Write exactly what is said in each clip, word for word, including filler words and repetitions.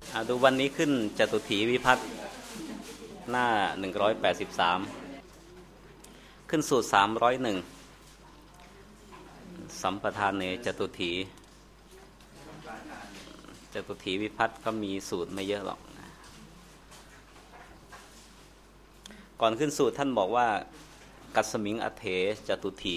ดูวันนี้ขึ้นจตุถีวิภัตติหน้าหนึ่งร้อยแปดสิบสามขึ้นสูตรสามร้อยเอ็ดสัมปทานเนจตุถีจตุถีวิภัตติก็มีสูตรไม่เยอะหรอกก่อนขึ้นสูตรท่านบอกว่ากัสมิงอัฏเถจตุถี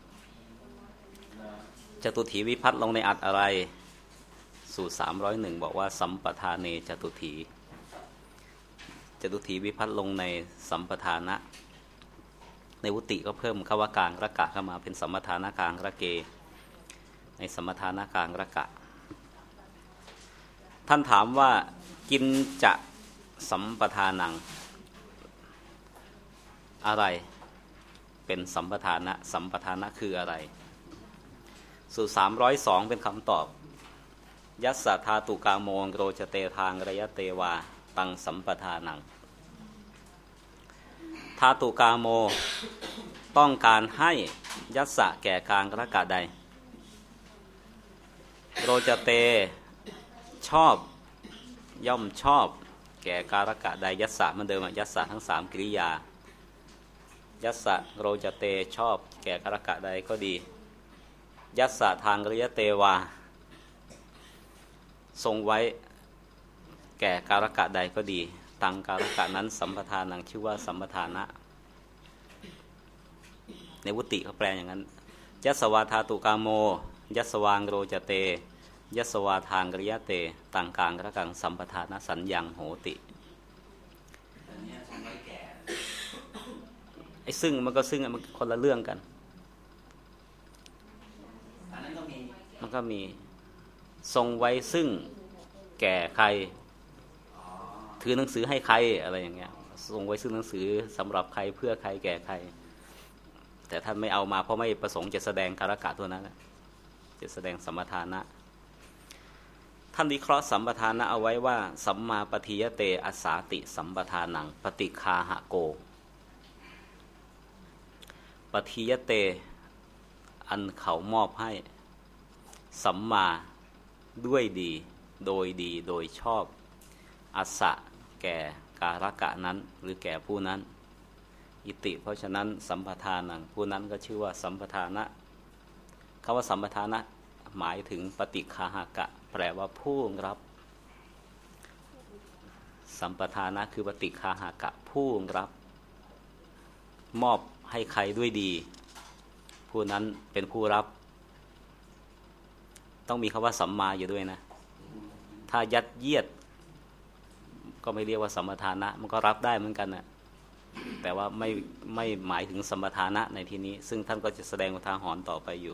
จตุถีวิภัตติลงในอัฏอะไรสูตรสามร้อยเอ็ดบอกว่าสัมปทานเนจตุถีจตุถีวิภัตติลงในสัมปทานะในวุติก็เพิ่มคำว่ากลางระกะเข้ามาเป็นสัมปทานกลางระเกในสัมปทานกลางระกะท่านถามว่ากินจะสัมปทานังอะไรเป็นสัมปทานะสัมปทานะคืออะไรสูตรสามร้อยสองเป็นคำตอบยัสสะธาตุกาโมงโรจเตทางระยะเตวาตังสัมปทานังธาตุกาโมต้องการให้ยัสสะแก่กลางระกะใดโรจเตชอบย่อมชอบแก่การกะใดยัสสะเหมือนเดิมยัสสะทั้งสามกิริยายัสสะโรจเตชอบแก่การกะใดก็ดียัสสะทางระยะเตวาทรงไว้แก่การกะใดก็ดีตังการกะนั้นสัมปทานังชื่อว่าสัมปทานะในวุติเขาแปลอย่างนั้นยัสสวาธาตุกาโมยัสสวางโรจเตยัสสวาทางระยะเตตังกลางระกังสัมปทานะสัญญังโหติไอ้ซึ่งมันก็ซึ่งมันคนละเรื่องกันมันก็มีทรงไว้ซึ่งแก่ใครถือหนังสือให้ใครอะไรอย่างเงี้ยทรงไว้ซึ่งหนังสือสำหรับใครเพื่อใครแก่ใครแต่ท่านไม่เอามาเพราะไม่ประสงค์จะแสดงการกะตัวนั้นจะแสดงสัมปทานะท่านวิเคราะห์สัมปทานะเอาไว้ว่าสัมมาปฏิยเตอัสสาติสัมปทานังปฏิคาหะโกปฏิยเตอันเขามอบให้สัมมาด้วยดีโดยดีโดยชอบอัสสะแก่การกะนั้นหรือแก่ผู้นั้นอิติเพราะฉะนั้นสัมปทานังผู้นั้นก็ชื่อว่าสัมปทานะคำว่าสัมปทานะหมายถึงปฏิคาหกะแปลว่าผู้รับสัมปทานะคือปฏิคาหกะผู้รับมอบให้ใครด้วยดีผู้นั้นเป็นผู้รับต้องมีคำว่าสัมมาอยู่ด้วยนะถ้ายัดเยียดก็ไม่เรียกว่าสัมปทานะมันก็รับได้เหมือนกันนะแต่ว่าไม่ไม่หมายถึงสัมปทานะในที่นี้ซึ่งท่านก็จะแสดงอุทาหรณ์ต่อไปอยู่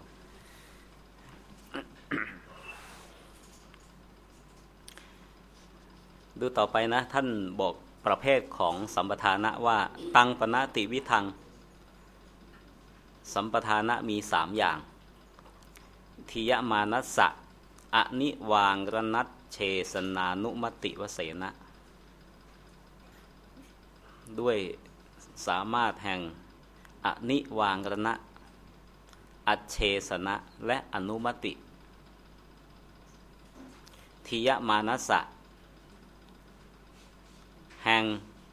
ดูต่อไปนะท่านบอกประเภทของสัมปทานะว่าตังปณติวิทังสัมปทานะมีสามอย่างทิยมานัสสะอนิวางรนัตเชสนานุมติวเสนะด้วยสามารถแห่งอนิวางรณะอัจเชสนะและอนุมติทิยมานัสสะแห่ง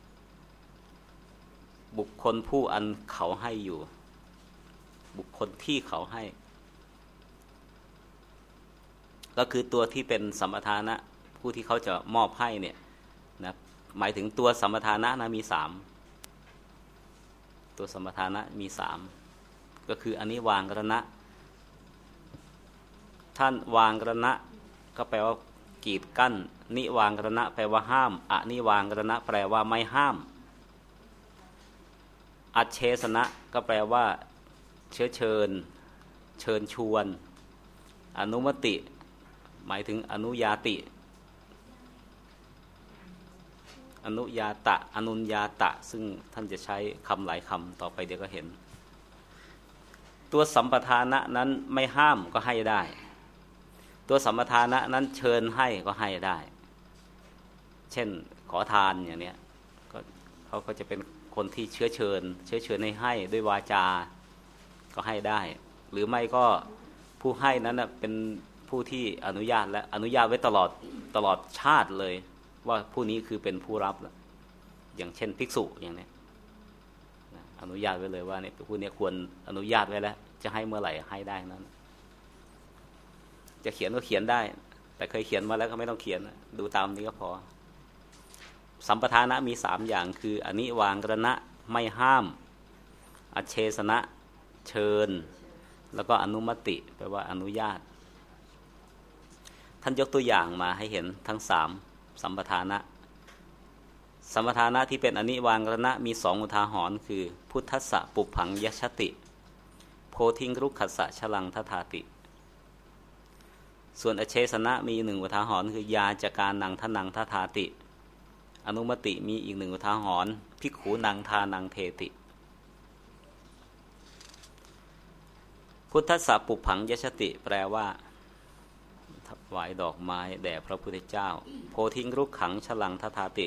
บุคคลผู้อันเขาให้อยู่บุคคลที่เขาให้ก็คือตัวที่เป็นสัมปทานะผู้ที่เขาจะมอบให้เนี่ยนะหมายถึงตัวสัมปทานะนะมีสามตัวสัมปทานะมีสามก็คืออันนี้วางกรณะท่านวางกรณะก็แปลว่ากีดกั้นนิวางกรณะแปลว่าห้ามอะนิวางกรณะแปลว่าไม่ห้ามอัจเชสนะก็แปลว่าเชื้อเชิญเชิญชวนอนุมติหมายถึงอนุญาติอนุญาตะอนุญญาตะซึ่งท่านจะใช้คำหลายคำต่อไปเดี๋ยวก็เห็นตัวสัมปทานะนั้นไม่ห้ามก็ให้ได้ตัวสัมปทานะนั้นเชิญให้ก็ให้ได้เช่นขอทานอย่างนี้ก็เขาก็จะเป็นคนที่เชื้อเชิญเชื้อเชิญให้ให้ด้วยวาจาก็ให้ได้หรือไม่ก็ผู้ให้นั้นเป็น ผู้ที่อนุญาตและอนุญาตไว้ตลอดตลอดชาติเลยว่าผู้นี้คือเป็นผู้รับอย่างเช่นภิกษุอย่างนี้อนุญาตไว้เลยว่าเนี่ยผู้นี้ควรอนุญาตไว้แล้วจะให้เมื่อไหร่ให้ได้นั้นจะเขียนก็เขียนได้แต่เคยเขียนมาแล้วก็ไม่ต้องเขียนดูตามนี้ก็พอสัมปทานะมีสามอย่างคืออนิวางกรณะไม่ห้ามอเชสนะเชิญแล้วก็อนุมติแปลว่าอนุญาตท่านยกตัวอย่างมาให้เห็นทั้งสามสัมปทานะสัมปทานะที่เป็นอนิวางกรณะมีสองอุทาหรณ์คือพุทธัสสะปุพผังยัชชติโพธิงรุกขัสสะฉลังทธาติส่วนอเชสนะมีหนึ่งอุทาหรณ์คือยาจการนังทนังทธาติอนุมติมีอีกหนึ่งอุทาหรณ์ภิกขุนังทานังเทติพุทธัสสะปุพผังยัชชติแปลว่าถวายดอกไม้แด่พระพุทธเจ้าโพธิงรุกขังฉลังทธาติ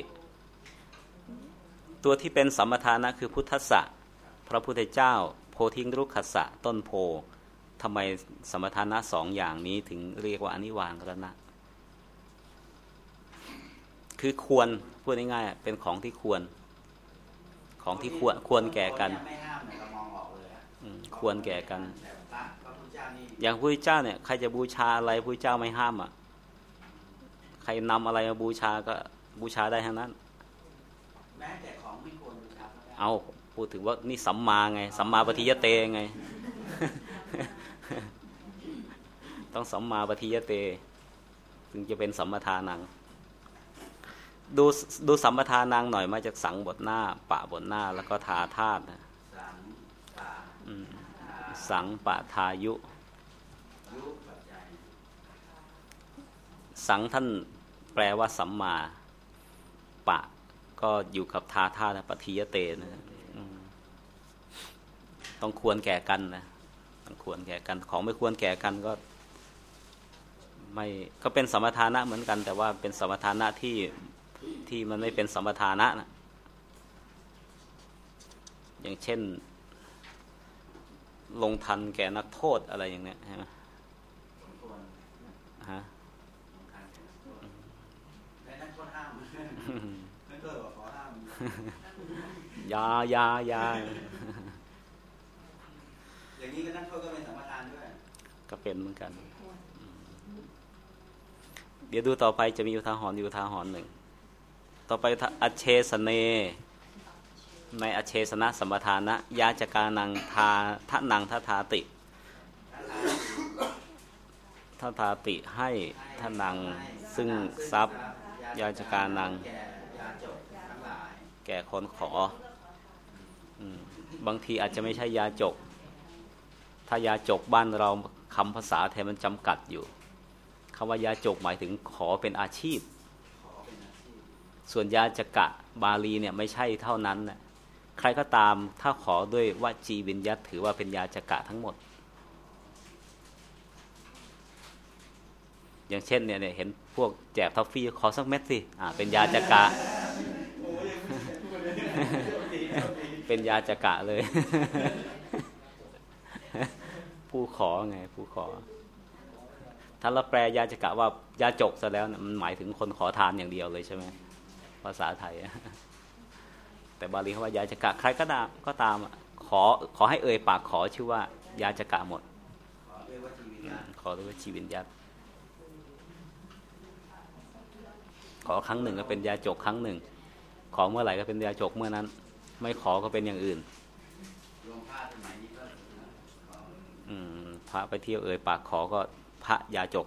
ตัวที่เป็นสัมปทานะคือพุทธัสสะพระพุทธเจ้าโพธิงรุกขัสสะต้นโพทำไมสัมปทานะสองอย่างนี้ถึงเรียกว่าอนิวางกรณะคือควรพูดง่ายๆเป็นของที่ควรของที่ควรควรแก่กันควรแก่กันอย่างพระพุทธเจ้าเนี่ยใครจะบูชาอะไรพระพุทธเจ้าไม่ห้ามอ่ะใครนำอะไรมาบูชาก็บูชาได้ทั้งนั้นแม้แต่ของไม่ควรบูชาเอาพูดถึงว่านี่สัมมาไงสัมมาปฏิยเตไง ต้องสัมมาปฏิยเตถึงจะเป็นสัมปทานังดูดูสัมปทานังหน่อยมาจากสังบทหน้าปะบทหน้าแล้วก็ทาธาตุนะสังปะทายุสังท่านแปลว่าสัมมาปะก็อยู่กับทาธาตุปฏิยเตนะต้องควรแก่กันนะต้องควรแก่กันของไม่ควรแก่กันก็ไม่ก็เป็นสัมปทานะเหมือนกันแต่ว่าเป็นสัมปทานะที่ที่มันไม่เป็นสัมปทานะนะอย่างเช่นลงทันแก่นักโทษอะไรอย่างเนี้ยใช่ไหมฮะนักโทษห้ามนักโทษบอกขอห้ามยายายาอย่างนี้ก็นักโทษก็เป็นสัมปทานด้วยก็เป็นเหมือนกันเดี๋ยวดูต่อไปจะมีอุทาหรณ์อยู่อุทาหรณ์หนึ่งต่อไปอเชสเนในอเชสนะสัมปทานะยาจกานังทาทะนังทธาติทธาติให้ทนังซึ่งทรัพย์ยาจกานังแก่คนขอบางทีอาจจะไม่ใช่ยาจกถ้ายาจกบ้านเราคำภาษาไทยมันจำกัดอยู่คำว่ายาจกหมายถึงขอเป็นอาชีพส่วนยาจกะบาลีเนี่ยไม่ใช่เท่านั้นนะใครก็ตามถ้าขอด้วยวจีวิญญัตถือว่าเป็นยาจกะทั้งหมดอย่างเช่นเนี่ยเห็นพวกแจกทอฟฟี่ขอสักเม็ดสิอ่าเป็นยาจกะ เป็นยาจกะเลย ผู้ขอไงผู้ขอถ้าเราแปลยาจกะว่ายาจกซะแล้วเนี่ยมันหมายถึงคนขอทานอย่างเดียวเลยใช่ไหมภาษาไทยแต่บาลีเขาว่ายาจกะใครก็ตามก็ตามขอขอให้เอ่ยปากขอชื่อว่ายาจกะหมดขอด้วยวจีวิญญัตขอครั้งหนึ่งก็เป็นยาจกครั้งหนึ่งขอเมื่อไหร่ก็เป็นยาจกเมื่อนั้นไม่ขอก็เป็นอย่างอื่นอืมพระไปเที่ยวเอ่ยปากขอก็พระยาจก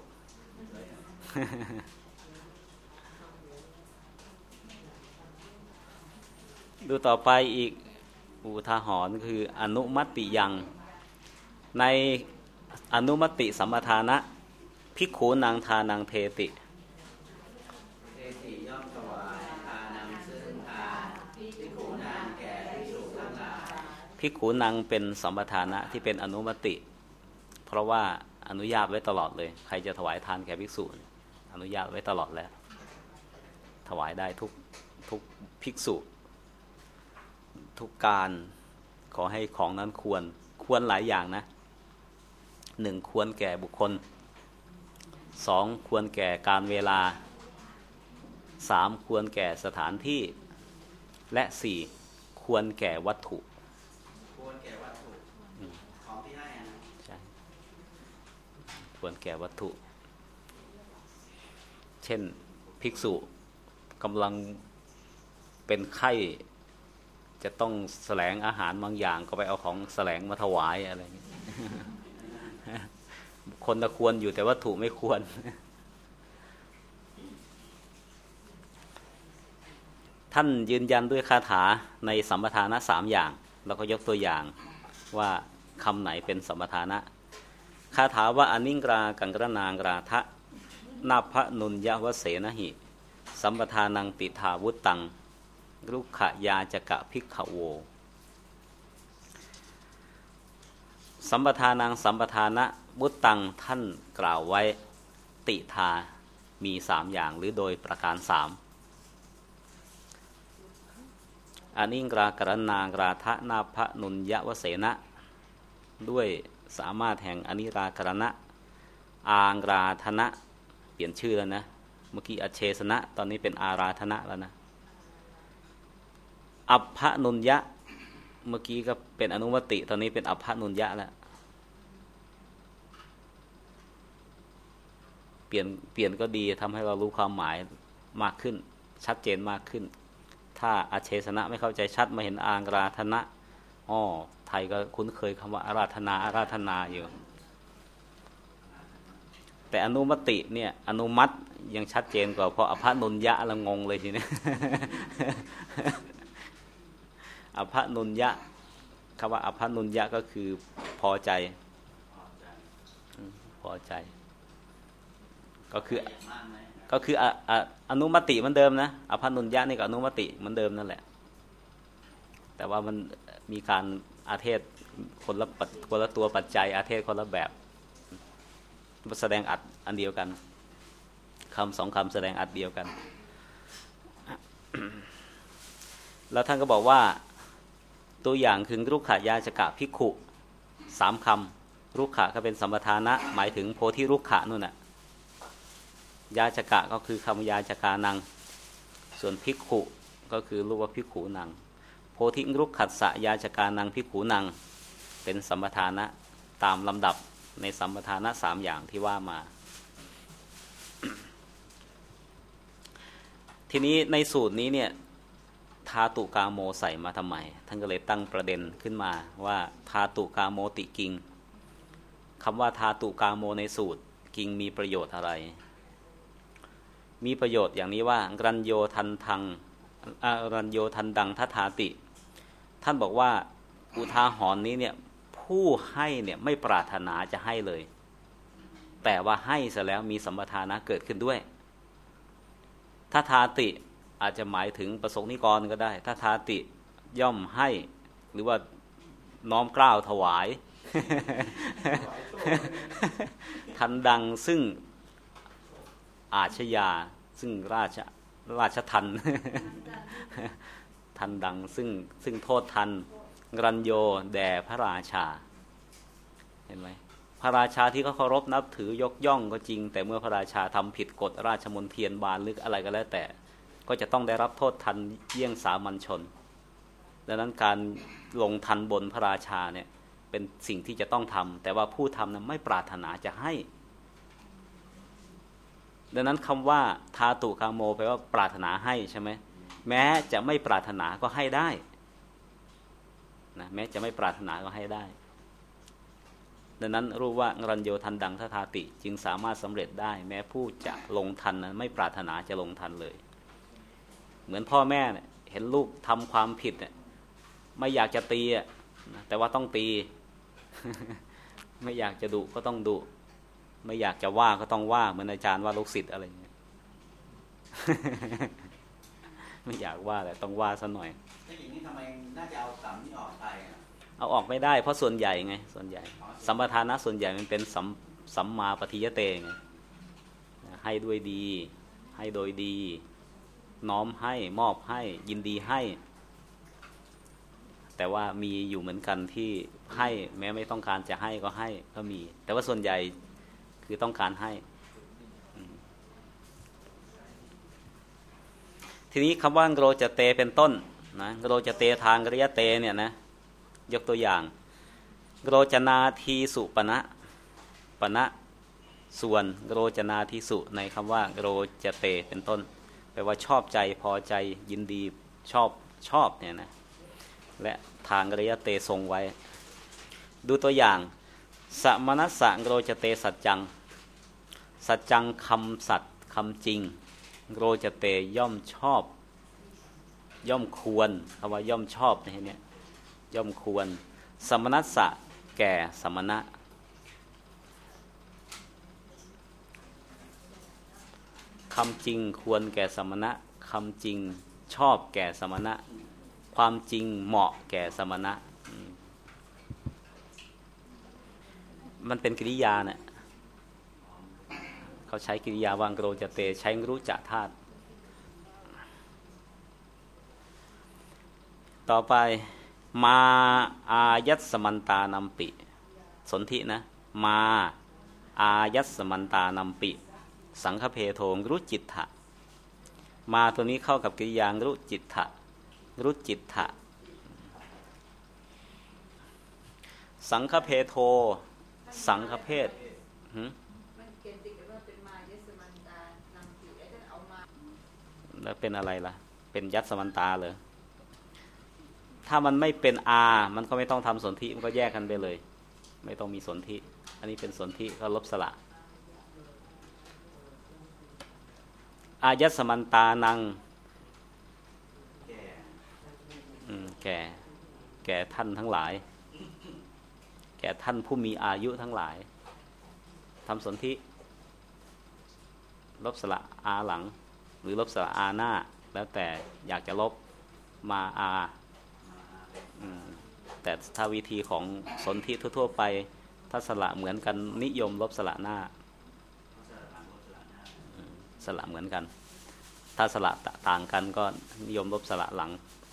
ดูต่อไปอีกอุทาหรณ์คืออนุมัติยังในอนุมัติสัมปทานะภิกขุนังทานังเทติเทติย่อมถวายทานังซึ่งทานภิกขุนังแก่ภิกษุทั้งหลายภิกขุนังเป็นสัมปทานะที่เป็นอนุมัติเพราะว่าอนุญาตไว้ตลอดเลยใครจะถวายทานแก่ภิกษุอนุญาตไว้ตลอดแล้วถวายได้ทุกทุกภิกษุทุกการขอให้ของนั้นควรควรหลายอย่างนะหนึ่งควรแก่บุคคลสองควรแก่การเวลาสามควรแก่สถานที่และสี่ควรแก่วัตถุควรแก่วัตถุของที่ให้นะใช่ควรแก่วัตถุเช่นภิกษุกำลังเป็นไข้จะต้องแสลงอาหารบางอย่างก็ไปเอาของแสลงมาถวายอะไรอย่างนี้ คนน่ะควรอยู่แต่วัตถุไม่ควร ท่านยืนยันด้วยคาถาในสัมปทานะสามอย่างแล้วก็ยกตัวอย่างว่าคำไหนเป็นสัมปทานะคาถาว่าอนิงกรากังกรนางราทะนาภนุญยวเสนหิสัมปทานังติทาวุตตังรุขยาจกะภิกขโวสัมปทานังสัมปทานะวุตตังท่านกล่าวไว้ติทามีสามอย่างหรือโดยประการสามอนิงกรากรณากราทะนาภนุญยวเสนะด้วยสามารถแห่งอนิรากรณะอางราธนะเปลี่ยนชื่อแล้วนะเมื่อกี้อเชสนะตอนนี้เป็นอาราธนะแล้วนะอัปพนุญยะเมื่อกี้ก็เป็นอนุมติตอนนี้เป็นอัปพนุญยะแล้วเปลี่ยนเปลี่ยนก็ดีทำให้เรารู้ความหมายมากขึ้นชัดเจนมากขึ้นถ้าอเชสนะไม่เข้าใจชัดมาเห็นอางราธนะอ้อไทยก็คุ้นเคยคำว่าอาราธนาอาราธนาอยู่แต่อนุมติเนี่ยอนุมัติยังชัดเจนกว่าเพราะอภนุญยะละงงเลยทีนี้ อภนุญยะคำว่าอภนุญยะก็คือพอใจพอใจก็คือก็คืออนุมติเหมือนเดิมนะอภนุญญะนี่ก็อนุมติเหมือนเดิมนั่นแหละแต่ว่ามันมีการอาเทศคนละคนละตัวปัจจัยอาเทศคนละแบบแสดงอัดอันเดียวกันคำสองคำแสดงอัดเดียวกัน แล้วท่านก็บอกว่าตัวอย่างคือรุกขยาจกะภิกขุสามคำรุกขะก็เป็นสัมปทานะหมายถึงโพธิรุกขะนู่นน่ะยาจกะก็คือคำยาจกานังส่วนภิกขุก็คือรูปภิกขุนังโพธิรุกขัสสะยาจกานังภิกขุนังเป็นสัมปทานะตามลำดับในสัมปทานะสามอย่างที่ว่ามา ทีนี้ในสูตรนี้เนี่ยทาตุกาโมใส่มาทำไมท่านก็เลยตั้งประเด็นขึ้นมาว่าทาตุกาโมติกิงคำว่าทาตุกาโมในสูตรกิงมีประโยชน์อะไรมีประโยชน์อย่างนี้ว่ารัญโยทันทังรัญโยทันดังทัทาติท่านบอกว่าอุทาหรณ์นี้เนี่ยผู้ให้เนี่ยไม่ปรารถนาจะให้เลยแต่ว่าให้เสร็จแล้วมีสัมปทานะเกิดขึ้นด้วยทัทาติอาจจะหมายถึงประสงค์นิกรก็ได้ทัทาติย่อมให้หรือว่าน้อมเกล้าถวาย ทันดังซึ่งอาชญาซึ่งราชราชทัน ทันดังซึ่งซึ่งโทษทันรัญโยแด่พระราชาเห็นไหมพระราชาที่เขาเคารพนับถือยกย่องก็จริงแต่เมื่อพระราชาทำผิดกฎราชมนเทียนบาลหรืออะไรก็แล้วแต่ก็จะต้องได้รับโทษทันเยี่ยงสามัญชนดังนั้นการลงทันบนพระราชาเนี่ยเป็นสิ่งที่จะต้องทำแต่ว่าผู้ทำนั้นไม่ปรารถนาจะให้ดังนั้นคำว่าทาตุกาโมแปลว่าปรารถนาให้ใช่ไหมแม้จะไม่ปรารถนาก็ให้ได้นะแม้จะไม่ปรารถนาก็ให้ได้ดังนั้นรู้ว่ารัญโยทันดังทัทาติจึงสามารถสำเร็จได้แม้ผู้จะลงทันนั้นไม่ปรารถนาจะลงทันเลยเหมือนพ่อแม่เนี่ยเห็นลูกทำความผิดเนี่ยไม่อยากจะตีอ่ะแต่ว่าต้องตี ไม่อยากจะดุก็ต้องดุไม่อยากจะว่าก็ต้องว่าเหมือนอาจารย์ว่าลูกศิษย์อะไรอย่างเงี้ย ไม่อยากว่าแต่ต้องว่าซะหน่อยถ้าอย่างนี้ทำไมน่าจะเอาสัมนี่ออกไปเอาออกไม่ได้เพราะส่วนใหญ่ไงส่วนใหญ่สัมปทานะส่วนใหญ่มันเป็นสัมสัมมาปฏิยเตไงให้ด้วยดีให้โดยดีน้อมให้มอบให้ยินดีให้แต่ว่ามีอยู่เหมือนกันที่ให้แม้ไม่ต้องการจะให้ก็ให้ก็มีแต่ว่าส่วนใหญ่คือต้องการให้ทีนี้คำว่าโรจเตเป็นต้นนะโรจเตทางกริยเตเนี่ยนะยกตัวอย่างโรจนาทีสุปณะปณะส่วนโรจนาทีสุในคำว่าโรจเตเป็นต้นแปลว่าชอบใจพอใจยินดีชอบชอบเนี่ยนะและทางกริยเตทรงไว้ดูตัวอย่างสมนัสสะโรจเตสัจจังสัจจังคำสัตย์คำจริงโรจเตย่อมชอบย่อมควรคำว่าย่อมชอบในนี้ย่อมควรสมนัสสะแก่สมณะคำจริงควรแก่สมณะคำจริงชอบแก่สมณะความจริงเหมาะแก่สมณะมันเป็นกริยาเนี่ยเขาใช้กริยาวางโรจเตใช้รู้จักธาตุต่อไปมาอายัสสมันตานัมปิสนธินะมาอายัสสมันตานัมปิสังฆเพโทรู้จิตถะมาตัวนี้เข้ากับกริยารู้จิตถะรู้จิตถะสังฆเพโทสังฆเพศแล้วเป็นอะไรล่ะเป็นยัสสมันตาเลยถ้ามันไม่เป็นอามันก็ไม่ต้องทำสนธิมันก็แยกกันไปเลยไม่ต้องมีสนธิอันนี้เป็นสนธิก็ลบสละอายัสสมันตานังแก่แก่แก่ท่านทั้งหลายแก่ท่านผู้มีอายุทั้งหลายทำสนธิลบสละอาหลังหรือลบสละอาหน้าแล้วแต่อยากจะลบมาอาแต่ถ้าวิธีของสนธิทั่วๆไปถ้าสละเหมือนกันนิยมลบสละหน้าสละเหมือนกันถ้าสละต่างกันก็นิยมลบสละหลัง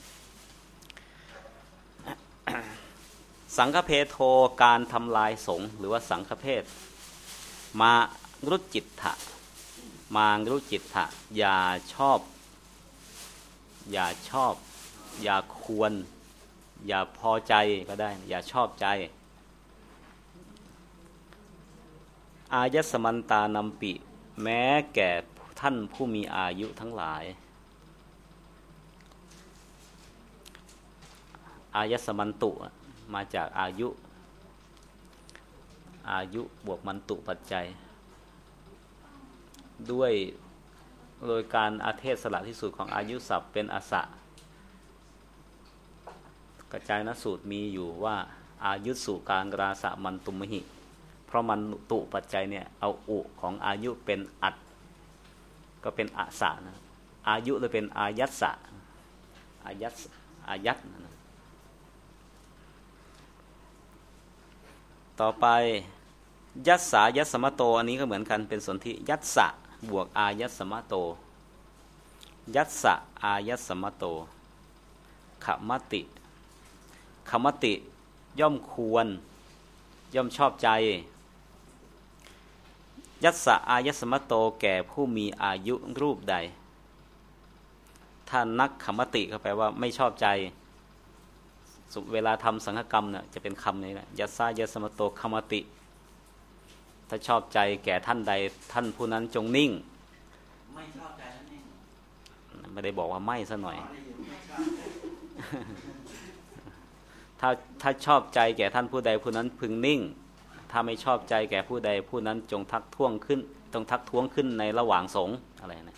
สังฆเพโทการทำลายสงฆ์หรือว่าสังฆเพศมารุจิตถะมารุจิตถะอย่าชอบอย่าชอบอย่าควรอย่าพอใจก็ได้อย่าชอบใจอายัสสมันตานัมปิแม้แก่ท่านผู้มีอายุทั้งหลายอายัสสมันตุมาจากอายุอายุบวกมันตุปัจจัยด้วยโดยการอาเทศสละที่สุดของอายุศัพท์เป็นอสะกระจายนสูตรมีอยู่ว่าอายุสุกางราสะมันตุมหิเพราะมันตุปัจจัยเนี่ยเอาอุของอายุเป็นอัดก็เป็นอสะนะอายุเลยเป็นอายัสสะอายัสอายัสนะต่อไปยัสสายัสสมโตอันนี้ก็เหมือนกันเป็นสนธิยัสสะบวกอายัสสมโตยัสสะอายัสสมโตขมติขมติย่อมควรย่อมชอบใจยัสสะอายัสสมโตแก่ผู้มีอายุรูปใดถ้านักขมติก็แปลว่าไม่ชอบใจเวลาทำสังฆกรรมเนี่ยจะเป็นคำนี้แหละยัสสะยัสสมโตขมติถ้าชอบใจแก่ท่านใดท่านผู้นั้นจงนิ่งไม่ชอบใจแล้วนิ่งไม่ได้บอกว่าไม่ซะหน่อยถ้าถ้าชอบใจแก่ท่านผู้ใดผู้นั้นพึงนิ่งถ้าไม่ชอบใจแก่ผู้ใดผู้นั้นจงทักท้วงขึ้นต้องทักท้วงขึ้นในระหว่างสงฆ์อะไรนะ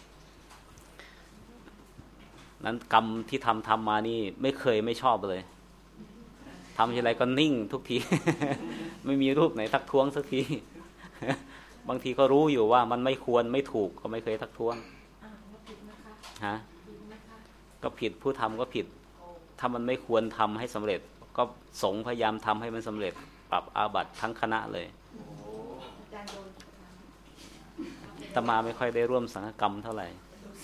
นั้นกรรมที่ทำทำมานี่ไม่เคยไม่ชอบเลยทำอะไรก็นิ่งทุกที ไม่มีรูปไหนทักท้วงสักที บางทีก็รู้อยู่ว่ามันไม่ควรไม่ถูกก็ไม่เคยทักท้วงฮะก็ผิดผู้ทำก็ผิดถ้ามันไม่ควรทำให้สำเร็จก็สงฆ์พยายามทำให้มันสำเร็จปรับอาบัติทั้งคณะเลยอาตมาไม่ค่อยได้ร่วมสังฆกรรมเท่าไหร่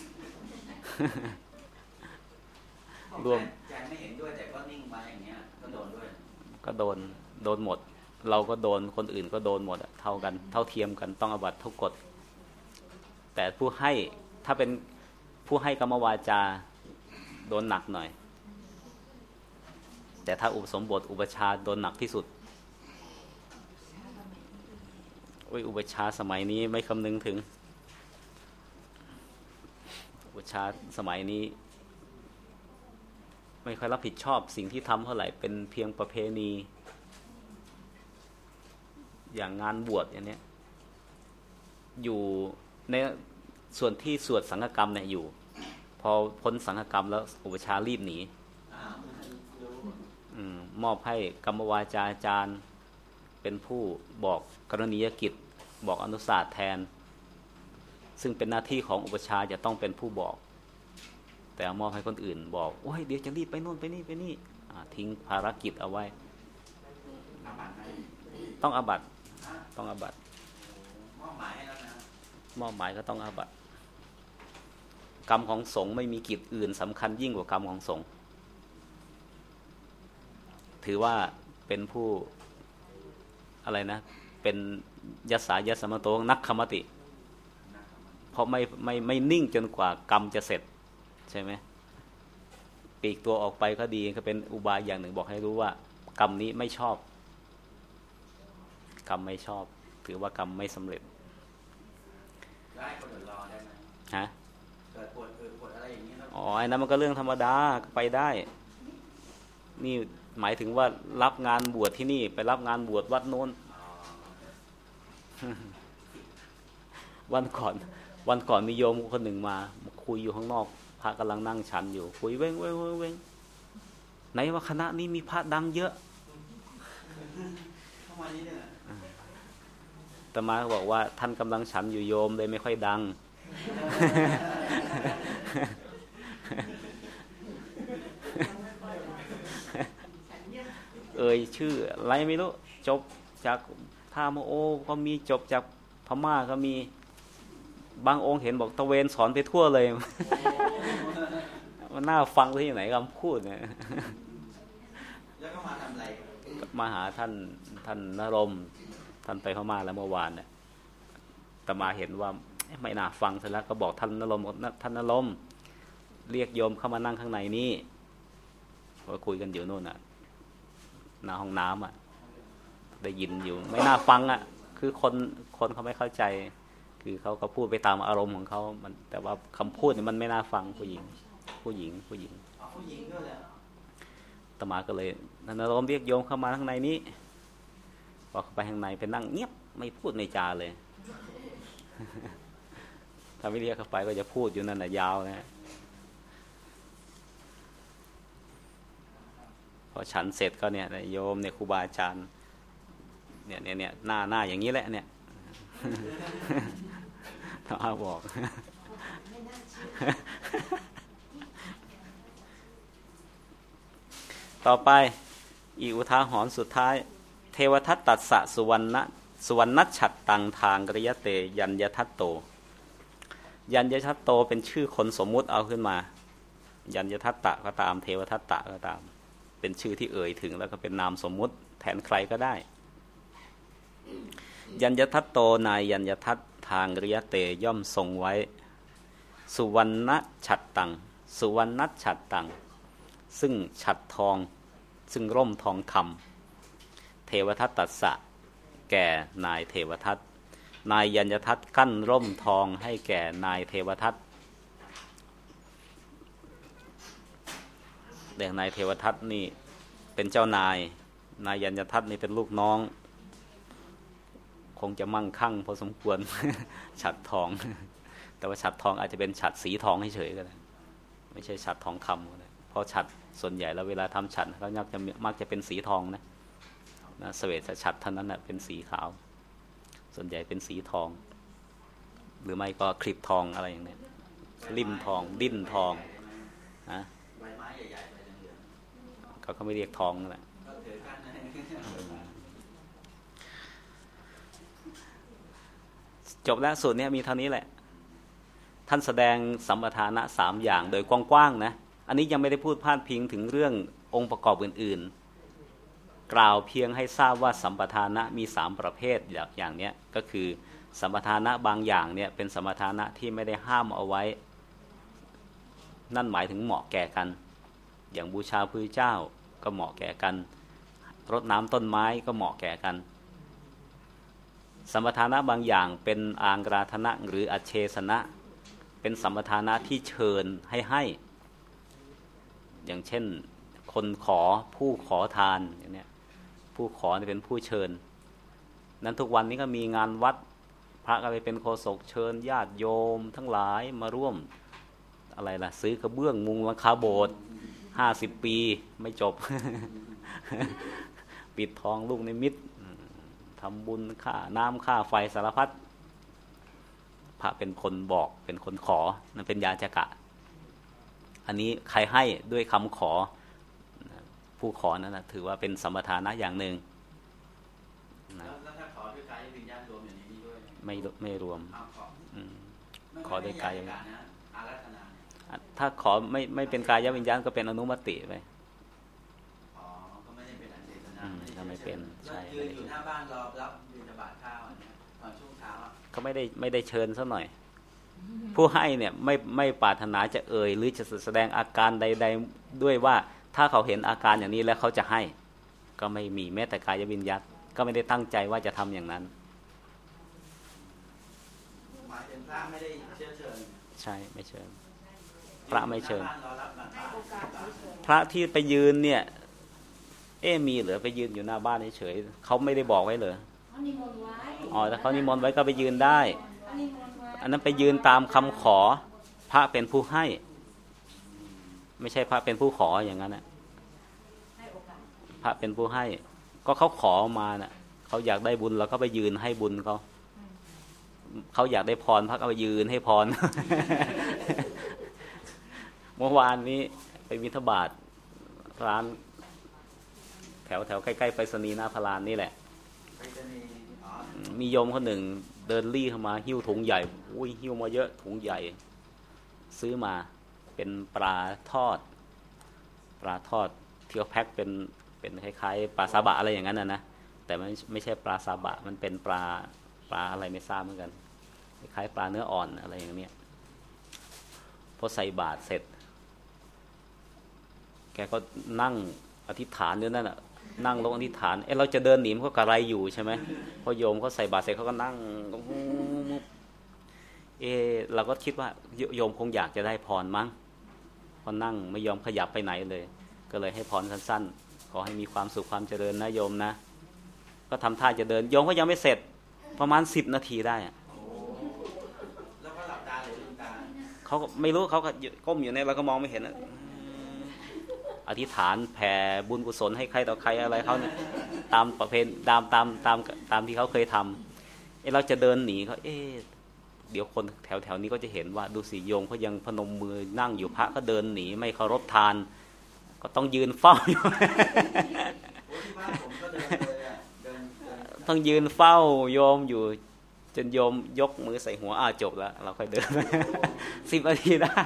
ร่วมใจไม่เห็นด้วยแต่ก็นิ่งมาอย่างเงี้ยก็โดนด้วยก็โดนโดนหมดเราก็โดนคนอื่นก็โดนหมดเท่ากันเท่าเทียมกันต้องอาบัติทุกกฎแต่ผู้ให้ถ้าเป็นผู้ให้กรรมวาจาโดนหนักหน่อยแต่ถ้าอุปสมบทอุปชาโดนหนักที่สุดโอ้ยอุปชาสมัยนี้ไม่คำนึงถึงอุปชาสมัยนี้ไม่ค่อยรับผิดชอบสิ่งที่ทำเท่าไหร่เป็นเพียงประเพณีอย่างงานบวชอย่างนี้อยู่ในส่วนที่สวดสังฆกรรมเนี่ยอยู่พอพ้นสังฆกรรมแล้วอุปชารีบหนีมอบให้กรรมวาจาอาจารย์เป็นผู้บอกกรณียกิจบอกอนุศาสตร์แทนซึ่งเป็นหน้าที่ของอุปชาจะต้องเป็นผู้บอกแต่มอบให้คนอื่นบอกโอ้ยเดี๋ยวจะรีบไปโน่นไปนี่ไปนี่ทิ้งภารกิจเอาไว้ต้องอาบัติต้องอาบัติมอบหมายแล้วนะมอบหมายก็ต้องอาบัติกรรมของสงฆ์ไม่มีกิจอื่นสำคัญยิ่งกว่ากรรมของสงฆ์ถือว่าเป็นผู้อะไรนะเป็นยศายสมโตนักขมติเพราะไม่ไม่ไม่นิ่งจนกว่ากรรมจะเสร็จใช่ไหมปีกตัวออกไปก็ดีก็เป็นอุบายอย่างหนึ่งบอกให้รู้ว่ากรรมนี้ไม่ชอบกรรมไม่ชอบถือว่ากรรมไม่สำเร็จได้คนอื่นรอได้ไหมฮะเกิดปวดเกิดปวดอะไรอย่างนี้อ๋อไอ้นั้นมันก็เรื่องธรรมดาไปได้นี่หมายถึงว่ารับงานบวชที่นี่ไปรับงานบวชวัดโน้นวันก่อนวันก่อนมีโยมคนหนึ่งมาคุยอยู่ข้างนอกพระกำลังนั่งฉันอยู่คุยเว้งเว้งเว้งเว้งไหนว่าคณะนี้มีพระดังเยอะอาตมาก็บอกว่าท่านกำลังฉันอยู่โยมเลยไม่ค่อยดังเอ่ยชื่ออะไรไม่รู้จบจากท่าโมโอก็มีจบจากพม่าก็มีบางองค์เห็นบอกตะเวนสอนไปทั่วเลยมันน่าฟังที่ไหนคำพูดเนี่ยแล้วก็มาทำอะไรมาหาท่านท่านนรมท่านไปพม่าแล้วเมื่อวานเนี่ยแต่มาเห็นว่าไม่น่าฟังซะแล้วก็บอกท่านนรมท่านนรมเรียกโยมเข้ามานั่งข้างในนี้ก็คุยกันอยู่โน่นน่ะหน้าห้องน้ำอ่ะได้ยินอยู่ไม่น่าฟังอ่ะคือคนคนเขาไม่เข้าใจคือเขาก็พูดไปตามอารมณ์ของเขามันแต่ว่าคำพูดเนี่ยมันไม่น่าฟังผู้หญิงผู้หญิงผู้หญิงผู้หญิงก็เลยตมาก็เลยนันอารมณ์เรียกโยมเข้ามาข้างในนี้พอเข้าไปข้างในไปนั่งเงียบไม่พูดไม่จาเลยถ้าไม่เรียกเข้าไปก็จะพูดอยู่นั่นน่ะยาวนะพอฉันเสร็จก็เนี่ยโยมเนี่ยครูบาอาจารย์เนี่ยเนี่ยเนี่ยหน้าหน้าอย่างนี้แหละเนี่ยถ้าบอกต่อไปอีกอุทาหรณ์สุดท้ายเทวทัตตัสสะสุวรรณะสุวรรณัชฉัตตังทางกริยเตยัญญทัตโตยัญญทัตโตเป็นชื่อคนสมมุติเอาขึ้นมายัญญทัตตะก็ตามเทวทัตตะก็ตามเป็นชื่อที่เอ่ยถึงแล้วก็เป็นนามสมมุติแทนใครก็ได้ยัญญทัตโตนายยัญญทัตทางกริยเตย่อมทรงไว้สุวรรณฉัตตังสุวรรณฉัตตังซึ่งฉัตรทองซึ่งร่มทองคำเทวทัตตัสสะแก่นายเทวทัตนายยัญญทัตกั้นร่มทองให้แก่นายเทวทัตแต่นายเทวทัตนี่เป็นเจ้านายนายยัญญทัตนี่เป็นลูกน้องคงจะมั่งคั่งพอสมควร ฉัตรทองแต่ว่าฉัตรทองอาจจะเป็นฉัตรสีทองเฉยๆก็ได้ไม่ใช่ฉัตรทองคำก็ได้เพราะฉัตรส่วนใหญ่แล้วเวลาทำฉัตรเขามักจะมักจะเป็นสีทองนะนะเสวตฉัตรเท่านั้นนะเป็นสีขาวส่วนใหญ่เป็นสีทองหรือไม่ก็คลิปทองอะไรอย่างนี้ริมทองดิ้นทองนะใบไม้ใหญ่ๆใบเหลืองๆเขาก็ไม่เรียกทองนั่นแหละจบแล้วสูตรนี้มีเท่านี้แหละท่านแสดงสัมปทานะสามอย่างโดยกว้างๆนะอันนี้ยังไม่ได้พูดพาดพิงถึงเรื่ององค์ประกอบอื่นๆกล่าวเพียงให้ทราบว่าสัมปทานะมีสามประเภทอย่างนี้ก็คือสัมปทานะบางอย่างเนี่ยเป็นสัมปทานะที่ไม่ได้ห้ามเอาไว้นั่นหมายถึงเหมาะแก่กันอย่างบูชาพระเจ้าก็เหมาะแก่กันรดน้ำต้นไม้ก็เหมาะแก่กันสัมปทานะบางอย่างเป็นอางราธนะหรืออเชสนะเป็นสัมปทานะที่เชิญให้ให้อย่างเช่นคนขอผู้ขอทานอย่างนี้ผู้ขอเป็นผู้เชิญนั้นทุกวันนี้ก็มีงานวัดพระก็ไปเป็นโฆษกเชิญญาติโยมทั้งหลายมาร่วมอะไรล่ะซื้อกระเบื้องมุงหลังคาโบสถ์ห้าสิบปีไม่จบ ปิดทองลูกนิมิตทำบุญค่าน้ำค่าไฟสารพัดพระเป็นคนบอกเป็นคนขอนั่นเป็นยาจักะอันนี้ใครให้ด้วยคำขอผู้ขอนั่นนะถือว่าเป็นสัมปทานะอย่างหนึ่งแล้วถ้าขอด้วยกายวิญญาณรวมอย่างนี้ด้วยไม่ไม่รวมขอด้วยกายถ้าขอไม่ไม่เป็นกายวิญญาณก็เป็นอนุมติไปอ๋อก็ไม่ได้เป็นอันเจตนาถ้าไม่เป็นใช่ยืนอยู่หน้าบ้านรอรับบิณฑบาตข้าวเนี่ยตอนช่วงเช้าเขาไม่ได้ไม่ได้เชิญซะหน่อยผู้ให้เนี่ยไม่ไม่ปรารถนาจะเอ่ยหรือจะแสดงอาการใดๆด้วยว่าถ้าเขาเห็นอาการอย่างนี้แล้วเขาจะให้ก็ไม่มีแม้แต่กายวิญญาณก็ไม่ได้ตั้งใจว่าจะทำอย่างนั้นหมายถึงพระไม่ได้เชื้อเชิญใช่ไม่เชิญพระไม่เชิญพระที่ไปยืนเนี่ยเอ๊มีเหรอไปยืนอยู่หน้าบ้านเฉยๆเขาไม่ได้บอกไว้เหรออ๋อถ้าเขานิมนต์ไว้ก็ไปยืนได้อันนั้นไปยืนตามคำขอพระเป็นผู้ให้ไม่ใช่พระเป็นผู้ขออย่างนั้นนะพระเป็นผู้ให้ก็เขาขอมาน่ะเขาอยากได้บุญเราก็ไปยืนให้บุญเขาเขาอยากได้พรพระก็ไปยืนให้พร เมื่อวานนี้ไปบิณฑบาตร้านแถวแถวใกล้ๆไปรษณีย์หน้าพลานนี่แหละมีโยมคนหนึ่งเดินลี่เข้ามาหิ้วถุงใหญ่อุ้ยหิ้วมาเยอะถุงใหญ่ซื้อมาเป็นปลาทอดปลาทอดที่เขาแพ็คเป็นเป็นคล้ายๆปลาซาบะอะไรอย่างนั้นนะนะแต่ไม่ไม่ใช่ปลาซาบะมันเป็นปลาปลาอะไรไม่ทราบเหมือนกันคล้ายๆปลาเนื้ออ่อนอะไรอย่างเนี้ยพอใส่บาตรเสร็จแกก็นั่งอธิษฐานอยู่นั่นน่ะนั่งลงอธิษฐานเอ๊ะเราจะเดินหนีมันก็กระไรอยู่ใช่ไหมพอโยมเขาใส่บาตรเสร็จเขาก็นั่งเออเราก็คิดว่าโยมคงอยากจะได้พรมั้งพอนั่งไม่ยอมขยับไปไหนเลยก็เลยให้พรสั้นๆขอให้มีความสุขความเจริญนะโยมนะก็ทำท่าจะเดินโยมก็ยังไม่เสร็จประมาณสิบนาทีได้อะแล้วก็หลับตาหรือลืมตาเขาก็ไม่รู้เขาก็ก้มอยู่ในเราก็มองไม่เห็นนะอธิษฐานแผ่บุญกุศลให้ใครต่อใครอะไรเขาเนี่ยตามประเพณีตามตามตามตามที่เขาเคยทำเอ๊ะเราจะเดินหนีเขาเอ๊ะเดี๋ยวคนแถวแถวนี้ก็จะเห็นว่าดูสิโยมเขายังพนมมือนั่งอยู่พระก็เดินหนีไม่เคารพทานก็ต้องยืนเฝ้าอยู่ต้องยืนเฝ้าโยมอยู่จนโยมยกมือใส่หัวอ้าจบแล้วเราค่อยเดินสิบนาทีได้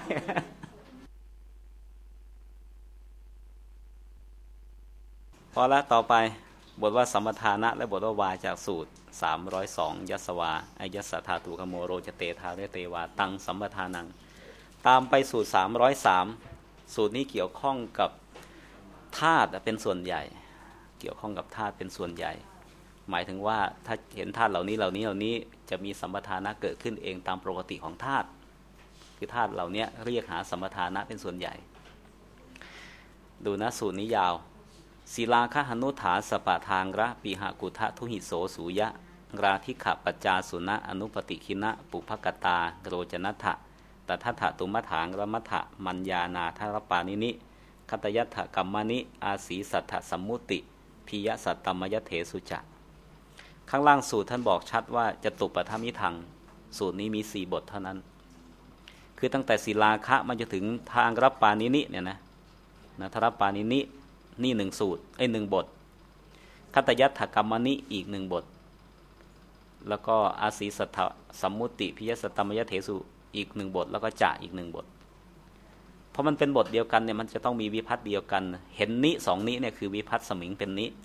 พอละต่อไปบทว่าสัมปทานะและบทว่าวาจากสูตรสามร้อยสองยัสวาอายัสสะธาตุขโมโรจเตทาเรเตวาตังสัมปทานังตามไปสูตรสามร้อยสามสูตรนี้เกี่ยวข้องกับธาตุเป็นส่วนใหญ่เกี่ยวข้องกับธาตุเป็นส่วนใหญ่หมายถึงว่าถ้าเห็นธาตุเหล่านี้เหล่านี้เหล่านี้จะมีสัมปทานะเกิดขึ้นเองตามปกติของธาตุคือธาตุเหล่านี้เรียกหาสัมปทานะเป็นส่วนใหญ่ดูนะสูตรนี้ยาวศิลาคหนุถาสปะทางระปีหกุทะทุหิโสสูยะราธิขปัจจาสุนะอนุปติคินะปุภกตาโรจนัตถะตัทถะตุมถางระมัทถะมัญญานาทรปานินิคัตยัตถกัมมานิอาศีสัทธสัมมุติพิยสัตตมยเถสุจะข้างล่างสูตรท่านบอกชัดว่าจะตุปธรรมิทังสูตรนี้มีสี่บทเท่านั้นคือตั้งแต่ศิลาคะมันจะถึงทางรับปานินิเนี่ยนะนะทรปานินินี่หนึ่งสูตรไอ้หนึ่งบทคัตยัตถกัมมานิอีกหนึ่งบทแล้วก็อาศีสัทธสัมมุติพิยสัตตมยเถสุอีกหนึ่งบทแล้วก็จะอีกหนึ่งบทเพราะมันเป็นบทเดียวกันเนี่ยมันจะต้องมีวิภัตติเดียวกันเห็นนิสองนิเนี่ยคือวิภัตติสมิงเป็นนิ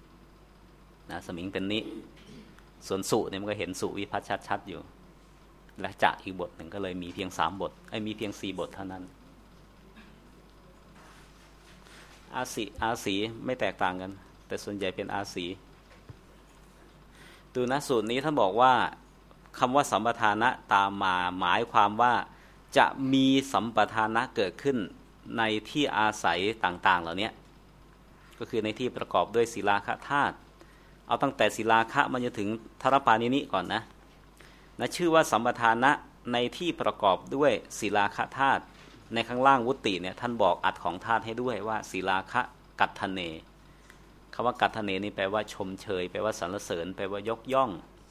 นะสมิงเป็นนิส่วนสุเนี่ยมันก็เห็นสุวิภัตติชัดๆอยู่และจะอีกบทหนึ่งก็เลยมีเพียงสามบทไอ้มีเพียงสี่บทเท่านั้นอาสีอาสีไม่แตกต่างกันแต่ส่วนใหญ่เป็นอาสีดูนะสูตรนี้ท่านบอกว่าคำว่าสัมปทานะตามมาหมายความว่าจะมีสัมปทานะเกิดขึ้นในที่อาศัยต่างๆเหล่านี้ก็คือในที่ประกอบด้วยศิลาคะธาตุเอาตั้งแต่ศิลาคะมันจะถึงทรปานินิก่อนนะนะชื่อว่าสัมปทานะในที่ประกอบด้วยศิลาคะธาตุในข้างล่างวุติเนี่ยท่านบอกอัดของธาตุให้ด้วยว่าศิลาคะกัตถเนคำว่ากัตถเนนี่แปลว่าชมเชยแปลว่าสรรเสริญแปลว่ายกย่อง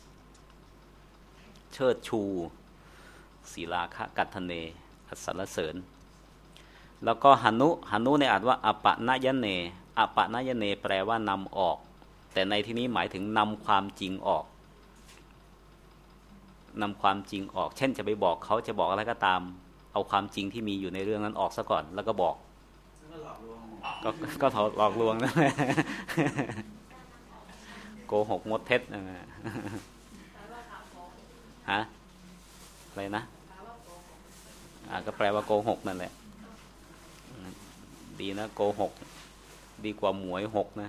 เชิดชูศิลาคะกัตถเนสรรเสริญแล้วก็หนุหนุในอ่านว่าอปนยเนอปนยเนแปลว่านำออกแต่ในที่นี้หมายถึงนำความจริงออกนำความจริงออกเช่นจะไปบอกเขาจะบอกอะไรก็ตามเอาความจริงที่มีอยู่ในเรื่องนั้นออกซะก่อนแล้วก็บอกก็ก็หลอกลวงนะโกหกมดเท็จนะฮะอะไรนะอ่าก็แปลว่าโกหกนั่นแหละดีนะโกหกดีกว่าหมวยหกนะ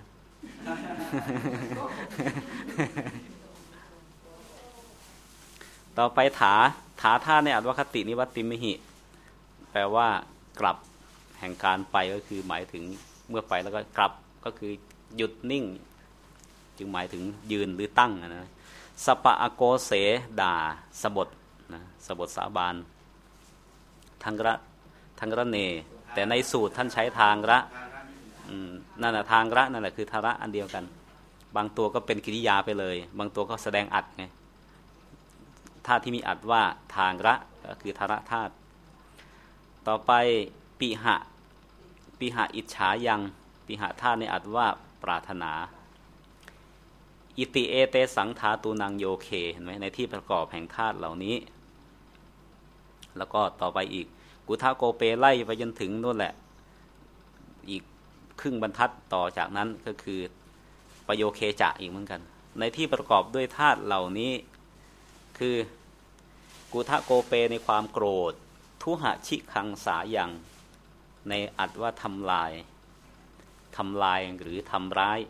ต่อไปถาถาท่าในอัตวคตินิวัตติมิหิแปลว่ากลับแห่งการไปก็คือหมายถึงเมื่อไปแล้วก็กลับก็คือหยุดนิ่งจึงหมายถึงยืนหรือตั้งนะสปะอโกเสด่าสบทนะสบทสาบานทังระทังระเนแต่ในสูตรท่านใช้ทางระนั่นแหละทางระนั่นแหละคือทาระอันเดียวกันบางตัวก็เป็นกิริยาไปเลยบางตัวก็แสดงอัดไงธาตุที่มีอัดว่าทางระก็คือทาระธาตุต่อไปปิหะปิหะอิจฉายังปิหะธาตุในอัดว่าปรารถนาอิติเอเตสังธาตูนังโยเคเห็นไหมในที่ประกอบแห่งธาตุเหล่านี้แล้วก็ต่อไปอีกกุทาโกเปไล่ไปจนถึงนู่นแหละอีกครึ่งบรรทัดต่อจากนั้นก็คือประโยเคจะอีกเหมือนกันในที่ประกอบด้วยธาตุเหล่านี้คือกุทะโกเปในความโกรธทุหชิคังสายังในอัดว่าทำลายทำลายหรือทำร้าย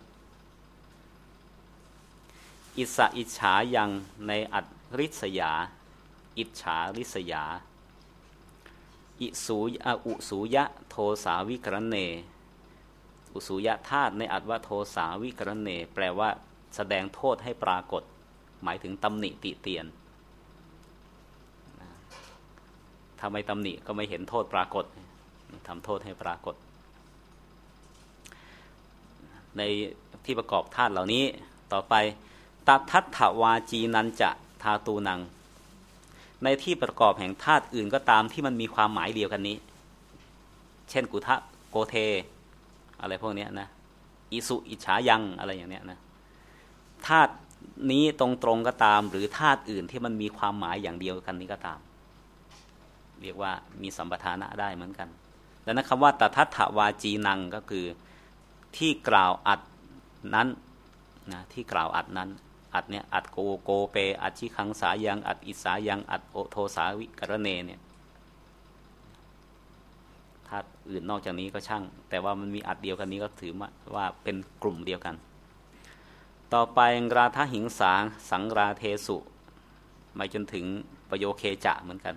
อิสะอิจฉายังในอัดริษยาอิจฉาริษยาอิสูยะอุสูยะโทสาวิกรเนอุสูยะธาตุในอัดว่าโทสาวิกรเนแปลว่าแสดงโทษให้ปรากฏหมายถึงตำหนิติเตียนถ้าไม่ตำหนิก็ไม่เห็นโทษปรากฏทำโทษให้ปรากฏในที่ประกอบธาตุเหล่านี้ต่อไปตัทัตถวาจีนันจะธาตูนังในที่ประกอบแห่งธาตุอื่นก็ตามที่มันมีความหมายเดียวกันนี้เช่นกุทะโกเทอะไรพวกนี้นะอิสุอิจฉายังอะไรอย่างเนี้ยนะธาตุนี้ตรงๆก็ตามหรือธาตุอื่นที่มันมีความหมายอย่างเดียวกันนี้ก็ตามเรียกว่ามีสัมปทานะได้เหมือนกันดังนั้นคำว่าตทัตถวาจีนังก็คือที่กล่าวอัดนั้นนะที่กล่าวอัดนั้นอัดเนี่ยอัดโกโกเปอัดชิคังสายังอัดอิสายังอัดโอโทสาวิกรเนเนี่ยธาตุอื่นนอกจากนี้ก็ช่างแต่ว่ามันมีอัดเดียวกันนี้ก็ถือว่าเป็นกลุ่มเดียวกันต่อไปราทหิงสาสังราเทสุมาจนถึงประโยเคจะเหมือนกัน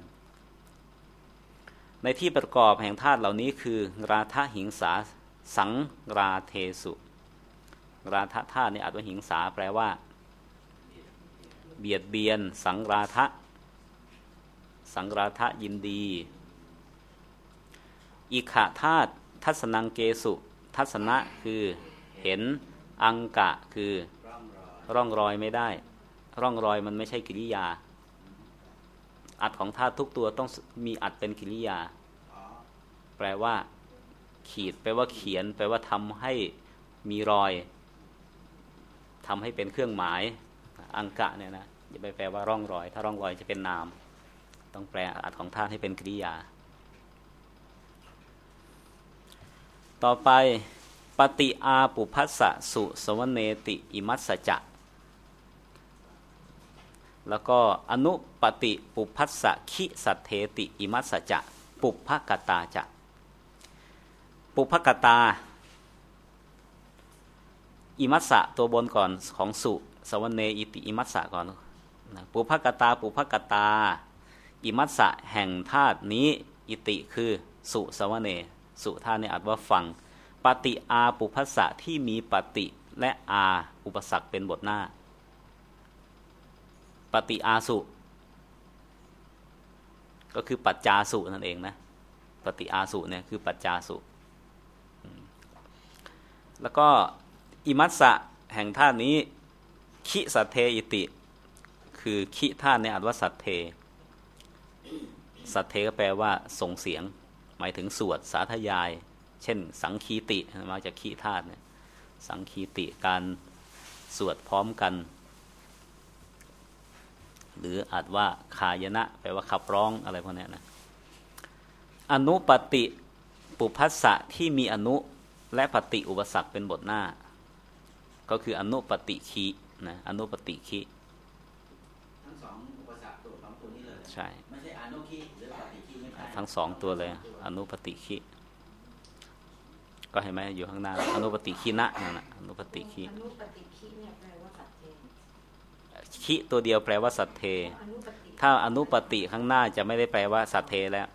ในที่ประกอบแห่งธาตุเหล่านี้คือราทหิงสาสังราเทสุราทธาตุนี่อาจว่าหิงสาแปลว่าเบียดเบียนสังราทะสังราทะยินดีอิขะธาตุทัศนังเกสุทัศนะคือเห็นอังกะคือร่องรอยไม่ได้ร่องรอยมันไม่ใช่กิริยาอัดของธาตุทุกตัวต้องมีอัดเป็นกิริยาแปลว่าขีดแปลว่าเขียนแปลว่าทำให้มีรอยทำให้เป็นเครื่องหมายอังกะเนี่ยนะอย่าไปแปลว่าร่องรอยถ้าร่องรอยจะเป็นนามต้องแปลอัดของธาตุให้เป็นกริยาต่อไปปฏิอาปุพัสสะสุสวเนติอิมัสสจะแล้วก็อนุปติปุพพัสสะขิสัทเทติอิมัสสะจะปุพพกตาจะปุพพกตาอิมัสสะตัวบนก่อนของสุสวเนอิติอิมัสสะก่อนปุพพกตาปุพพกตาอิมัสสะแห่งธาตุนี้อิติคือสุสวเนสุธาตุนี้อัดว่าฟังปฏิอาปุพพสะที่มีปฏิและอาอุปสรรคเป็นบทหน้าปฏิอาสุก็คือปัจจาสุนั่นเองนะปฏิอาสุเนี่ยคือปัจจาสุแล้วก็อิมัสสะแห่งธาตุนี้ขิสัทเทอิติคือขิธาตุในอัตวสัทเทสัทเทก็แปลว่าส่งเสียงหมายถึงสวดสาธยายเช่นสังคีติมาจากขิธาตุเนี่ยสังคีติการสวดพร้อมกันหรืออาจว่าคายนะแปลว่าขับร้องอะไรพวกนี้นะอนุปติปุพพัสสะที่มีอนุและปฏิอุปสรรคเป็นบทหน้าก็คืออนุปติขินะอนุปติขิทั้งสองอุปสรรคตัวของตัวนี้เลยใช่ไม่ใช่อนุขิหรือปฏิขิไม่ใช่ทั้งสองตัวเลยอนุปติขิก็เห็นไหมอยู่ข้างหน้าอนุปติขินะนั่นน่ะอนุปติขิอนุปติขิเนี่ยแปลว่าสัตเทขิตัวเดียวแปลว่าสัตเทถ้าอนุปติข้างหน้าจะไม่ได้แปลว่าสัตเทแล้ว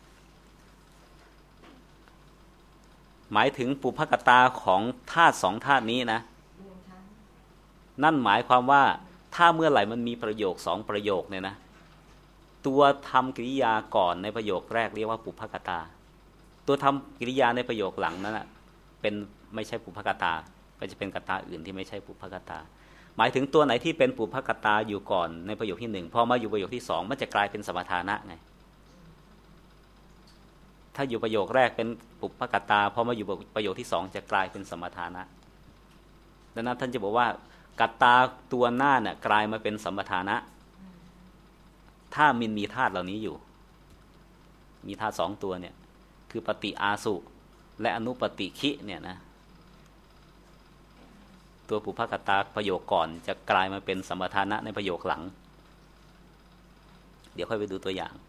หมายถึงปุพพกตาของธาตุสองธาตุนี้นะนั่นหมายความว่าถ้าเมื่อไหร่มันมีประโยคสองประโยคเนี่ยนะตัวทำกริยาก่อนในประโยคแรกเรียกว่าปุพพกตาตัวทำกริยาในประโยคหลังนั้นนะเป็นไม่ใช่ปุพพกตาก็จะเป็นกตาอื่นที่ไม่ใช่ปุพพกตาหมายถึงตัวไหนที่เป็นปุพพกตาอยู่ก่อนในประโยคที่หนึ่งพอมาอยู่ประโยคที่สองมันจะกลายเป็นสมถานะไงถ้าอยู่ประโยคแรกเป็นปุพพกตาพอมาอยู่ประโยคที่สองจะกลายเป็นสมถานะดังนั้นท่านจะบอกว่ากตาตัวหน้าเนี่ยกลายมาเป็นสัมปทานะถ้ามันมีธาตุเหล่านี้อยู่มีธาตุสองตัวเนี่ยคือปฏิอาสุและอนุปฏิขิเนี่ยนะตัวปุพพกตาประโยคก่อนจะกลายมาเป็นสัมปทานะในประโยคหลังเดี๋ยวค่อยไปดูตัวอย่าง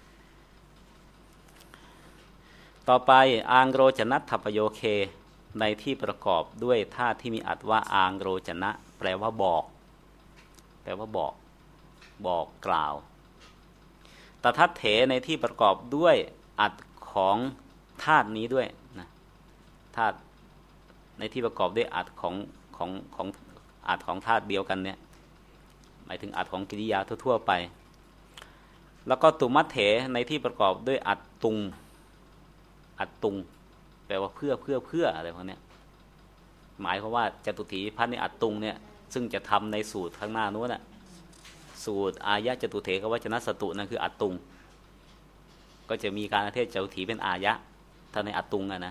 ต่อไปอังโรจนัตถปโยเคในที่ประกอบด้วยธาตุที่มีอัตว่าอังโรจนะแปลว่าบอกแปลว่าบอกบอกกล่าวตทัตเถในที่ประกอบด้วยอัตของธาตุนี้ด้วยนะธาตุในที่ประกอบด้วยอัตของของของอัตของธาตุเดียวกันเนี่ยหมายถึงอัตของกิริยาทั่วๆไปแล้วก็ตุมัตเถในที่ประกอบด้วยอัตตุงอัตตุงแปลว่าเพื่อเพื่อเพื่ออะไรพวกนี้หมายความว่าจตุถีพัฒน์ในอัตตุงเนี่ยซึ่งจะทำในสูตรข้างหน้านู้นน่ะสูตรอายะจตุเถกวัจนสตุนั่นคืออัตตุงก็จะมีการอเทศจตุถีเป็นอายะถ้าในอัตตุงอะนะ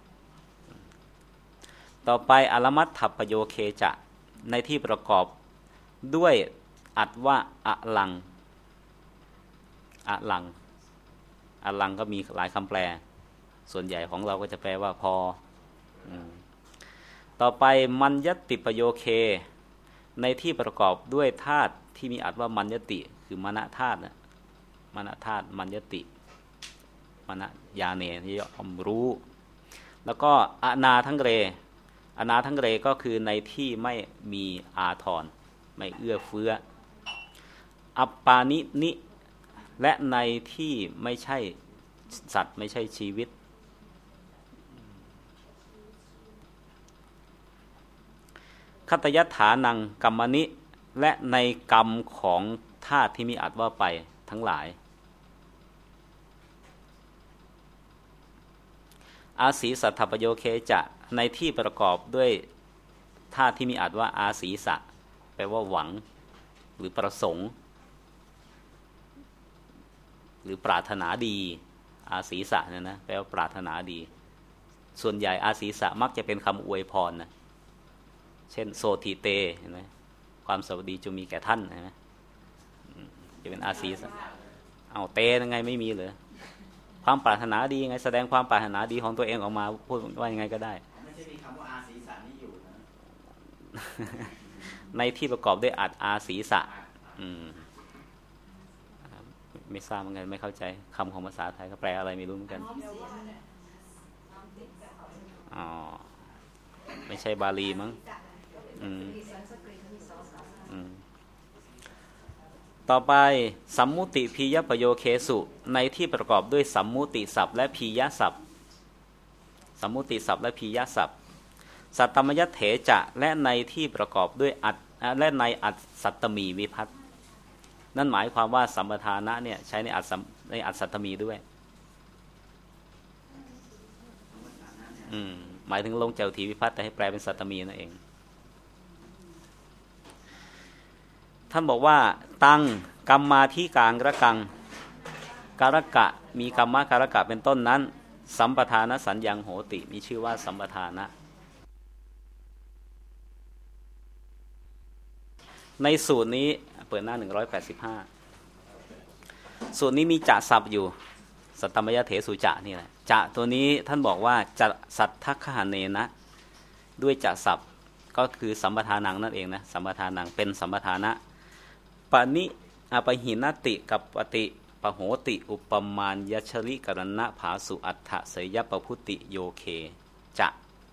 ต่อไปอรมัตถปโยเคจะในที่ประกอบด้วยอัตว่าอะลังอะลังอะลังก็มีหลายคำแปลส่วนใหญ่ของเราก็จะแปลว่าพอต่อไปมัญญติปโยเคในที่ประกอบด้วยธาตุที่มีอัตว่ามัญญติคือมณธาตุนะมณธาตุมัญญติมณญาเนที่ย่อมรู้แล้วก็อนาทังเรอนาทังเรก็คือในที่ไม่มีอาทรไม่เอื้อเฟื้ออัปปานินิและในที่ไม่ใช่สัตว์ไม่ใช่ชีวิตคัตยัตถานังกัมมณิและในกรรมของธาตุที่มีอัตว่าไปทั้งหลายอาศีสัทธปโยเคจะในที่ประกอบด้วยธาตุที่มีอัตว่าอาศีสะแปลว่าหวังหรือประสงค์หรือปรารถนาดีอาศีสะเนี่ยนะแปลว่าปรารถนาดีส่วนใหญ่อาศีสะมักจะเป็นคำอวยพรนะเช่นโสติเตเห็นไหมความสวัสดีจะมีแก่ท่านเห็นไหมจะเป็นอาศีสะเอาเตยังไงไม่มีเลยความปรารถนาดียังไงแสดงความปรารถนาดีของตัวเองออกมาพูดว่ายังไงก็ได้ไม่ใช่มีคำว่าอาศีสะนี่อยู่นะในที่ประกอบด้วยอัตอาศีสะอืมไม่ทราบเหมือนกันไม่เข้าใจคำของภาษาไทยเขาแปลอะไรไม่รู้เหมือนกันอ๋อไม่ใช่บาลีมั้งอืมอืมต่อไปสัมมุติพียประโยเคสุในที่ประกอบด้วยสัมมุติศัพท์และพียศัพท์สัมมุติศัพท์และพียศัพท์สัตตมยเถจะและในที่ประกอบด้วยอัตและในอัตสัตตมีวิภัตตินั่นหมายความว่าสัมปทานะเนี่ยใช้ในอัตในอัตสัตตมีด้วยอืมหมายถึงลงเจ้าทีวิภัตติแต่ให้แปลเป็นสัตตมีนั่นเองท่านบอกว่าตังกัมมาที่กลางระกังการกะมีกัมมะการกะเป็นต้นนั้นสัมปทานะสัญญังโหติมีชื่อว่าสัมปทานะในสูตรนี้เปิดหน้าหนึ่งร้อยแปดสิบห้าสูตรนี้มีจะศัพท์อยู่สัตตมยเถสุจะนี่แหละจะตัวนี้ท่านบอกว่าจะสัทธคหเนนะด้วยจะศัพท์ก็คือสัมปทานังนั่นเองนะสัมปทานังเป็นสัมปทานะปณิอปหินติกับปฏิปโหติอุปมาณยัชริกรณะภาสุอัฏฐเสยปพุติโยเคจะ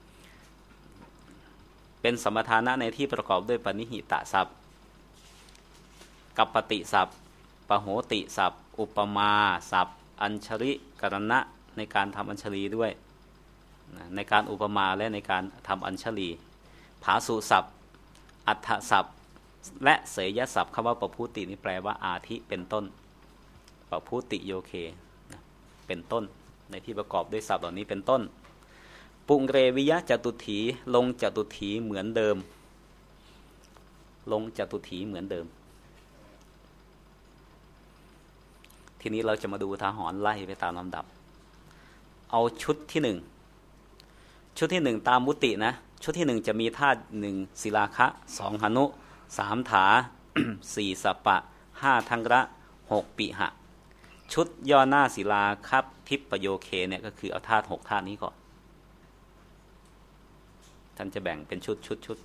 เป็นสัมปทานะในที่ประกอบด้วยปณิหิตศัพท์กับปฏิศัพท์ปโหติศัพท์อุปมาศัพท์อัญชริกรณะในการทำอัญชลีด้วยในการอุปมาและในการทำอัญชลีภาสุศัพท์อัฏฐศัพท์และเสยศัพท์คำว่าปพุตินี่แปลว่าอาทิเป็นต้นปพุติโยเคเป็นต้นในที่ประกอบด้วยศัพท์เหล่านี้เป็นต้นปุงเรวิยะจตุถีลงจตุถีเหมือนเดิมลงจตุถีเหมือนเดิมทีนี้เราจะมาดูทหรณ์ไล่ไปตามลำดับเอาชุดที่หนึ่งชุดที่หนึ่งตามมุตินะชุดที่หนึ่งจะมีธาตุหนึ่งศิลาคะสองหนุสามถา สี่สัปปะห้าทังระหกปิหะชุดย่อหน้าศิลาครับทิปโยเคเนี่ยก็คือเอาธาตุหกธาตุนี้ก่อนท่านจะแบ่งเป็นชุดชุดชุดไป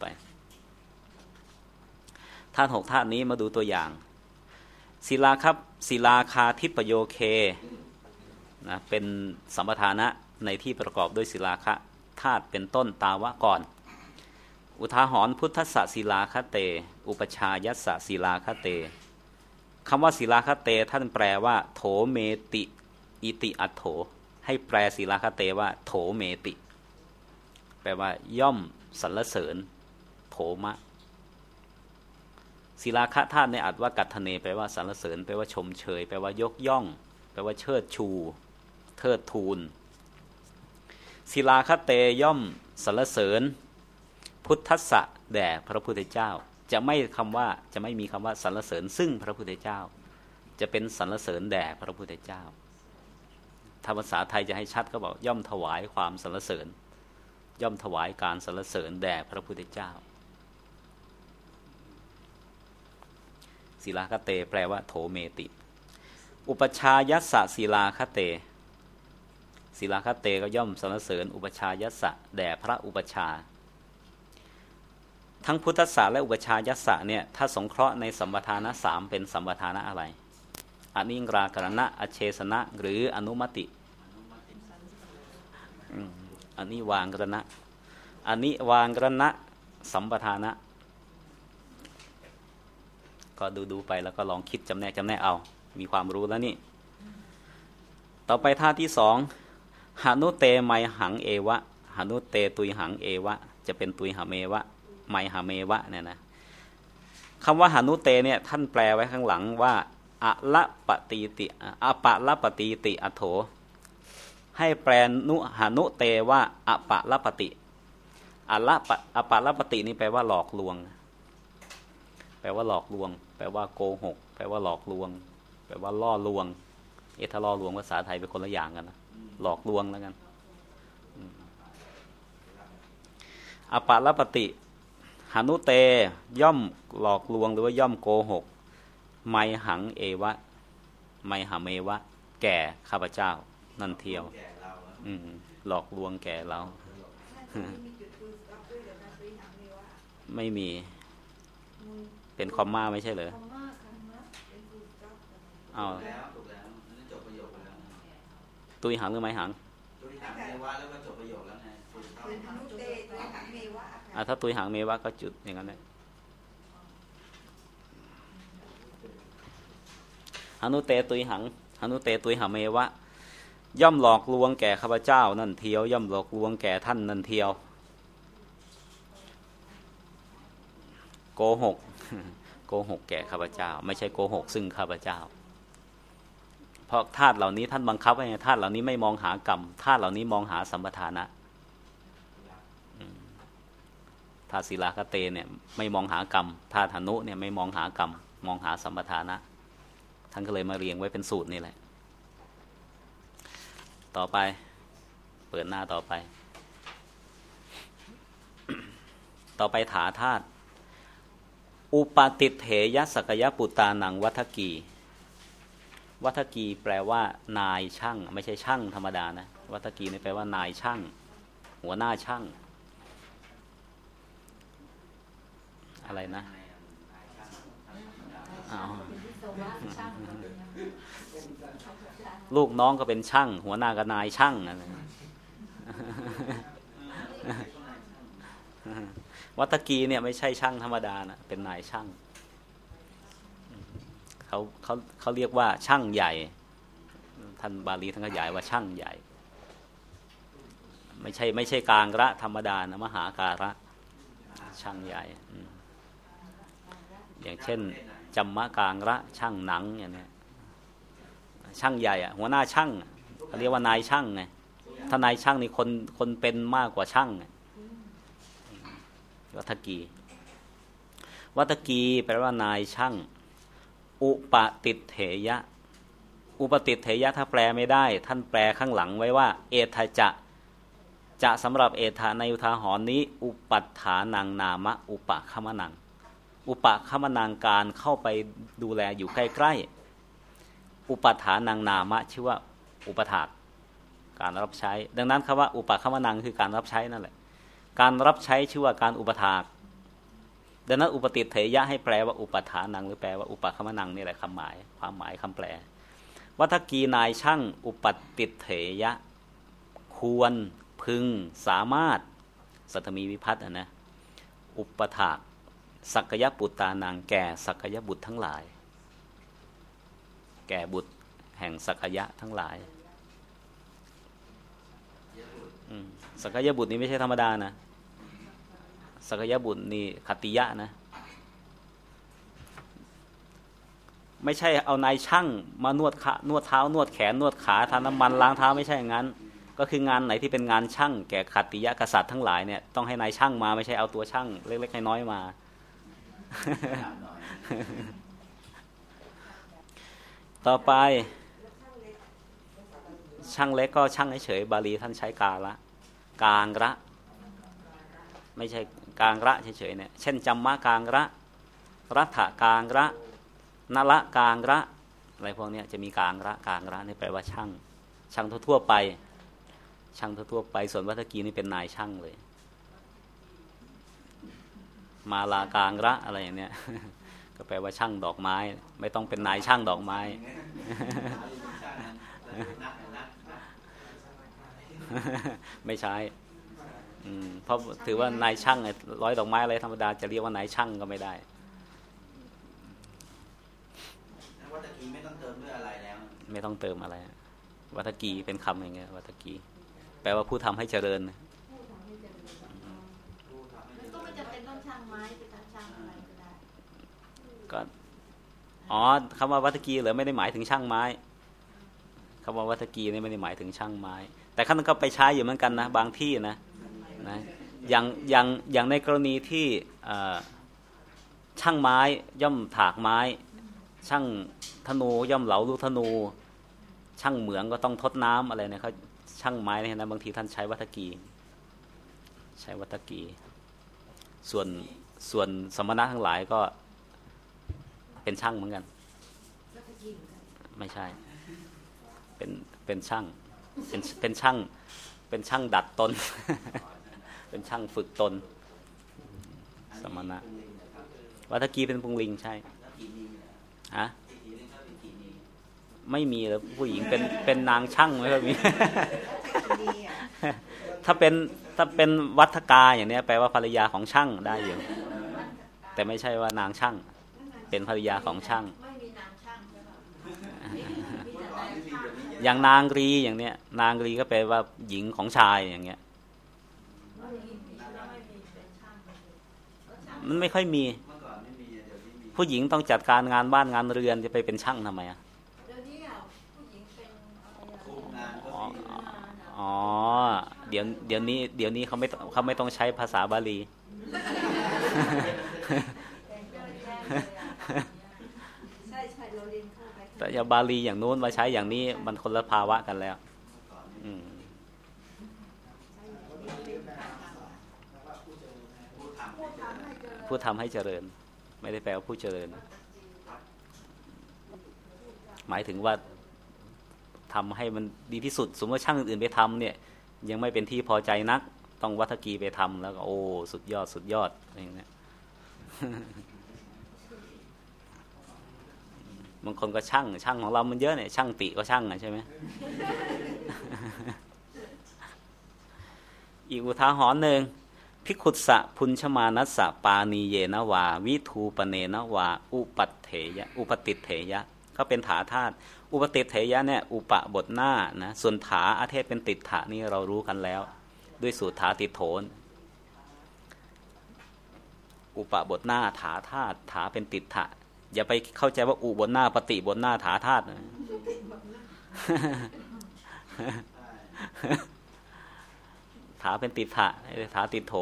ธาตุหกธาตุนี้มาดูตัวอย่างศิลาครับศิลาคาทิปโยเคนะเป็นสัมปทานะในที่ประกอบด้วยศิลาคะธาตุเป็นต้นตาวะก่อนอุทาหรณ์พุทธสศิลาคเตอุปชายัสสศิลาคเตคำว่าศิลาคเตท่านแปลว่าโถเมติอิติอัตโถให้แปลศิลาคเตว่าโถเมติแปลว่าย่อมสรรเสริญโถมะศิลาคะธาตุในอัตว่ากัตถเนแปลว่าสรรเสริญแปลว่าชมเชยแปลว่ายกย่องแปลว่าเชิดชูเทิดทูนศิลาคเตย่อมสรรเสริญพุทธัสสะแด่พระพุทธเจ้าจะไม่คำว่าจะไม่มีคำว่าสรรเสริญซึ่งพระพุทธเจ้าจะเป็นสรรเสริญแด่พระพุทธเจ้าถ้าภาษาไทยจะให้ชัดก็บอกย่อมถวายความสรรเสริญย่อมถวายการสรรเสริญแด่พระพุทธเจ้าศิลาคเตแปลว่าโถเมติอุปชายัสสะศิลาคเตศิลาคเตก็ย่อมสรรเสริญอุปชายัสสะแด่พระอุปชาทั้งพุทธศาสตร์และอุปชายัสสะเนี่ยถ้าสงเคราะห์ในสัมปทานะสามเป็นสัมปทานะอะไรอนิงรากรณะอเชสนะหรืออนุมติอนิวางกรณะอนิวางกรณะสัมปทานะก็ดูดูไปแล้วก็ลองคิดจำแนกจำแนกเอามีความรู้แล้วนี่ต่อไปท่าที่สองหานุเตไมหังเอวะหานุเตตุยหังเอวะจะเป็นตุยหาเมวะไมหาเมวะเนี่ยนะคำว่าหานุเตเนี่ยท่านแปลไว้ข้างหลังว่าอะละปฏิติอะปะละปฏิติอัโถให้แปลนุหานุเตว่าอะปะละปฏิอะละปะอะปะละปฏินี่แปลว่าหลอกลวงแปลว่าหลอกลวงแปลว่าโกหกแปลว่าหลอกลวงแปลว่าล่อลวงเอถ้าล่อลวงภาษาไทยเป็นคนละอย่างกันนะหลอกลวงแล้วกันอะปะละปฏิหานุเตย่อมหลอกลวงหรือว่าย่อมโกหกไมหังเอวะไมหาเมวะแก่ข้าพเจ้านั่นเทียวหลอกลวงแก่เราไม่มีเป็นคอมม่าไม่ใช่เหรออ้าวแล้วถูกแล้วนั่นจบประโยคไปแล้วตุยหังหรือไม่หังตุยหังเมวะแล้วก็จบประโยคแล้วไงถูกต้องอนุเตตุยหังเมวะอ่าถ้าตุยหังเมวะก็จุดอย่างนั้นแหละหนุเตตุยหังหนุเตตุยหังเมวะย่อมหลอกลวงแก่ข้าพเจ้านั่นเทียวย่อมหลอกลวงแก่ท่านนั่นเทียวโกหกโกหกแก่ข้าพเจ้าไม่ใช่โกหกซึ่งข้าพเจ้าเพราะธาตุเหล่านี้ท่านบังคับไว้ไงธาตุเหล่านี้ไม่มองหากรรมธาตุเหล่านี้มองหาสัมปทานะธาตุศิลาคเตเนี่ยไม่มองหากรรมธาตุหนุเนี่ยไม่มองหากรรมมองหาสัมปทานะท่านก็เลยมาเรียงไว้เป็นสูตรนี่แหละต่อไปเปิดหน้าต่อไป ต่อไปถาธาตุอุปาติเถยสักยปุตตานังวัฏกีวัฏกีแปลว่านายช่างไม่ใช่ช่างธรรมดานะวัฏกีนี่แปลว่านายช่างหัวหน้าช่างอะไรนะอ้าวลูกน้องก็เป็นช่างหัวหน้าก็นายช่างอะไรวัฏกีเนี่ยไม่ใช่ช่างธรรมดานะเป็นนายช่างเขาเขาเขาเรียกว่าช่างใหญ่ท่านบาลีท่านขยายว่าช่างใหญ่ไม่ใช่ไม่ใช่กลางระธรรมดานะมหาการะช่างใหญ่อย่างเช่นจัมมะกลางระช่างหนังอย่างนี้ช่างใหญ่อะหัวหน้าช่างเขาเรียกว่านายช่างไงถ้านายช่างนี่คนคนเป็นมากกว่าช่างวัฏกีวัฏกีแปลว่านายช่างอุปติเถยะอุปติเถยะถ้าแปลไม่ได้ท่านแปลข้างหลังไว้ว่าเอทจะจะสำหรับเอทาในอุทาหรณ์นี้อุปัฏฐานังนามะอุปคมนังอุปคมนังการเข้าไปดูแลอยู่ใกล้ๆอุปัฏฐานังนามะชื่อว่าอุปถากการรับใช้ดังนั้นคำว่าอุปคมนังคือการรับใช้นั่นแหละการรับใช้ชื่อว่าการอุปถากดังนั้นอุปติเถยะให้แปลว่าอุปถานังหรือแปลว่าอุปคมนังนี่แหละคำหมายความหมายคำแปลวัฏกีนายช่างอุปติเถยะควรพึงสามารถสัทธมีวิภัตนะนะอุปถากสักยปุตตานางแก่สักยบุตรทั้งหลายแก่บุตรแห่งสักยะทั้งหลายสักยบุตรนี้ไม่ใช่ธรรมดานะสักยบุตรนี่ขัตติยะนะไม่ใช่เอานายช่างมานวดขานวดเท้านวดแขนนวดขาทาน้ำมันล้างเท้าไม่ใช่อย่างนั้นก็คืองานไหนที่เป็นงานช่างแก่ขัตติยะกษัตริย์ทั้งหลายเนี่ยต้องให้นายช่างมาไม่ใช่เอาตัวช่างเล็กๆน้อยๆมา ต่อไปช่างเล็กก็ช่างเฉยๆบาลีท่านใช้กาละกางระไม่ใช่กางระเฉยๆเนี่ยเช่นจัมมะกางระรัฐกางระนละกางระอะไรพวกนี้จะมีกางระกางระนี่แปลว่าช่างช่างทั่วๆไปช่างทั่วๆไปส่วนวัฏกีนี่เป็นนายช่างเลยมาลากางระอะไรอย่างเนี้ยก็แปลว่าช่างดอกไม้ไม่ต้องเป็นนายช่างดอกไม้ไม่ใช่เพราะถือว่านายช่างร้อยดอกไม้อะไรธรรมดาจะเรียกว่านายช่างก็ไม่ได้วัฏกีไม่ต้องเติมด้วยอะไรแล้วไม่ต้องเติมอะไรวัฏกีเป็นคำอย่างเงี้ยวัฏกีแปลว่าผู้ทำให้เจริญก็ไม่จำเป็นต้องช่างไม้เป็นช่างอะไรก็ได้ก็อ๋อคำว่าวัฏกีเหรอไม่ได้หมายถึงช่างไม้คำว่าวัฏกีนี่ไม่ได้หมายถึงช่างไม้แต่ขั้นก็ไปใช้อยู่เหมือนกันนะบางที่นะนะอย่างอย่างอย่างในกรณีที่ช่างไม้ย่อมถากไม้ช่างธนูย่อมเหลาลูกธนูช่างเหมืองก็ต้องทดน้ำอะไรเนี่ยเขาช่างไม้เนี่ยนะบางทีท่านใช้วัฏกีใช้วัฏกีส่วนส่วนสมณะทั้งหลายก็เป็นช่างเหมือนกันไม่ใช่เป็นเป็นช่างเป็นเป็นช่างเป็นช่างดัดตน เป็นช่างฝึกตนสมณะวัฏกีเป็นปุงลิงใช่ฮะไม่มีแล้วผู้หญิงเป็นเป็นนางช่างไม่ค่อยมี ถ้าเป็นถ้าเป็นวัฒกาอย่างนี้แปลว่าภรรยาของช่างได้อยู่แต่ไม่ใช่ว่านางช่างเป็นภรรยาของช่างอย่างนางรีอย่างเนี้ยนางรีก็แปลว่าหญิงของชายอย่างเงี้ยมันไม่ค่อยมีผู้หญิงต้องจัดการงานบ้านงานเรือนจะไปเป็นช่างทำไมอ่ะอ๋อเดี๋ยวเดี๋ยวนี้เดี๋ยวนี้เขาไม่เขาไม่ต้องใช้ภาษาบาลีแต่อย่าบาลีอย่างนู้นมาใช้อย่างนี้มันคนละภาวะกันแล้วผู้ทำให้เจริญไม่ได้แปลว่าผู้เจริญหมายถึงว่าทำให้มันดีที่สุดสมมติว่าช่างอื่นๆไปทำเนี่ยยังไม่เป็นที่พอใจนักต้องวัฒกีไปทำแล้วก็โอ้สุดยอดสุดยอดอย่างเงี้ยบางคนก็ช่างช่างของเรามันเยอะเนี่ยช่างติก็ช่างใช่ไหม อีกอุทาหรณ์หนึ่งภิกขุสะพุญชมานัสสะปานีเยนะวาวิทูปเนนะวาอุปัตเถยะอุปติเถยะก็เป็นถาธาตุอุปติเถยะเนี่ยอุปบทหน้านะส่วนถาอาเทศเป็นติดถะนี่เรารู้กันแล้วด้วยสูตรถาติโถนอุปบทหน้าถาธาตุถาเป็นติดถะอย่าไปเข้าใจว่าอุบนหน้าปฏิบนหน้าถาธาตุนะถาเป็นติดถะถาติดโถ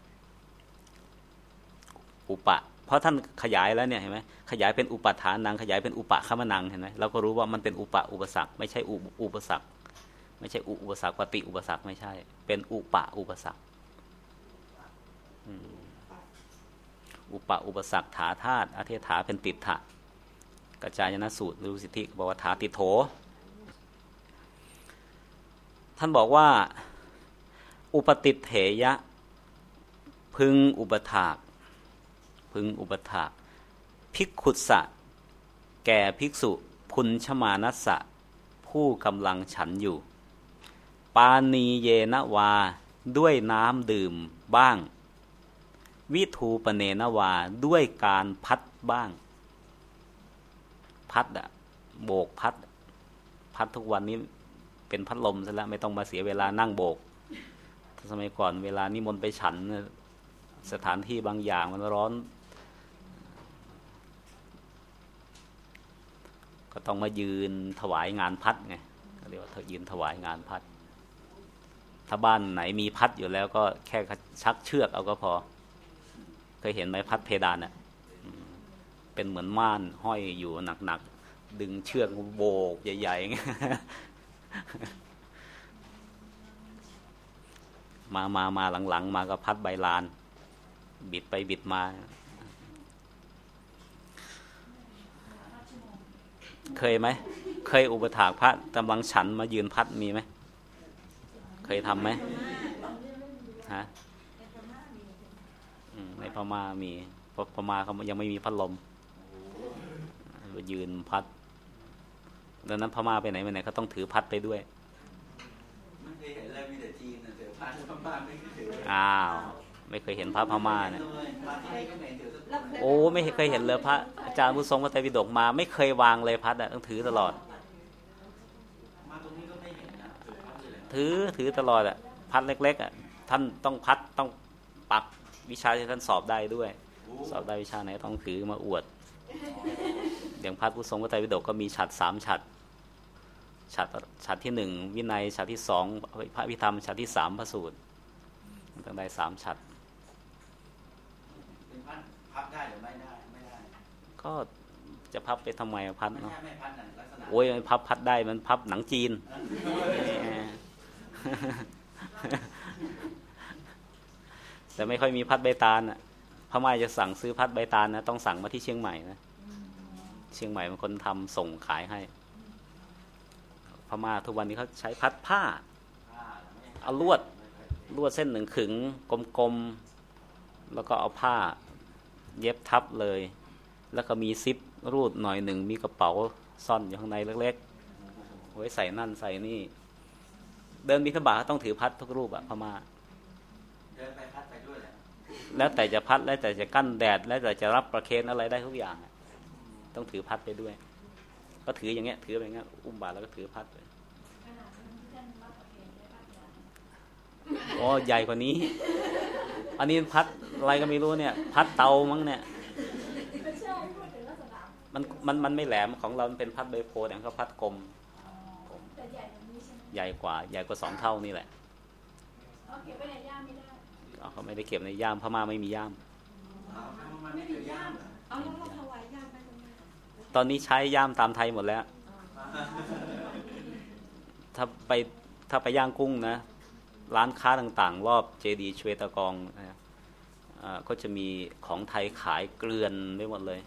อุปะเพราะท่านขยายแล้วเนี่ยเห็นไหมขยายเป็นอุปทานังขยายเป็นอุปะขมนังเห็นไหมเราก็รู้ว่ามันเป็นอุปะอุปสรรคไม่ใช่อุอุปสรรคไม่ใช่อุอุปสรรคปฏิอุปสรรคไม่ใช่เป็นอุปะอุปสรรคอุปะอุปสรรคถาธาตุอเทถาเป็นติดถะกระจายนสูตรรู้สิทธิบอกว่าถาติโถท่านบอกว่าอุปติเถยะพึงอุปถากพึงอุปถากภิกขุสะแก่ภิกษุพุญชมานัสสะผู้กำลังฉันอยู่ปานีเยนะวาด้วยน้ำดื่มบ้างวิทูปเนนะวาด้วยการพัดบ้างพัดอะโบกพัดพัดทุกวันนี้เป็นพัดลมซะแล้วไม่ต้องมาเสียเวลานั่งโบกสมัยก่อนเวลานิมนต์ไปฉันสถานที่บางอย่างมันร้อนก็ต้องมายืนถวายงานพัดไงก็เรียกว่ายืนถวายงานพัดถ้าบ้านไหนมีพัดอยู่แล้วก็แค่ชักเชือกเอาก็พอเคยเห็นไหมพัดเพดานอ่ะเป็นเหมือนม่านห้อยอยู่หนักๆดึงเชือกโบกใหญ่ๆมามามาหลังๆมาก็พัดใบลานบิดไปบิดมาเคยไหมเคยอุปถากพระกำลังฉันมายืนพัดมีไหมเคยทำไหมฮะในพม่ามีเพราะพม่าเขายังไม่มีพัดลมมายืนพัดดังนั้นพม่าไปไหนไปไหนเขาต้องถือพัดไปด้วยไม่เคยเห็นเลยมีแต่จีนนะแต่พระพม่าไม่เคยถืออ้าวไม่เคยเห็นพระพม่าเนี่ยโอ้ไม่เคยเห็นเลยพระอาจารย์ผู้ทรงพระไตรปิฎกมาไม่เคยวางเลยพัดอ่ะต้องถือตลอดถือถือตลอดอ่ะพัดเล็กๆอ่ะท่านต้องพัดต้องปักวิชาที่ท่านสอบได้ด้วยสอบได้วิชาไหนต้องถือมาอวดอย่างพัดผู้ทรงพระไตรปิฎกก็มีฉัตรสามฉัตรฉัตรฉัตรที่หนึ่งวินัยฉัตรที่สองพระวิธรรมฉัตรที่สามพระสูตรต้องได้สามฉัตรพับได้หรือไม่ได้ไม่ได้ก็จะพับไปทำไมพัดเนาะโอ้ยพับพัดได้มันพับหนังจีนแต่ไม่ค่อยมีพัดใบตาลอ่ะพม่าจะสั่งซื้อพัดใบตาลนะต้องสั่งมาที่เชียงใหม่นะเชียงใหม่เป็นคนทำส่งขายให้พม่าทุกวันนี้เขาใช้พัดผ้าเอาลวดลวดเส้นหนึ่งขึงกลมๆแล้วก็เอาผ้าเย็บทับเลยแล้วก็มีซิปรูดหน่อยหนึ่งมีกระเป๋าซ่อนอยู่ข้างในเล็กๆไว้ใส่นั่นใส่นี่เดินบิณฑบาตต้องถือพัดทุกรูปอะพม่าเดินไปพัดไปด้วยแหละแล้วแต่จะพัดแล้วแต่จะกั้นแดดแล้วแต่จะรับประเคนอะไรได้ทุกอย่างต้องถือพัดไปด้วยก็ถืออย่างเงี้ยถือไปอย่างเงี้ยอุ้มบาตรแล้วก็ถือพัดไปโอ้ใหญ่กว่านี้อันนี้พัดอะไรก็ไม่รู้เนี่ยพัดเตามั้งเนี่ยมันมันมันไม่แหลมของเราเป็นพัดใบโพธิ์แต่เขาพัดกลมใหญ่กว่าใหญ่กว่าสองเท่านี่แหละเก็บไว้ในย่ามไม่ได้เขาไม่ได้เก็บในย่ามพม่าไม่มีย่ามไม่มีย่ามเอาแล้วเราถวายย่ามไปตรงไหนตอนนี้ใช้ย่ามตามไทยหมดแล้วถ้าไปถ้าไปย่างกุ้งนะร้านค้าต่างๆรอบเจดีย์ชเวตากองนะก็จะมีของไทยขายเกลื่อนไปหมดเลย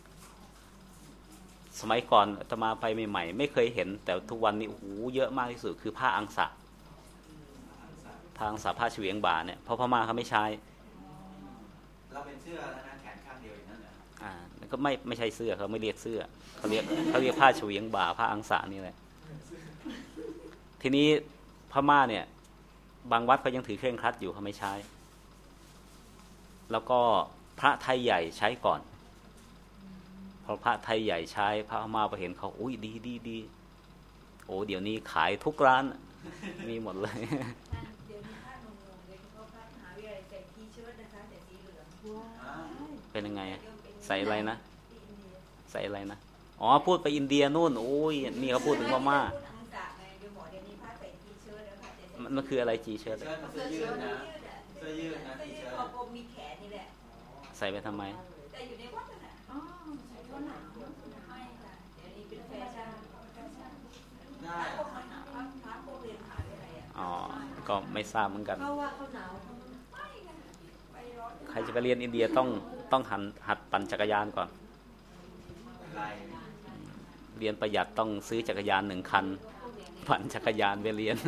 สมัยก่อนอาตมาไปใหม่ๆไม่เคยเห็นแต่ทุกวันนี้โอ้โหเยอะมากที่สุดคือผ้าอังสะผ้าอังสะผ้าเฉวียงบ่าเนี่ยเพราะพม่าเขาไม่ใช้เราเป็นเสื้อแล้วนะแขนข้างเดียวอย่างนั้นเหรออ่าก็ไม่ไม่ใช่เสื้อเขาไม่เรียกเสื้อเขาเรียกเขาเรียกผ้าเฉวียงบ่าผ้าอังสะนี่แหละทีนี้พม่าเนี่ยบางวัดเขายังถือเคร่งครัดอยู่เขาไม่ใช้แล้วก็พระไทยใหญ่ใช้ก่อนพอพระไทยใหญ่ใช้พระพม่าพอเห็นเขาอุ้ยดีดีดีโอ้เดี๋ยวนี้ขายทุกร้านมีหมดเลยเป็นยังไงใส่อะไรนะใส่อะไรนะอ๋อพูดไปอินเดียนู่นโอ้ยนี่เขาพูดถึงพม่ามันคืออะไรจีเชิ้ตเสื้อยืดนะเสื้อยืดนะจีเชิ้ตมีแขนนี่แหละใส่ไปทำไมแต่อยู่ในวัดน่ะอ๋อใส่ก็หนาวไม่ค่ะเดี๋ยวนี้เป็นแฟชั่นได้อ๋อก็ไม่ทราบเหมือนกันเพราะว่าเขาหนาวใครจะไปเรียนอินเดียต้องต้องหันหัดปั่นจักรยานก่อนเรียนประหยัดต้องซื้อจักรยานหนึ่งคันปั่นจักรยานไปเรียน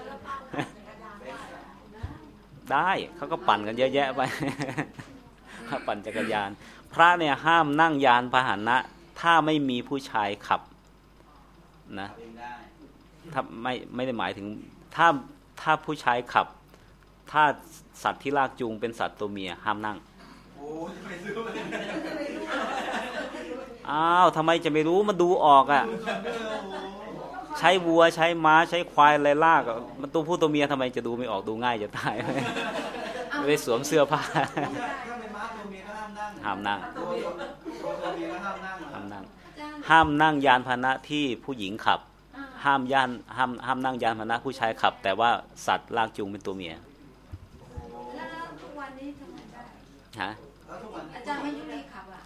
ได้เขาก็ปั่นกันเยอะแยะไปปั่นจักรยานพระเนี่ยห้ามนั่งยานพาหนะถ้าไม่มีผู้ชายขับนะถ้าไม่ไม่ได้หมายถึงถ้าถ้าผู้ชายขับถ้าสัตว์ที่ลากจูงเป็นสัตว์ตัวเมียห้ามนั่งอ้าวทำไมจะไม่รู้มันดูออกอ่ะใช้วัวใช้ม้าใช้ควายอะไรลากมันตัวผู้ตัวเมียทำไมจะดูไม่ออกดูง่ายจะตายไม่ได้สวมเสื้อผ้าห้ามนั่งห้ามนั่งห้ามนั่งยานพาหนะที่ผู้หญิงขับห้ามยานห้ามห้ามนั่งยานพาหนะผู้ชายขับแต่ว่าสัตว์ลากจูงเป็นตัวเมียแล้วทุกวันนี้ทำไมได้ฮะอาจารย์ไม่ยุติขับอ่ะ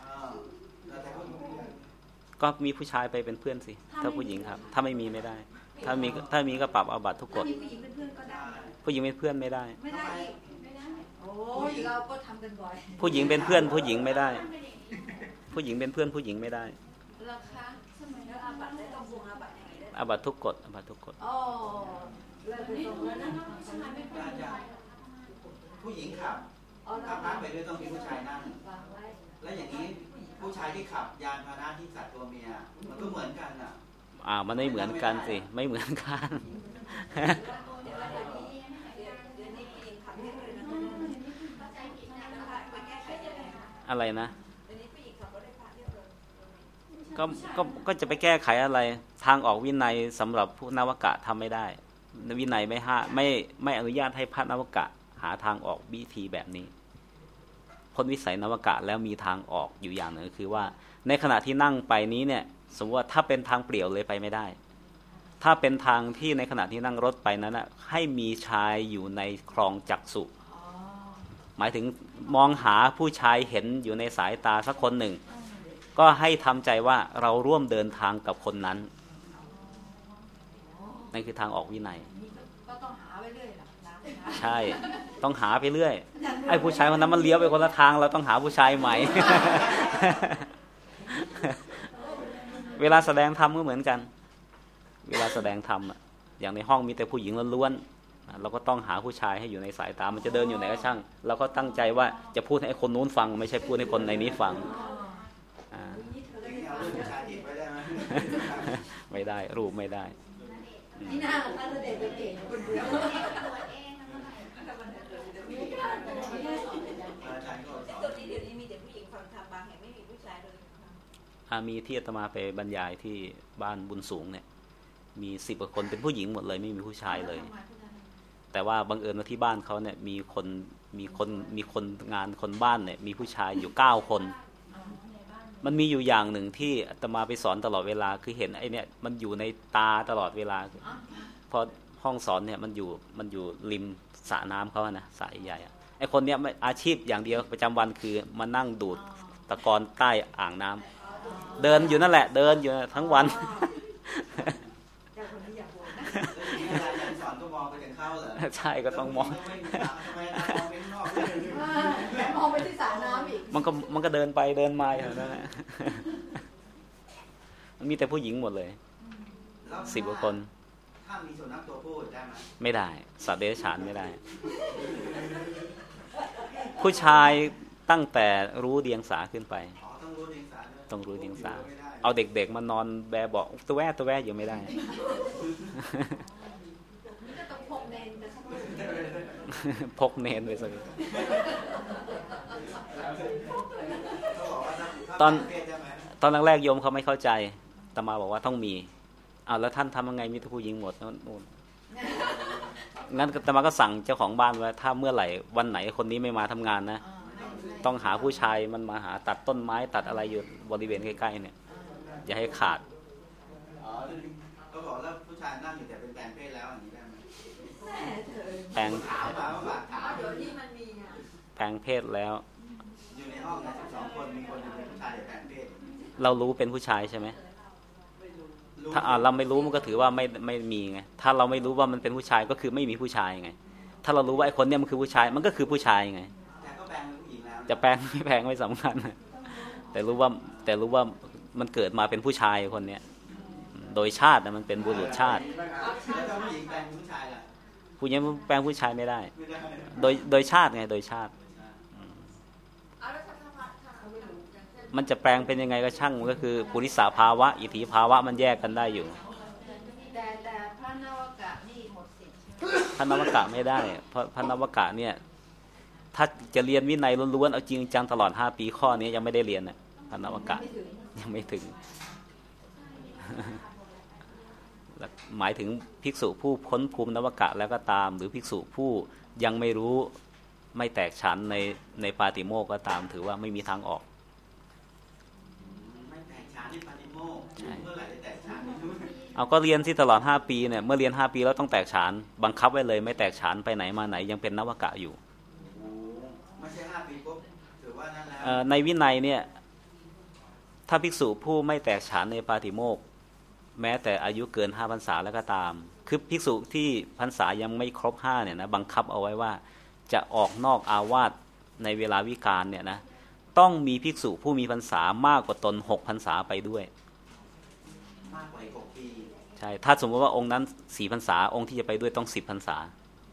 ก็มีผู้ชายไปเป็นเพื่อนสิถ้าผู้หญิงครับถ้าไม่มีไม่ได้ถ้ามีถ้ามีก็ปรับอาบัติทุกกฎผู้หญิงเป็นเพื่อนก็ได้ผู้หญิงเป็นเพื่อนไม่ได้ไม่ได้ไม่ได้โอ้ยเราก็ทำกันบ่อยผู้หญิงเป็นเพื่อนผู้หญิงไม่ได้ผู้หญิงเป็นเพื่อนผู้หญิงไม่ได้ราคาสมัยแล้วอาบัติได้ต้องบวงอาบัติยังไงได้อาบัติทุกกฎอาบัติทุกกฎอ๋อแล้วตรงนั้นนะผู้ชายไม่เป็นผู้หญิงขับถ้าพาไปด้วยต้องมีผู้ชายนั่งแล้วอย่างนี้ผู้ชายที่ขับยานพาหนะที่สัตว์ตัวเมียมันก็เหมือนกันอ่ะอ่ามันไม่เหมือนกันสิไม่เหมือนกันอะไรนะก็ก็ก็จะไปแก้ไขอะไรทางออกวินัยสำหรับผู้นวกะทำไม่ได้วินัยไม่ห้าไม่ไม่อนุญาตให้พระนวกะหาทางออกวิธีแบบนี้พ้นวิสัยนวกะแล้วมีทางออกอยู่อย่างหนึ่งคือว่าในขณะที่นั่งไปนี้เนี่ยสมมติว่าถ้าเป็นทางเปลี่ยวเลยไปไม่ได้ถ้าเป็นทางที่ในขณะที่นั่งรถไปนั้นนะให้มีชายอยู่ในคลองจักษุหมายถึงมองหาผู้ชายเห็นอยู่ในสายตาสักคนหนึ่งก็ให้ทำใจว่าเราร่วมเดินทางกับคนนั้นนั่นคือทางออกวินัยก็ต้องหาไปเรื่อยหรอใช่ต้องหาไปเรื่อยไอ้ผู้ชายคนนั้นมันเลี้ยวไปคนละทางเราต้องหาผู้ชายใหม่ เวลาแสดงธรรมก็เหมือนกันเวลาแสดงธรรมอ่ะอย่างในห้องมีแต่ผู้หญิงล้วนๆเราก็ต้องหาผู้ชายให้อยู่ในสายตามันจะเดินอยู่ไหนก็ช่างเราก็ตั้งใจว่าจะพูดให้คนนู้นฟังไม่ใช่พูดให้คนในนี้ฟังไม่ได้รูปไม่ได้นี่น่าถ้าเด็กเก่งคนเดียวตัวเองนะอาจารย์ก็สอนตัวนี้เดี๋ยวนี้มีแต่ผู้หญิงฟังธรรมบางแห่งไม่มีผู้ชายเลยอามีที่อาตมาไปบรรยายที่บ้านบุญสูงเนี่ยมีสิบกว่าคนเป็นผู้หญิงหมดเลยไม่มีผู้ชายเลยแต่ว่าบังเอิญว่าที่บ้านเขาเนี่ยมีคนมีคนมีคนงานคนบ้านเนี่ยมีผู้ชายอยู่เก้าคนมันมีอยู่อย่างหนึ่งที่อาตมาไปสอนตลอดเวลาคือเห็นไอ้เนี่ยมันอยู่ในตาตลอดเวลาพอห้องสอนเนี่ยมันอยู่มันอยู่ริมสระน้ำเขานะสระใหญ่ไอ้คนเนี้ยอาชีพอย่างเดียวประจำวันคือมานั่งดูดตะกอนใต้อ่างน้ำเดินอยู่นั่นแหละเดินอยู่ทั้งวันสอนก็มองไปถึงเข้าเหรอใช่ก็ต้องมองมองไปที่สระน้ำอีกมันก็มันก็เดินไปเดินมาอย่างนั้นแหละมันมีแต่ผู้หญิงหมดเลยสิบกว่าคนถ้ามีสุนัขตัวผู้ได้ไหมไม่ได้สัตว์เดรัจฉานไม่ได้ผู้ชายตั้งแต่รู้เดียงสาขึ้นไปต้องรู้เดียงสาต้องรู้เดียงสาเอาเด็กๆมานอนแบเบาะตัวแว่ตัวแว่ยังไม่ได้พกเนนไปสักตอนตอนแรกๆโยมเขาไม่เข้าใจอาตมาบอกว่าต้องมีเอาแล้วท่านทำยังไงมีแต่ผู้หญิงหมดนู่นงั้นอาตมาก็สั่งเจ้าของบ้านว่าถ้าเมื่อไหร่วันไหนคนนี้ไม่มาทำงานนะต้องหาผู้ชายมันมาหาตัดต้นไม้ตัดอะไรอยู่บริเวณใกล้ๆเนี่ยอย่าให้ขาดเขาบอกแล้วผู้ชายนั่งอยู่แต่เป็นแปลงเพศแล้วอย่างนี้ได้ไหมแปลงถามมาว่าถามเดี๋ยวนี้มันมีแปลงเพศแล้วอยู่ในห้องนะสิบสองคนมีคนเป็นผู้ชายแปลงเพศเรารู้เป็นผู้ชายใช่ไหมถ้าเราไม่รู้มันก็ถือว่าไม่ไม่มีไงถ้าเราไม่รู้ว่ามันเป็นผู้ชายก็คือไม่มีผู้ชายไงถ้าเรารู้ว่าไอ้คนเนี้ยมันคือผู้ชายมันก็คือผู้ชายไงแต่ก็แปลงเป็นผู้หญิงแล้วจะแปลงไม่แปลงไม่สำคัญแต่รู้ว่าแต่รู้ว่ามันเกิดมาเป็นผู้ชายคนเนี้ยโดยชาตินะมันเป็นบุรุษชาติแล้วผู้หญิงแปลงผู้ชายล่ะผู้หญิงแปลงผู้ชายไม่ได้โดยโดยชาติไงโดยชาติมันจะแปลงเป็นยังไงก็ช่างมันก็คือปุริสภาวะอิทธิภาวะมันแยกกันได้อยู่แต่แต่พระนวกะนี่หมดสิทธิ์พระนวกะไม่ได้เพราะพระนวกะเนี่ยถ้าจะเรียนวินัยล้วนๆเอาจริงจังตลอดห้าปีข้อนี้ยังไม่ได้เรียนน่ะพระนวกะยังไม่ถึงหมายถึงภิกษุผู้พ้นภูมินวกะแล้วก็ตามหรือภิกษุผู้ยังไม่รู้ไม่แตกฉานในในปาติโมกข์ก็ตามถือว่าไม่มีทางออกไม่แตกฉานในปาติโมกข์เมื่อไหร่จะแตกฉานเอาก็เรียนที่ตลอดห้าปีเนี่ยเมื่อเรียนห้าปีแล้วต้องแตกฉานบังคับไว้เลยไม่แตกฉานไปไหนมาไหนยังเป็นนวกะอยู่ไม่ใช่ห้าปีปุ๊บถือว่านั่นแล้วในวินัยเนี่ยถ้าภิกษุผู้ไม่แตกฉานในปาติโมกข์แม้แต่อายุเกินห้าพรรษาแล้วก็ตามคือภิกษุที่พรรษายังไม่ครบห้าเนี่ยนะบังคับเอาไว้ว่าจะออกนอกอาวาสในเวลาวิกาลเนี่ยนะต้องมีภิกษุผู้มีพรรษามากกว่าตนหกพรรษาไปด้วยมากกว่าหกปีใช่ถ้าสมมติว่าองค์นั้นสี่พรรษาองค์ที่จะไปด้วยต้องสิบพรรษา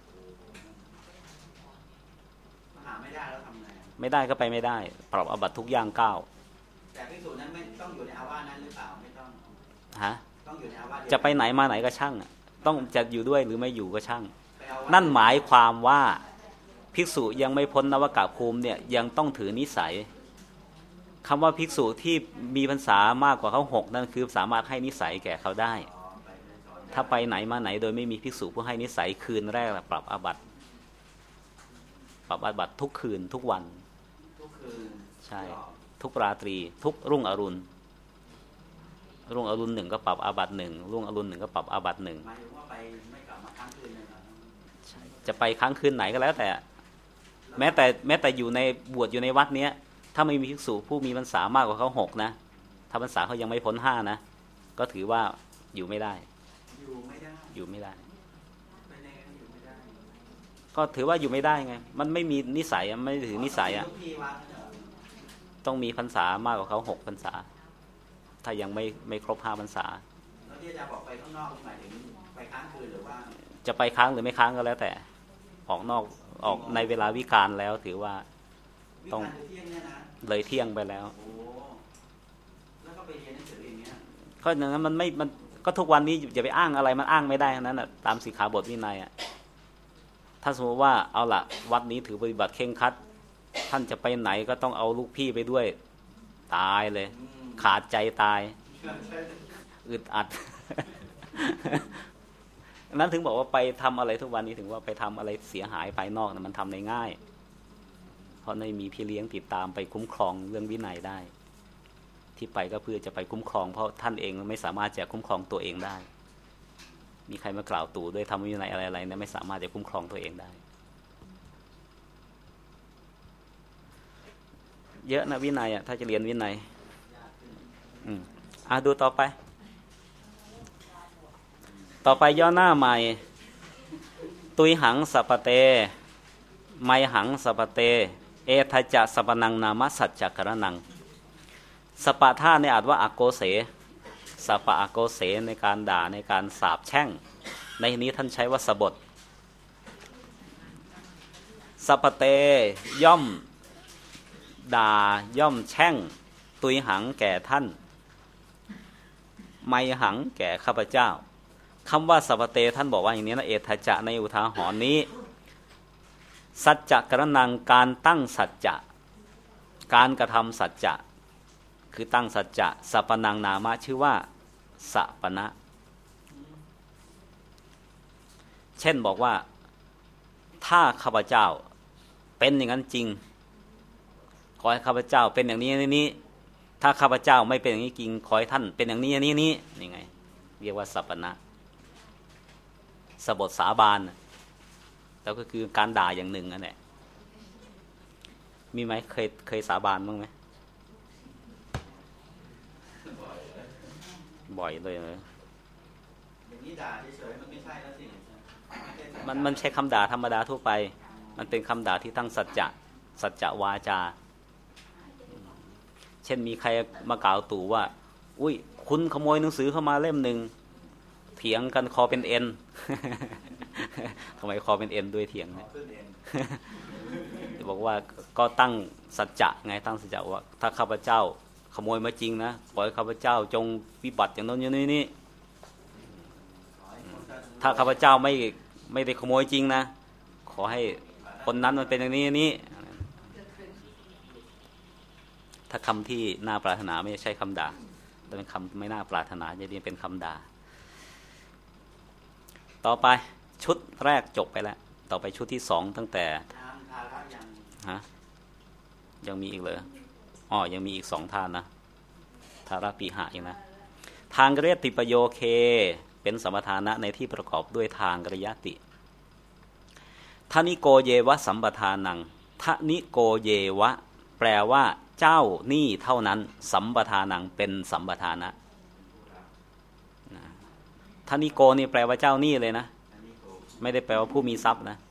หาไม่ได้แล้วทำไงไม่ได้ก็ไปไม่ได้ปรับอาบัติทุกอย่างก้าวแต่ภิกษุนั้นไม่ต้องอยู่ในอาวาสนั้นหรือเปล่าไม่ต้องฮะจะไปไหนมาไหนก็ช่างต้องจะอยู่ด้วยหรือไม่อยู่ก็ช่างนั่นหมายความว่าภิกษุยังไม่พ้นนวกะภูมิเนี่ยยังต้องถือนิสัยคำว่าภิกษุที่มีพรรษามากกว่าเขาหกนั่นคือสามารถให้นิสัยแก่เขาได้ถ้าไปไหนมาไหนโดยไม่มีภิกษุผู้ให้นิสัยคืนแรกปรับอาบัติปรับอาบัติทุกคืนทุกวันใช่ทุกราตรีทุกรุ่งอรุณรุ่งอรุณหนึ่งก็ปรับอาบัติหนึ่งรุ่งอรุณหนึ่งก็ปรับอาบัติหนึ่งจะไปค้างคืนไหนก็แล้วแต่แม้แต่แม้แต่อยู่ในบวชอยู่ในวัดเนี้ยถ้าไม่มีภิกษุผู้มีพรรษามากกว่าเขาหกนะถ้าพรรษาเขายังไม่พ้นห้านะก็ถือว่าอยู่ไม่ได้อยู่ไม่ได้อยู่ไม่ได้ก็ถือว่าอยู่ไม่ได้ไงมันไม่มีนิสัยไม่ถือนิสัยอ่ะต้องมีพรรษามากกว่าเขาหกพรรษาถ้ายังไม่ไม่ครบห้าพรรษาแล้วที่อาจารย์บอกไปข้างนอกหมายถึงไปค้างคืนหรือว่าจะไปค้างหรือไม่ค้างก็แล้วแต่ออกนอกออกในเวลาวิกาลแล้วถือว่าต้องเลยเที่ยงไปแล้วแล้วก็ไปเรียนหนังสืออย่างเงี้ยก็อย่างนั้นมันไม่มันก็ทุกวันนี้อย่าไปอ้างอะไรมันอ้างไม่ได้ทั้งนั้นนะตามสิกขาบทวินัยอ่ะถ้าสมมติว่าเอาล่ะวัดนี้ถือปฏิบัติเคร่งครัดท่านจะไปไหนก็ต้องเอาลูกพี่ไปด้วยตายเลยขาดใจตายอึดอัดนั้นถึงบอกว่าไปทำอะไรทุกวันนี้ถึงว่าไปทำอะไรเสียหายภายนอกนะมันทำได้ง่ายเพราะไม่มีพี่เลี้ยงติดตามไปคุ้มครองเรื่องวินัยได้ที่ไปก็เพื่อจะไปคุ้มครองเพราะท่านเองไม่สามารถจะคุ้มครองตัวเองได้มีใครมากล่าวตู่ด้วยทำวินัยอะไรๆเนี่ยไม่สามารถจะคุ้มครองตัวเองได้เยอะนะวินัยอ่ะถ้าจะเรียนวินัยอืมอ่ะดูต่อไปต่อไปย่อหน้าใหม่ตุยหังสัพเตไมหังสัพเตเอทัจจะสัพนังนามสัจจกรนังสปะท่าในอาจว่าอโกเสสปะอโกเสในการด่าในการสาปแช่งในนี้ท่านใช้ว่าสบทสัพเตย่อมด่าย่อมแช่งตุยหังแก่ท่านไมหังแก่ข้าพเจ้าคำว่าสัพเตท่านบอกว่าอย่างนี้นะเอทัจจะในอุทาหรณ์นี้สัจจกรนังการตั้งสัจจะการกระทำสัจจะคือตั้งสัจจะสัปนังนามะชื่อว่าสัปนะเช่นบอกว่าถ้าข้าพเจ้าเป็นอย่างนั้นจริงขอให้ข้าพเจ้าเป็นอย่างนี้นี้ถ้าข้าพเจ้าไม่เป็นอย่างนี้จริงขอให้ท่านเป็นอย่างนี้นี้นี้นี่ไงเรียกว่าสัปนะสบทสาบานแล้วก็คือการด่าอย่างหนึ่งนั่นแหละมีไหมเคยเคยสาบานบ้างไหมบ่อยเลยเลยอย่างนี้ด่าเฉยๆมันไม่ใช่แล้วสิมันมันใช้คำด่าธรรมดาทั่วไปมันเป็นคำด่าที่ตั้งสัจจะสัจจะวาจาเช่นมีใครมากล่าวตู่ว่าอุ้ยคุณขโมยหนังสือเข้ามาเล่มหนึ่งเถียงกันคอเป็นเอ็นทำไมคอเป็นเอ็นด้วยเถียงเนี่ยบอกว่าก็ตั้งสัจจะไงตั้งสัจจะว่าถ้าข้าพเจ้าขโมยมาจริงนะขอให้ข้าพเจ้าจงวิบัติอย่างนั้นอย่างนี้นี่ถ้าข้าพเจ้าไม่ไม่ได้ขโมยจริงนะขอให้คนนั้นมันเป็นอย่างนี้นี้ถ้าคำที่น่าปรารถนาไม่ใช่คำด่าแต่เป็นคำไม่น่าปรารถนาจะเรียนเป็นคำด่าต่อไปชุดแรกจบไปแล้วต่อไปชุดที่สองตั้งแต่ฮะยังมีอีกเหรออ๋อยังมีอีกสองทานนะทาราปีหะอีกนะทางกริยติประโยเคเป็นสัมปทานะในที่ประกอบด้วยทางกริยติทนิโกเยวะสัมปทานังทนิโกเยวะแปลว่าเจ้านี่เท่านั้นสัมปทานังเป็นสัมปทานะทนิโกนี่แปลว่าเจ้านี่เลยนะไม่ได้แปลว่าผู้มีทรัพย์นะ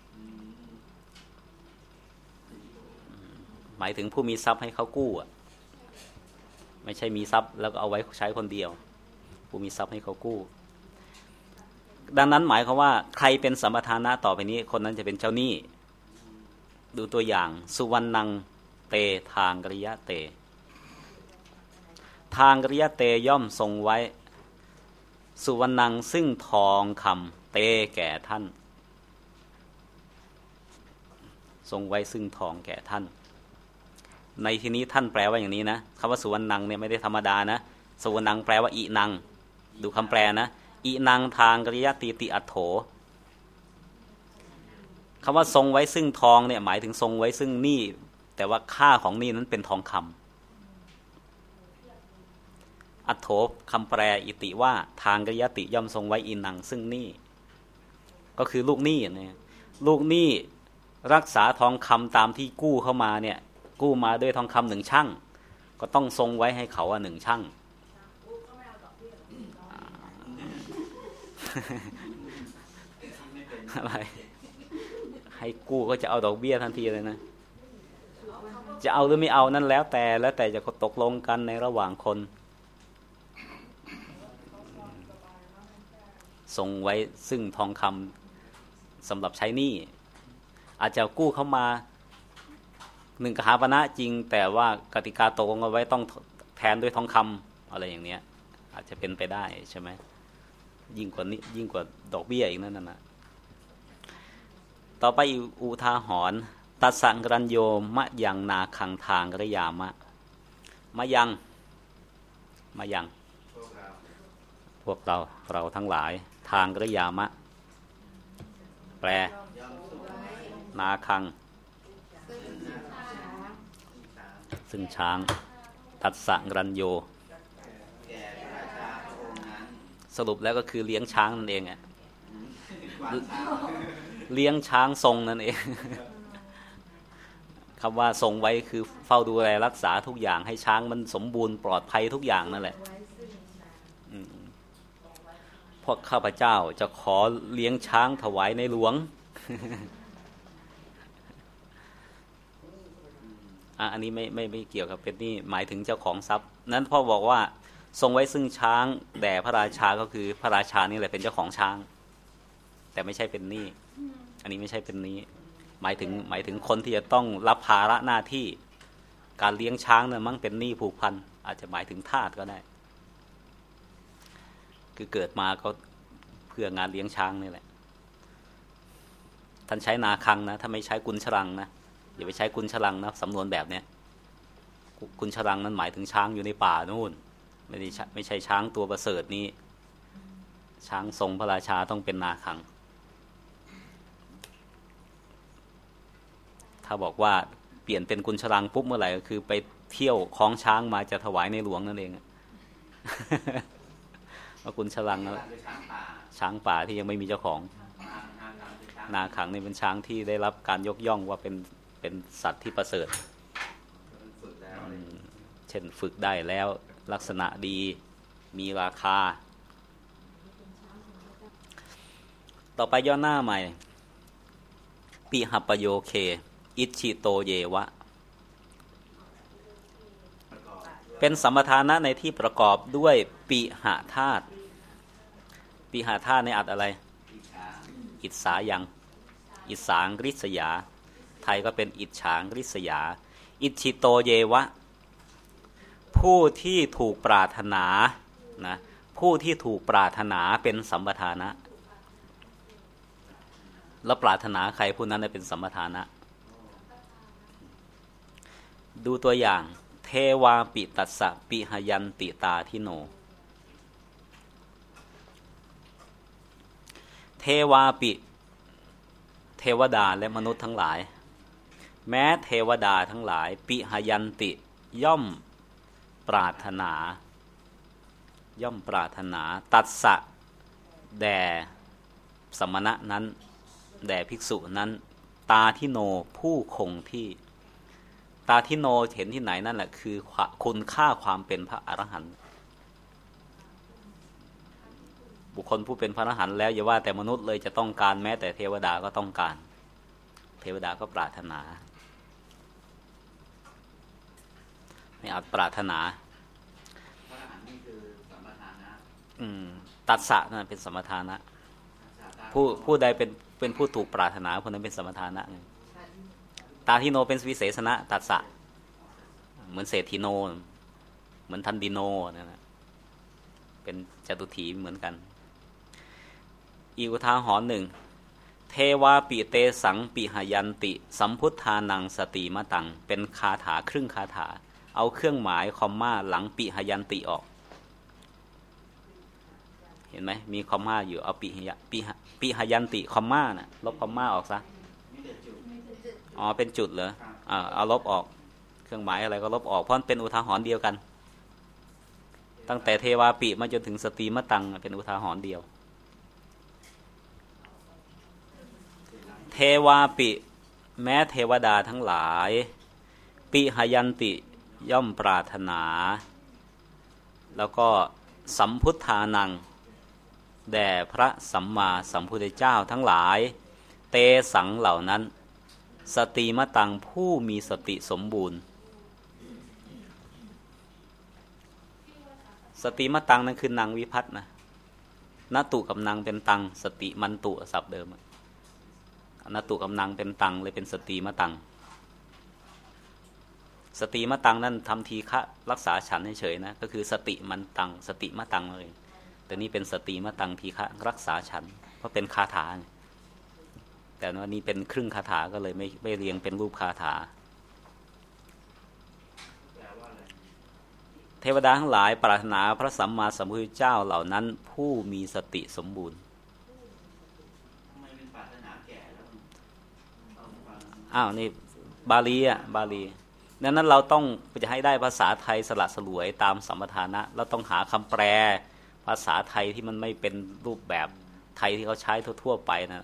หมายถึงผู้มีทรัพย์ให้เขากู้อ่ะไม่ใช่มีทรัพย์แล้วก็เอาไว้ใช้คนเดียวผู้มีทรัพย์ให้เขากู้ดังนั้นหมายความว่าใครเป็นสัมปทานะต่อไปนี้คนนั้นจะเป็นเจ้าหนี้ดูตัวอย่างสุวรรณังเตทางกริยะเตทางกริยะเตย่อมทรงไว้สุวรรณังซึ่งทองคำเตแก่ท่านทรงไว้ซึ่งทองแก่ท่านในที่นี้ท่านแปลว่าอย่างนี้นะคำว่าสุวรรณังเนี่ยไม่ได้ธรรมดานะสุวรรณังแปลว่าอีนังดูคำแปลนะอีนังทางกริยติติอัตโถคำว่าทรงไว้ซึ่งทองเนี่ยหมายถึงทรงไว้ซึ่งหนี้แต่ว่าค่าของหนี้นั้นเป็นทองคำอัตโถคำแปลอิติว่าทางกริยติย่อมทรงไว้อีนังซึ่งหนี้ก็คือลูกหนี้เนี่ยลูกหนี้รักษาทองคำตามที่กู้เข้ามาเนี่ยกู้มาด้วยทองคำหนึ่งชั่งก็ต้องทรงไว้ให้เขาอ่ะหนึ่งชั่งอะไรให้กู้ก็จะเอาดอกเบี้ยทันทีเลยนะจะเอาหรือไม่เอานั่นแล้วแต่แล้วแต่จะตกลงกันในระหว่างคนทรงไว้ซึ่งทองคำสำหรับใช้หนี้อาจจะกู้เข้ามาหนึ่งกหาปณะจริงแต่ว่ากติกาตกลงเอาไว้ต้องแทนด้วยทองคำอะไรอย่างเนี้ยอาจจะเป็นไปได้ใช่ไหมยิ่งกว่านี้ยิ่งกว่าดอกเบี้ยอีกนั่นน่ะต่อไปอุทาหรณ์ตัสสังกรัญโยมะยังนาคังทางกระยามะมะยังมะยังพวกเราเราทั้งหลายทางกระยามะแปลนาคังซึ่งช้างตัสสังกรัญโยสรุปแล้วก็คือเลี้ยงช้างนั่นเองอ่ะเลี้ยงช้างทรงนั่นเองคำว่าทรงไว้คือเฝ้าดูแลรักษาทุกอย่างให้ช้างมันสมบูรณ์ปลอดภัยทุกอย่างนั่นแหละพวกข้าพเจ้าจะขอเลี้ยงช้างถวายในหลวงอ่ะอันนี้ไม่ไม่ไม่เกี่ยวกับเป็นนี่หมายถึงเจ้าของทรัพย์นั้นพ่อบอกว่าทรงไว้ซึ่งช้างแด่พระราชาก็คือพระราชานี่แหละเป็นเจ้าของช้างแต่ไม่ใช่เป็นหนี้อันนี้ไม่ใช่เป็นนี้หมายถึงหมายถึงคนที่จะต้องรับภาระหน้าที่การเลี้ยงช้างเนี่ยมั้งเป็นหนี้ผูกพันอาจจะหมายถึงทาสก็ได้คือเกิดมาก็เพื่องานเลี้ยงช้างนี่แหละท่านใช้นาคังนะถ้าไม่ใช้กุญชรังนะอย่าไปใช้กุญชรังนะสำนวนแบบเนี้ยกุญชรังนั้นหมายถึงช้างอยู่ในป่านู่นไม่ได้ไม่ใช่ช้างตัวประเสริฐนี้ช้างทรงพระราชาต้องเป็นนาคังถ้าบอกว่าเปลี่ยนเป็นกุญชรังปุ๊บเมื่อไหร่ก็คือไปเที่ยวคล้องช้างมาจะถวายในหลวงนั่นเองว่ากุญชรังนะช้างป่าที่ยังไม่มีเจ้าของนาคังนี่เป็นช้างที่ได้รับการยกย่องว่าเป็นเป็นสัตว์ที่ประเสริฐเช่นฝึกได้แล้วลักษณะดีมีราคาต่อไปย่อหน้าใหม่ปิหปโยเคอิชิโตเยวะเป็นสัมปทานะในที่ประกอบด้วยปิหธาตุปิหธาตุในอัดอะไรอิสายังอิสางริษยาไทยก็เป็นอิจฉางริษยาอิชิโตเยวะผู้ที่ถูกปรารถนานะผู้ที่ถูกปรารถนาเป็นสัมปทานะแล้วปรารถนาใครผู้นั้นเป็นสัมปทานะดูตัวอย่างเทวาปิตัสสะปิหยันติตาทิโนเทวาปิเทวดาและมนุษย์ทั้งหลายแม้เทวดาทั้งหลายปิหยันติย่อมปรารถนาย่อมปรารถนาตัสสะแด่สมณะนั้นแด่ภิกษุนั้นตาทิโนผู้คงที่ตาทิโนเห็นที่ไหนนั่นแหละคือคุณค่าความเป็นพระอรหันต์บุคคลผู้เป็นพระอรหันต์แล้วอย่าว่าแต่มนุษย์เลยจะต้องการแม้แต่เทวดาก็ต้องการเทวดาก็ปรารถนาไม่อาจปรารถนาพระอรหันต์นี่คือสัมปทานะอืมตัสสะนั่นเป็นสัมปทานะผู้ผู้ใดเป็นเป็นผู้ถูกปรารถนาคนนั้นเป็นสัมปทานะตาทิโนเป็นวิเศษณะตัสสะเหมือนเศรษฐิโนเหมือนทันดิโนนั่นนะเป็นจตุถีเหมือนกันอีกอุทาหรณ์หนึ่งเทวาปิเตสังปิหยันติสัมพุทธานังสติมตังเป็นคาถาครึ่งคาถาเอาเครื่องหมายคอมมาหลังปิหยันติออกเห็นไหมมีคอมมาอยู่เอาปิหยปิปิหยันติคอมมาน่ะลบคอมมาออกซะอ๋อเป็นจุดเหรออ่าเอาลบออกเครื่องหมายอะไรก็ลบออกเพราะเป็นอุทาหรณ์เดียวกันตั้งแต่เทวาปิมาจนถึงสติมตังเป็นอุทาหรณ์เดียวเทวาปิแม้เทวดาทั้งหลายปิหยันติย่อมปรารถนาแล้วก็สัมพุทธานังแด่พระสัมมาสัมพุทธเจ้าทั้งหลายเตสังเหล่านั้นสติมตังผู้มีสติสมบูรณ์สติมตังนั่นคือนางวิพัฒน์นะนตุกับนางเป็นตังสติมันตุศัพท์เดิมนตุกับนางเป็นตังเลยเป็นสติมตังสติมตังนั่นทำทีฆะรักษาฉันเฉยๆนะก็คือสติมันตังสติมตังเลยแต่นี่เป็นสติมตังทีฆะรักษาฉันเพราะเป็นคาถาแต่ว่านี้เป็นครึ่งคาถาก็เลยไม่ไม่เรียงเป็นรูปคาถาเทวดาทั้งหลายปรารถนาพระสัมมาสัมพุทธเจ้าเหล่านั้นผู้มีสติสมบูรณ์อ้าวนี่บาลีอ่ะบาลีดังนั้นเราต้องจะให้ได้ภาษาไทยสละสลวยตามสัมปทานะเราต้องหาคำแปลภาษาไทยที่มันไม่เป็นรูปแบบไทยที่เขาใช้ทั่วๆไปนะ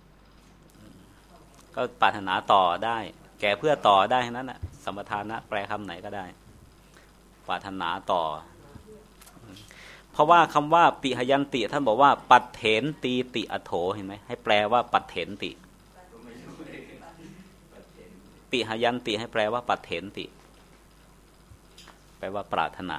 ก็ปรารถนาต่อได้แก่เพื่อต่อได้นั้นนะสัมปทานะแปลคำไหนก็ได้ปรารถนาต่อเพราะว่าคำว่าปิหยันติท่านบอกว่าปัฏเถนตีติอโถเห็นไหมให้แปลว่าปัฏเถนติปิหยันติให้แปลว่าปัฏเถนติแปลว่าปรารถนา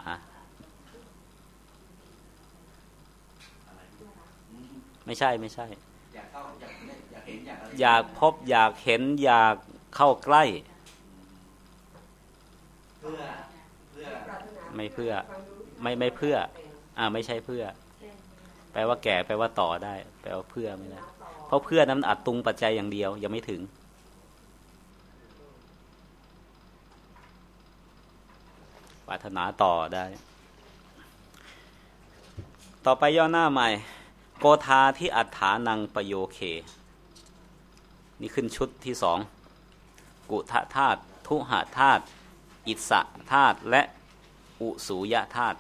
ไม่ใช่ไม่ใช่อยากเข้าอยากอยากเห็นอยากอะไรอยากพบอยากเห็นอยากเข้าใกล้เพื่อเพื่อไม่เพื่อไม่ไม่เพื่ออ่าไม่ใช่เพื่อแปลว่าแก่แปลว่าต่อได้แปลว่าเพื่อไม่ได้เพราะเพื่อนั้นอัดตุงปัจจัยอย่างเดียวยังไม่ถึงปรารถนาต่อได้ต่อไปย่อหน้าใหม่โกธาที่อัฏฐานังประโยเคนี่ขึ้นชุดที่สองกุทธาตุทุหธาตุอิสสะธาตุและอุสูยธาตุ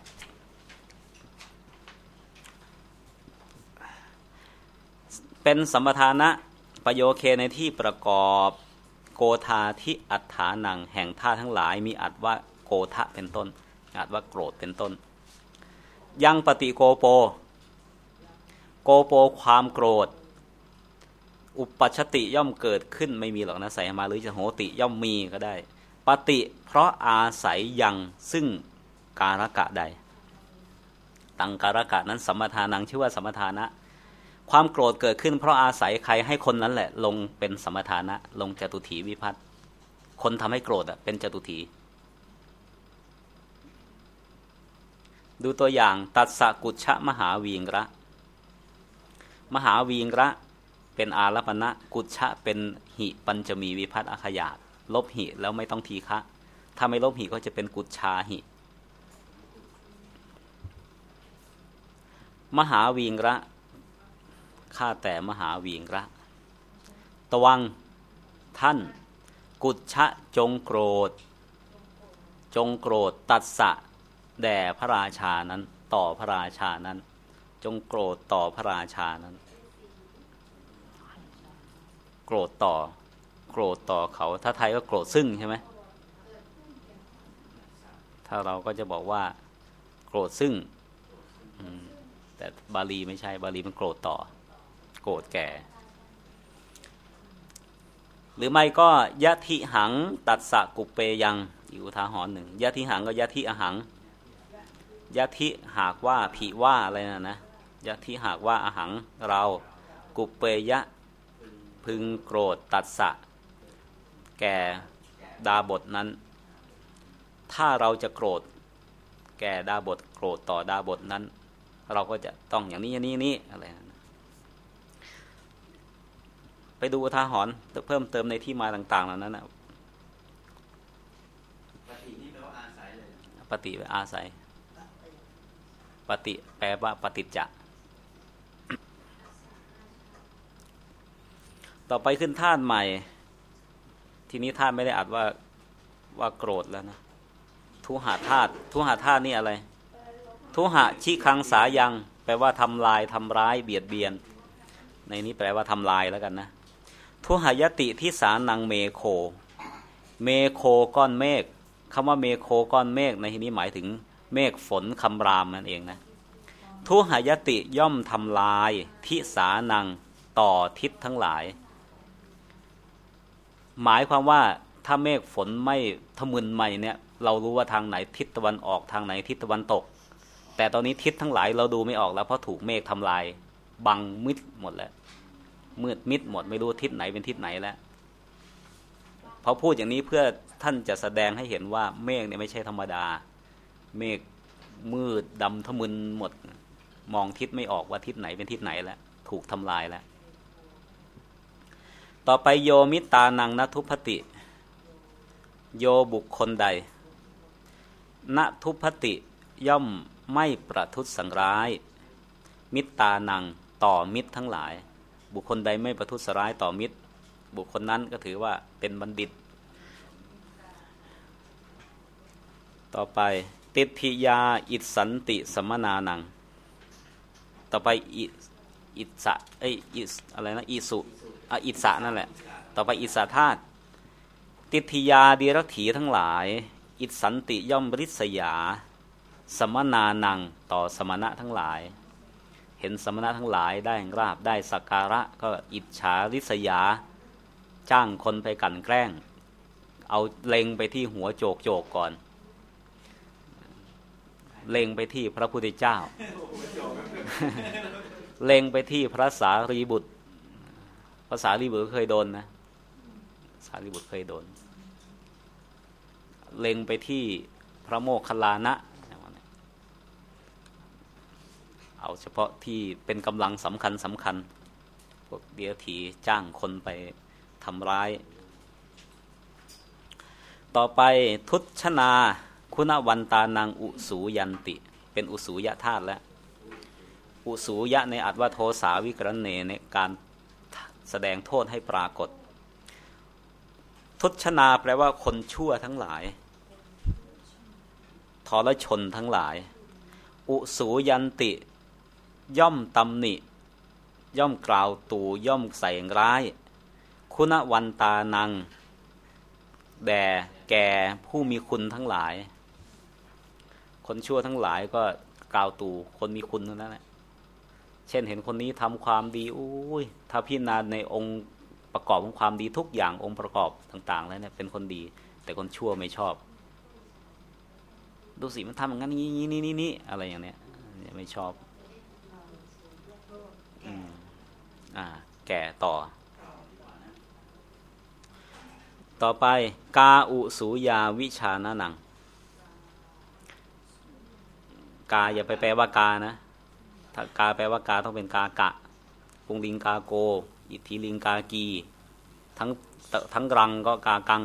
เป็นสัมปทานะประโยเคในที่ประกอบโกธาที่อัฏฐานังแห่งธาตุทั้งหลายมีอัตว่าโกทะเป็นต้นอัตว่าโกรธเป็นต้นยังปฏิโกโปโกโปความโกรธอุปัชชติย่อมเกิดขึ้นไม่มีหรอกนะใส่มาหรือจะโหติย่อมมีก็ได้ปฏิเพราะอาศัยยังซึ่งการกะใดตังการกะนั้นสัมปทานังชื่อว่าสัมปทานะความโกรธเกิดขึ้นเพราะอาศัยใครให้คนนั้นแหละลงเป็นสัมปทานะลงจตุถีวิภัตคนทำให้โกรธอ่ะเป็นจตุถีดูตัวอย่างตัสสะกุจฉะมหาวีงระมหาวีงระเป็นอารัปณะกุจฉะเป็นหิปัญจมีวิภัตอขยาตลบหิแล้วไม่ต้องทีฆะถ้าไม่ลบหิก็จะเป็นกุจชาหิมหาวีงระข้าแต่มหาวีงระตวังท่านกุจฉะจงโกรธจงโกรธตัสสะแด่พระราชานั้นต่อพระราชานั้นจงโกรธต่อพระราชานั้นโกรธต่อโกรธต่อเขาถ้าไทยก็โกรธซึ่งใช่ไหมถ้าเราก็จะบอกว่าโกรธซึ่งแต่บาลีไม่ใช่บาลีมันโกรธต่อโกรธแก่หรือไม่ก็ยะทิหังตัสสะกุเปยังอีกอุทาหรณ์หนึ่งยะทิหังก็ยะทิอหังยะทิหากว่าผีว่าอะไรนะนะยะทิหากว่าอหังเรากุเปยะพึงโกรธตัสสะแก่ดาบทนั้นถ้าเราจะโกรธแก่ดาบทโกรธต่อดาบทนั้นเราก็จะต้องอย่างนี้อย่างนี้นี้อะไรนะไปดูอุทาหรณ์เพิ่มเติมในที่มาต่างๆเหล่านั้นนะปฏินี่แปลว่าอาศัยเลยปฏิแปลอาศัยปฏิแปลว่าปฏิจจะต่อไปขึ้นธาตุใหม่ทีนี้ธาตุไม่ได้อัดว่าว่าโกรธแล้วนะทุหธาตุทุหธาตุนี่อะไรทุหะชิคังสายังแปลว่าทำลายทำร้ายเบียดเบียนในนี้แปลว่าทำลายแล้วกันนะทุหยติทิสานังเมโคเมโคก้อนเมฆคำว่าเมโคก้อนเมฆในที่นี้หมายถึงเมฆฝนคำรามนั่นเองนะทุหยติย่อมทำลายทิสานังต่อทิศทั้งหลายหมายความว่าถ้าเมฆฝนไม่ทะมึนใหม่เนี่ยเรารู้ว่าทางไหนทิศตะวันออกทางไหนทิศตะวันตกแต่ตอนนี้ทิศทั้งหลายเราดูไม่ออกแล้วเพราะถูกเมฆทำลายบังมิดหมดแล้วมืดมิดหมดไม่รู้ทิศไหนเป็นทิศไหนแล้วพอพูดอย่างนี้เพื่อท่านจะแสดงให้เห็นว่าเมฆเนี่ยไม่ใช่ธรรมดาเมฆมืดดำทะมึนหมดมองทิศไม่ออกว่าทิศไหนเป็นทิศไหนแล้วถูกทำลายแล้วต่อไปโยมิตานังนทุพติ โยบุคคลใดนทุพติย่อมไม่ประทุษสังร้ายมิตานังต่อมิตรทั้งหลายบุคคลใดไม่ประทุษร้ายต่อมิตรบุคคลนั้นก็ถือว่าเป็นบัณฑิตต่อไปติทิยาอิสันติสมนานังต่อไปอิอิสะเอ้ยอิสอะไรนะอิสุอ่ะอิสะนั่นแหละต่อไปอิสาธาตุติทิยาดีรักถีทั้งหลายอิสันติย่อมริษยาสมนานังต่อสมณะทั้งหลายเห็นสมณะทั้งหลายได้ราบได้สักการะก็อิจฉาริษยาจ้างคนไปกลั่นแกล้งเอาเล็งไปที่หัวโจกโจกก่อนเล็งไปที่พระพุทธเจ้า เล็งไปที่พระสารีบุตรพระสารีบุตรเคยโดนนะสารีบุตรเคยโดนเล็งไปที่พระโมคคัลลานะเอาเฉพาะที่เป็นกำลังสำคัญสำคัญพวกเดียถีจ้างคนไปทำร้ายต่อไปทุชนาคุณวันตานังอุสูยันติเป็นอุสูยะธาตุแล้วอุสูยะในอัตว่าโทสาวิกรณเนในการแสดงโทษให้ปรากฏทุชนาแปลว่าคนชั่วทั้งหลายทรชนทั้งหลายอุสูยันติย่อมตำหนิย่อมกล่าวตู่ย่อมใส่ร้ายคุณวันตานังแด่แก่ผู้มีคุณทั้งหลายคนชั่วทั้งหลายก็กล่าวตู่คนมีคุณทั้งนั้นแหละเช่นเห็นคนนี้ทำความดีอุ้ยถ้าพิจารณาในองค์ประกอบของความดีทุกอย่างองค์ประกอบต่างๆแล้วเนี่ยเป็นคนดีแต่คนชั่วไม่ชอบดูสิมันทำอย่างนั้นนี้นี่นี่นี่อะไรอย่างเนี้ยไม่ชอบอืมอ่าแก่ต่อต่อไปกาอุสูยาวิชานะนังกาอย่าไปแปลว่ากานะถ้ากาแปลว่ากาต้องเป็นกากะปุงลิงกาโกอิทธิลิงกากีทั้งทั้งรังก็กากัง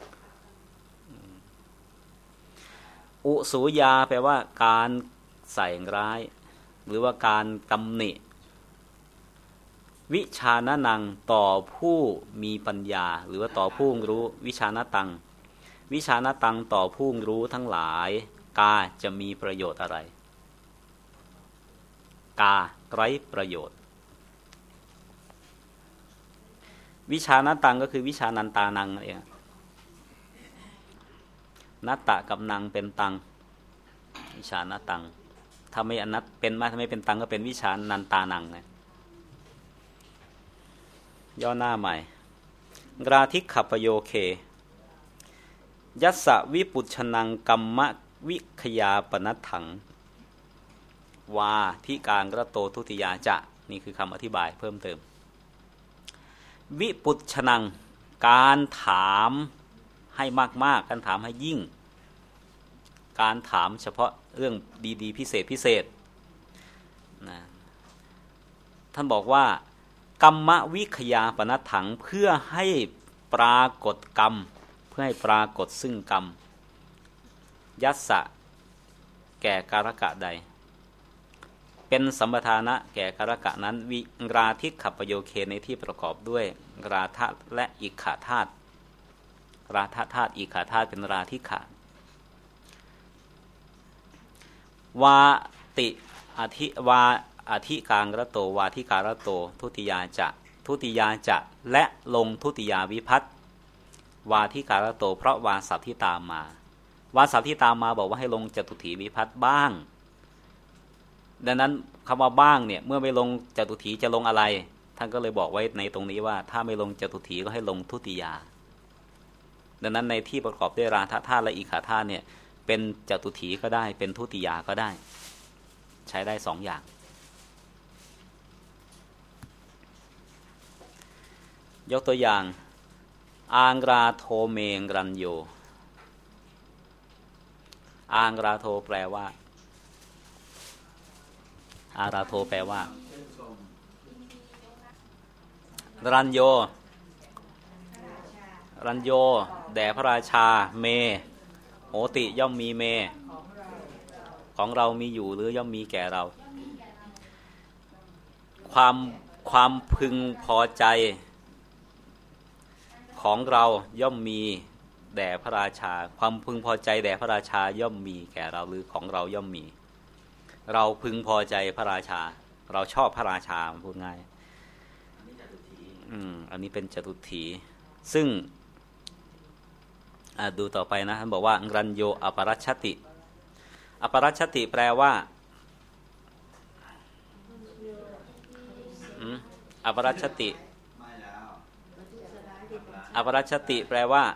อุสูยาแปลว่าการใส่ร้ายหรือว่าการตำหนิวิชานะนังต่อผู้มีปัญญาหรือว่าต่อผู้รู้วิชานะตังวิชานะตังต่อผู้รู้ทั้งหลายกาจะมีประโยชน์อะไรกาไร้ประโยชน์วิชานะตังก็คือวิชานันตานังนั่นเองนัตตะกับนังเป็นตังวิชานะตังถ้าไม่อนัตเป็นมาถ้าไม่เป็นตังก็เป็นวิชานันตานังนะย่อหน้าใหม่กราธิขัปโยเคยัสสะวิปุชนังกัมมะวิขยาปนัตถังวาที่กลางกระโตทุติยาจะนี่คือคำอธิบายเพิ่มเติมวิปุชนังการถามให้มากๆการถามให้ยิ่งการถามเฉพาะเรื่องดีๆพิเศษพิเศษนะท่านบอกว่ากัมมะวิขยาปนัตถังเพื่อให้ปรากฏกรรมเพื่อให้ปรากฏซึ่งกรรมยัสสะแก่การกะใดเป็นสัมปทานะแก่การกะนั้นวิราธิขัปโยเคในที่ประกอบด้วยราทะและอิกขาธาตุราทะธาตุอิกขาธาตุเป็นราธิขะวาติอธิวาอธิกางระโตวาธิการะโตทุติยาจะทุติยาจะและลงทุติยาวิภัตติวาธิการะโตเพราะวาสัพที่ตามมาวาสัพที่ตามมาบอกว่าให้ลงจตุถีวิภัตติบ้างดังนั้นคำว่าบ้างเนี่ยเมื่อไม่ลงจตุถีจะลงอะไรท่านก็เลยบอกไว้ในตรงนี้ว่าถ้าไม่ลงจตุถีก็ให้ลงทุติยาดังนั้นในที่ประกอบด้วยราทะธาตุและอิกขาธาตุเนี่ยเป็นจตุถีก็ได้เป็นทุติยาก็ได้ใช้ได้สองอย่างยกตัวอย่างอางราโทเมงรัญโยอางราโทแปลว่าอาราโทแปลว่ารัญโยรัญโยแด่พระราชาเมโหติย่อมมีเมของเรามีอยู่หรือย่อมมีแก่เราความความพึงพอใจของเราย่อมมีแด่พระราชาความพึงพอใจแด่พระราชาย่อมมีแก่เราหรือของเราย่อมมีเราพึงพอใจพระราชาเราชอบพระราชาพูดง่ายอืมอันนี้เป็นจตุถีซึ่งดูต่อไปนะท่านบอกว่ารัญโยอปรัชชติอปรัชชติแปลว่าอปรัชชติอปรัชชติแปลว่า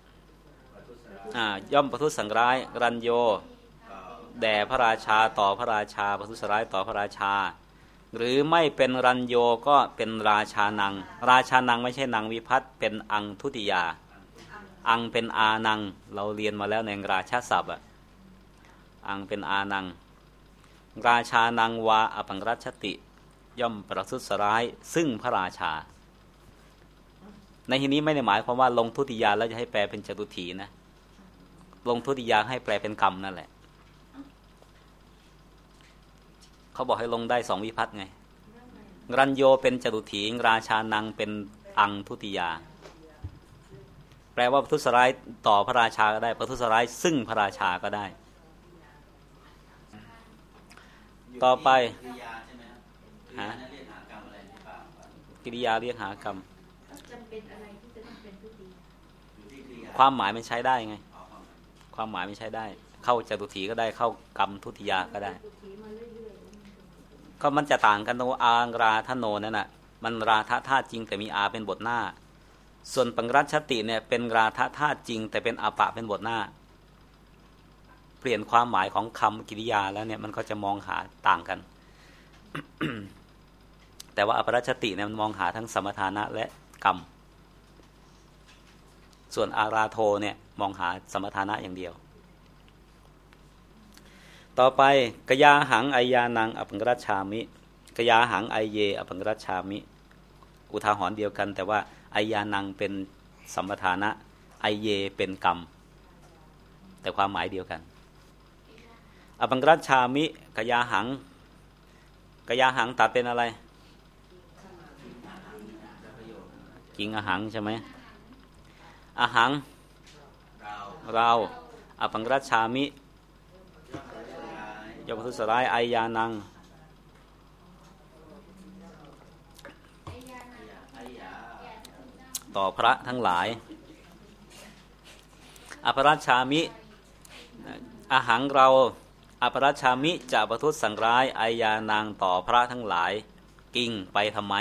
ย่อมประทุษสังร้ายรัญโยแด่พระราชาต่อพระราชาประทุษร้ายต่อพระราชาหรือไม่เป็นรัญโยก็เป็นราชานังราชานังไม่ใช่นางวิพัฒน์เป็นอังทุติยาอังเป็นอานังเราเรียนมาแล้วในราชาศัพท์อ่ะอังเป็นอานังราชานังวาอปังรัชชติย่อมประทุษร้ายซึ่งพระราชาในที่นี้ไม่ได้หมายความว่าลงทุติยาแล้วจะให้แปลเป็นจตุถีนะลงทุติยาให้แปลเป็นกรรมนั่นแหละเขาบอกให้ลงได้สองวิภัตไงรัญโยเป็นจตุถีราชานังเป็นอังทุติยาแปลว่าประทุษร้ายต่อพระราชาก็ได้ประทุษร้ายซึ่งพระราชาก็ได้ต่อไปฮะกิริยาเรียกหากรรมความหมายมันใช้ได้ไงความหมายมันใช้ได้เข้าจตุถีก็ได้เข้ากรรมทุติยาก็ได้ก็มันจะต่างกันตรงอางราธโนนั่นน่ะมันราธาธาตุจริงแต่มีอาเป็นบทหน้าส่วนปังรัชชติเนี่ยเป็นราธาธาตุจริงแต่เป็นอาปะเป็นบทหน้าเปลี่ยนความหมายของคำกิริยาแล้วเนี่ยมันก็จะมองหาต่างกัน แต่ว่าอปรัชชติเนี่ยมันมองหาทั้งสมถานะและกรรมส่วนอาราโทเนี่ยมองหาสมถานะอย่างเดียวต่อไปกยาหังไอยานังอปังรัชชามิกยาหังไอเยอปังรัชชามิอุทาหรณ์เดียวกันแต่ว่าไอยานังเป็นสัมปทานะไอเยเป็นกรรมแต่ความหมายเดียวกันอปังรัชชามิกยาหังกยาหังตัดเป็นอะไรกิงอหังใช่ไหมอหังเราอปังรัชชามิย่อมประทุษร้ายไอยานังต่อพระทั้งหลายอปรัชชามิอหังเราอปรัชชามิจะประทุษสังร้ายไอยานังต่อพระทั้งหลายกิ่งไปทำไม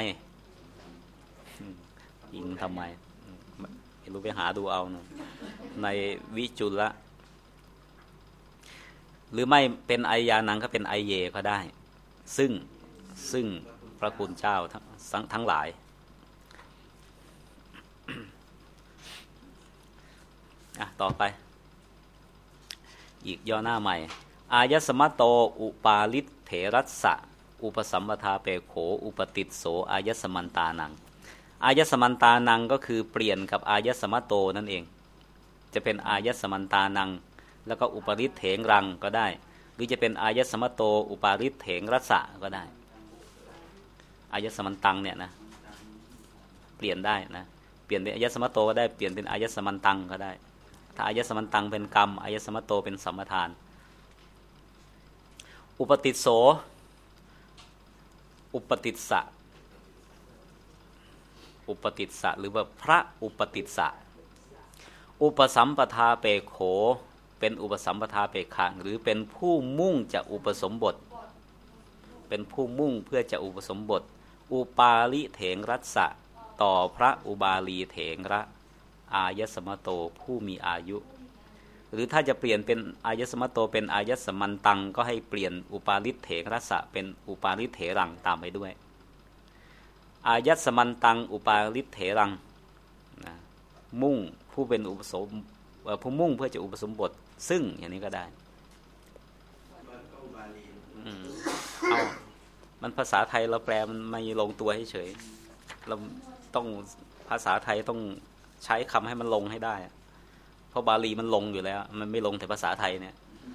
กิ่งทำไมไม่รู้ไปหาดูเอานะในวิจุลละหรือไม่เป็นไอยานังก็เป็นไอเยก็ได้ซึ่งซึ่งพระคุณเจ้าทั้งทั้งหลายอ่ะต่อไปอีกย่อหน้าใหม่อายสมัตโตอุปาลิเถรัสสะอุปสัมปทาเปโขอุปติสโสอายสมันตานังอายสมันตานังก็คือเปลี่ยนกับอายสมัตโตนั่นเองจะเป็นอายสมันตานังแล้วก็อุปริเถงรังก็ได้หรือจะเป็นอายสมัตโตอุปาริเถงรัสสะก็ได้อายสมันตังเนี่ยนะเปลี่ยนได้นะเปลี่ยนเป็นอายสมัตโตก็ได้เปลี่ยนเป็นอายสมันตังก็ได้ถ้าอายสมันตังเป็นกรรมอายสมัตโตเป็นสัมปทานอุปติสโสอุปติสสะอุปติสสะหรือว่าพระอุปติสสะอุปสัมปทาเปโขเป็นอุปสัมปทาเปขังหรือเป็นผู้มุ่งจะอุปสมบทเป็นผู้มุ่งเพื่อจะอุปสมบทอุปาลิเถงรัสสะต่อพระอุบาลีเถงระอายสมโตผู้มีอายุหรือถ้าจะเปลี่ยนเป็นอายสมโตเป็นอายสมันตังก็ให้เปลี่ยนอุปาลิเถงรัสสะเป็นอุปาลิเถรังตามไปด้วยอายสมันตังอุปาลิเถรังนะมุ่งผู้เป็นอุปสมผู้มุ่งเพื่อจะอุปสมบทซึ่งอย่างนี้ก็ได้เอามันภาษาไทยเราแปลมันไม่ลงตัวเฉยๆเราต้องภาษาไทยต้องใช้คำให้มันลงให้ได้เพราะบาลีมันลงอยู่แล้วมันไม่ลงแต่ภาษาไทยเนี่ย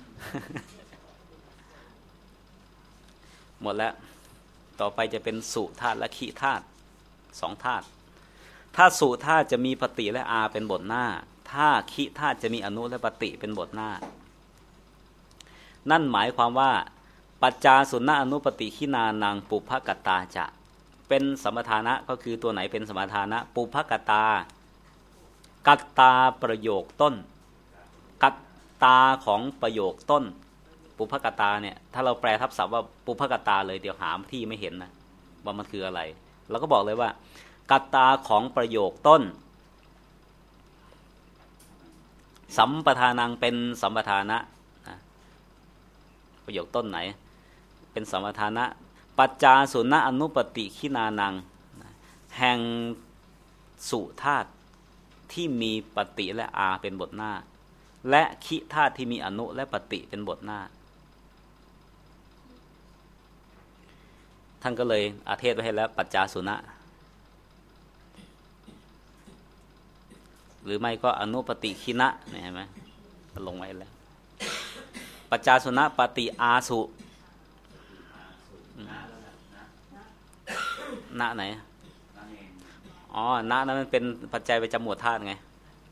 หมดแล้วต่อไปจะเป็นสุธาตุและขิธาตุสองธาตุถ้าสุธาตุจะมีปฏิและอาเป็นบทหน้าถ้าขิธาตุจะมีอนุและปฏิเป็นบทหน้านั่นหมายความว่าปัจจาสุณอนุปติขินานังปุพพกัตตาจะเป็นสมถานะก็คือตัวไหนเป็นสมถานะปุพพกัตตากัตตาประโยคต้นกัตตาของประโยคต้นปุพพกัตตาเนี่ยถ้าเราแปลทับศัพท์ว่าปุพพกัตตาเลยเดี๋ยวหาที่ไม่เห็นนะว่ามันคืออะไรเราก็บอกเลยว่ากัตตาของประโยคต้นสัมปทานังเป็นสัมปทานะประโยคต้นไหนเป็นสัมปทานะปัจจาสุณอนุปติขินานังแห่งสุธาตุที่มีปฏิและอาเป็นบทหน้าและขิธาตุที่มีอนุและปฏิเป็นบทหน้าท่านก็เลยอาเทศไว้ให้แล้วปัจจาสุณะหรือไม่ก็อนุปติขินะเห็นไหมลงไว้แล้วปัจจาสุณะปฏิอาสุณไหนอ๋อณนั้นมันเป็นปัจจัยประจำหมวดธาตุไง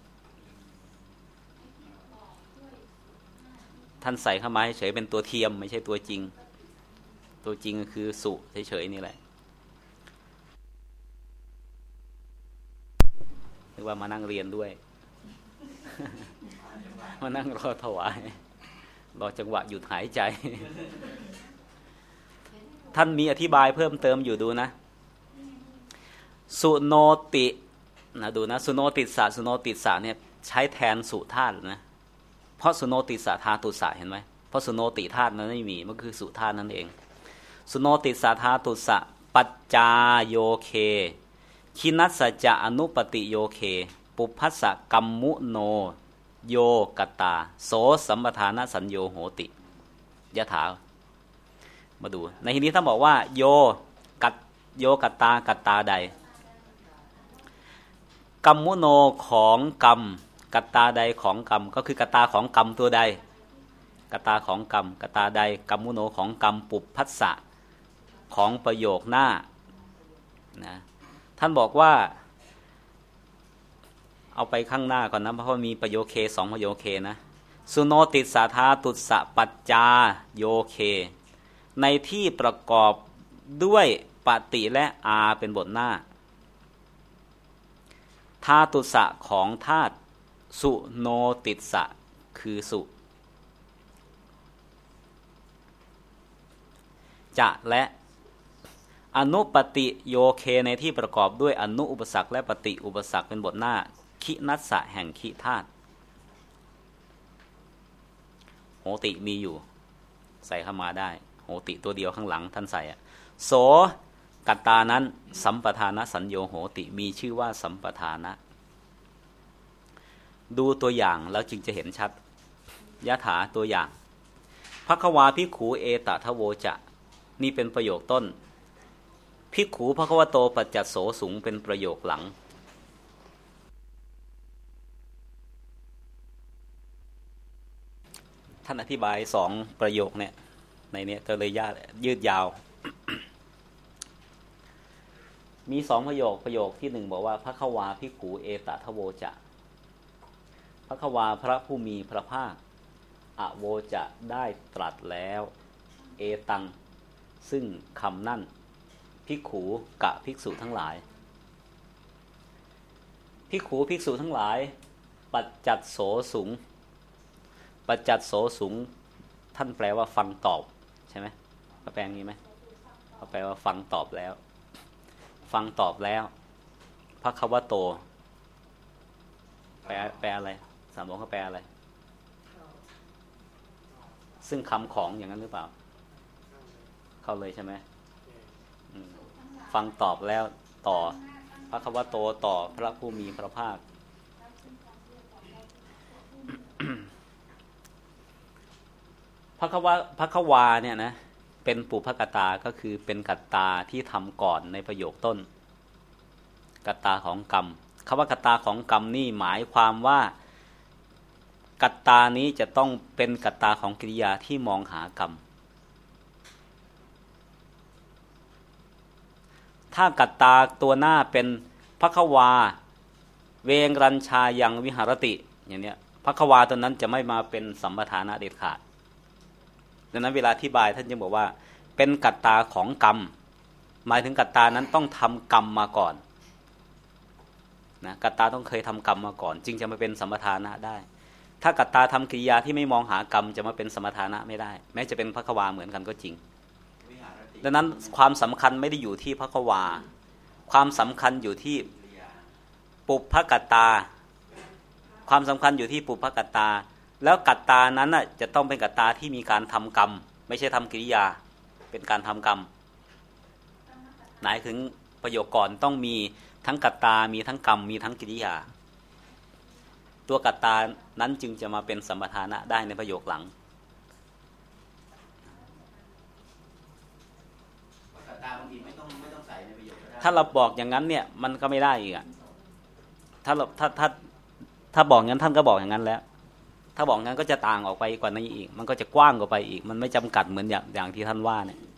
ท่านใส่เข้ามาเฉยเป็นตัวเทียมไม่ใช่ตัวจริงตัวจริงก็คือสุเฉยๆนี่แหละเรียกว่ามานั่งเรียนด้วย มานั่งรอถวายรอจังหวะหยุดหายใจ ท่านมีอธิบายเพิ่มเติมอยู่ดูนะสุโนตินะดูนะสุโนติสะสุโนติสะเนี่ยใช้แทนสุธาตุนะเพราะสุโนติสะธาตุสะเห็นไหมเพราะสุโนติธาตุนั้นไม่มีมันคือสุธาตุนั่นเองสุโนติสะธาตุสะปัจจาโยเคคินัสสจะอนุปติโยเคปุพพสสะกัมมุโนโยกตาโสสัมปทานสัญโยโหติยะถามาดูในที่นี้ท่านบอกว่าโยกัตโยกตากัตตาใดกัมมุโนของกรรมกัตตาใดของกรรมก็คือกัตตาของกรรมตัวใดกัตตาของกรรมกัตตาใดกัมมุโนของกรรมปุพพัสสะของประโยคหน้านะท่านบอกว่าเอาไปข้างหน้าก่อนนะเพราะว่ามีประโยคเคสองประโยคเคนะสุโนติสาธาตุสะปัจจาโยเคในที่ประกอบด้วยปฏิและอาเป็นบทหน้าธาตุสะของธาตุสุโนติสะคือสุจะและอนุปติโยเคในที่ประกอบด้วยอนุอุปสรรคและปฏิอุปสรรคเป็นบทหน้าขินัสสะแห่งขิธาตุโหติมีอยู่ใส่เข้ามาได้โหติตัวเดียวข้างหลังท่านใส่โสกัตตานั้นสัมปทานะสัญโยโหติมีชื่อว่าสัมปทานะดูตัวอย่างแล้วจึงจะเห็นชัดยะถาตัวอย่างภัคควาภิกขุเอตทโวจะนี่เป็นประโยคต้นภิกขุภัควโตปัจจัสโสสุงเป็นประโยคหลังท่านอธิบายสองประโยคเนี่ยในนี้ก็เลยยากยืดยาว มีสองประโยคประโยคที่หนึ่งบอกว่าภัคควาภิกขุเอตทโวจะภัคควาพระผู้มีพระภาคอโวจะได้ตรัสแล้วเอตังซึ่งคำนั่นภิกขุกะภิกษุทั้งหลายภิกขุภิกษุทั้งหลายปัจจัสโสสุงปัจจัสโสสุงท่านแปลว่าฟังตอบใช่ไหมเขาแปลงี้ไหมเขาแปลว่าฟังตอบแล้วฟังตอบแล้วภัควโตแปลแปลอะไรสามบอกเขาแปลอะไรซึ่งคำของอย่างนั้นหรือเปล่าเข้าเลยใช่ไหมฟังตอบแล้วต่อภัควโตต่อพระผู้มีพระภาคภัควะภัควาเนี่ยนะเป็นปุพพกตาก็คือเป็นกัตตาที่ทำก่อนในประโยคต้นกัตตาของกรรมคำว่ากัตตาของกรรมนี่หมายความว่ากัตตานี้จะต้องเป็นกัตตาของกิริยาที่มองหากรรมถ้ากัตตาตัวหน้าเป็นภควาเวงรัญชายังวิหารติอย่างเนี้ยภควาตัวนั้นจะไม่มาเป็นสัมปทานะเด็ดขาดดังนั้นเวลาอธิบายท่านจึงบอกว่าเป็นกัตตาของกรรมหมายถึงกัตตานั้นต้องทำกรรมมาก่อนนะกัตตาต้องเคยทำกรรมมาก่อนจึงจะมาเป็นสัมปทานะได้ถ้ากัตตาทำกิริยาที่ไม่มองหากรรมจะมาเป็นสัมปทานะไม่ได้แม้จะเป็นภควาเหมือนกันก็จริงดังนั้นความสำคัญไม่ได้อยู่ที่ภควาความสำคัญอยู่ที่ปุพพกัตตาความสำคัญอยู่ที่ปุพพกัตตาแล้วกัตตานั้นน่ะจะต้องเป็นกัตตาที่มีการทำกรรมไม่ใช่ทำกิริยาเป็นการทำกรรมหมายถึงประโยคก่อนต้องมีทั้งกัตตามีทั้งกรรมมีทั้งกิริยาตัวกัตตานั้นจึงจะมาเป็นสัมปทานะได้ในประโยคหลังกัตตาบางทีไม่ต้องไม่ต้องใส่ในประโยคถ้าเราบอกอย่างนั้นเนี่ยมันก็ไม่ได้อีกอ่ะถ้าเราถ้าถ้าถ้าบอกงั้นท่านก็บอกอย่างนั้นแล้วถ้าบอกงั้นก็จะต่างออกไปกว่านี้อีกมันก็จะกว้างกว่าไปอีกมันไม่จำกัดเหมือนอย่างอย่างที่ท่านว่าเนี่ย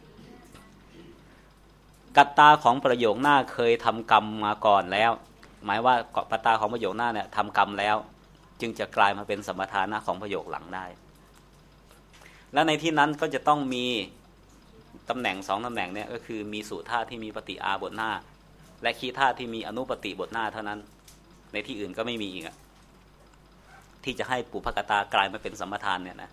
กัตตาของประโยคหน้าเคยทำกรรมมาก่อนแล้วหมายว่ากัตตาของประโยคหน้าเนี่ยทำกรรมแล้วจึงจะกลายมาเป็นสัมปทานะของประโยคหลังได้และในที่นั้นก็จะต้องมีตำแหน่งสองตำแหน่งเนี่ยก็คือมีสูตรธาตุที่มีปฏิอาบทหน้าและคีธาตุที่มีอนุปฏิบทหน้าเท่านั้นในที่อื่นก็ไม่มีอีกอะที่จะให้ปุพพกตากลายมาเป็นสัมปทานเนี่ยนะ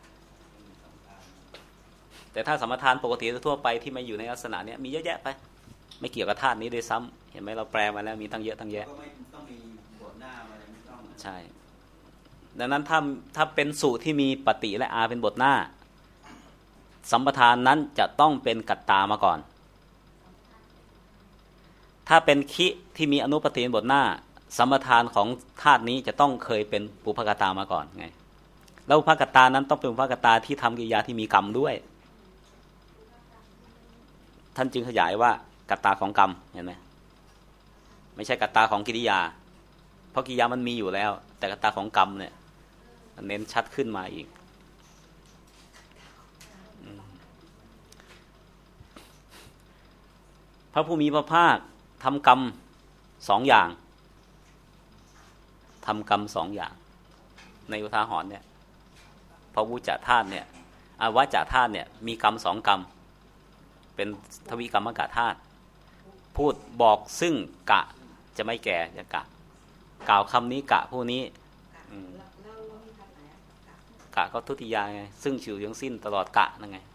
แต่ถ้าสัมปทานปกติทั่วไปที่มาอยู่ในลักษณะเนี้ยมีเยอะแยะไปไม่เกี่ยวกับธาตุนี้ด้วยซ้ำเห็นไหมเราแปลมาแล้วมีตั้งเยอะตั้งแยะก็ไม่ต้องมีบทหน้าอะไรไม่ต้องใช่ดังนั้นถ้าถ้าเป็นสูตรที่มีปฏิและอาเป็นบทหน้าสัมปทานนั้นจะต้องเป็นกัตตามาก่อนถ้าเป็นคิที่มีอนุปฏิเป็นบทหน้าสัมปทานของธาตุนี้จะต้องเคยเป็นปุพพกตามาก่อนไงแล้วปุพพกตานั้นต้องเป็นปุพพกตาที่ทำกิริยาที่มีกรรมด้วยท่านจึงขยายว่ากัตตาของกรรมเห็นไหมไม่ใช่กัตตาของกิริยาเพราะกิริยามันมีอยู่แล้วแต่กัตตาของกรรมเนี่ยเน้นชัดขึ้นมาอีกพระผู้มีพระภาคทำกรรมสองอย่างทำกรรมสองอย่างในอุทาหรณ์เนี่ยพระวุจธาตุเนี่ยอาวจธาตุเนี่ยมีกรรมสองกรรมเป็นทวิกรรมกะธาตุพูดบอกซึ่งกะจะไม่แก่จะกะกล่าวคำนี้กะผู้นี้กะก็ทุติยาไงซึ่งฉิวยังสิ้นตลอดกะนั่นไง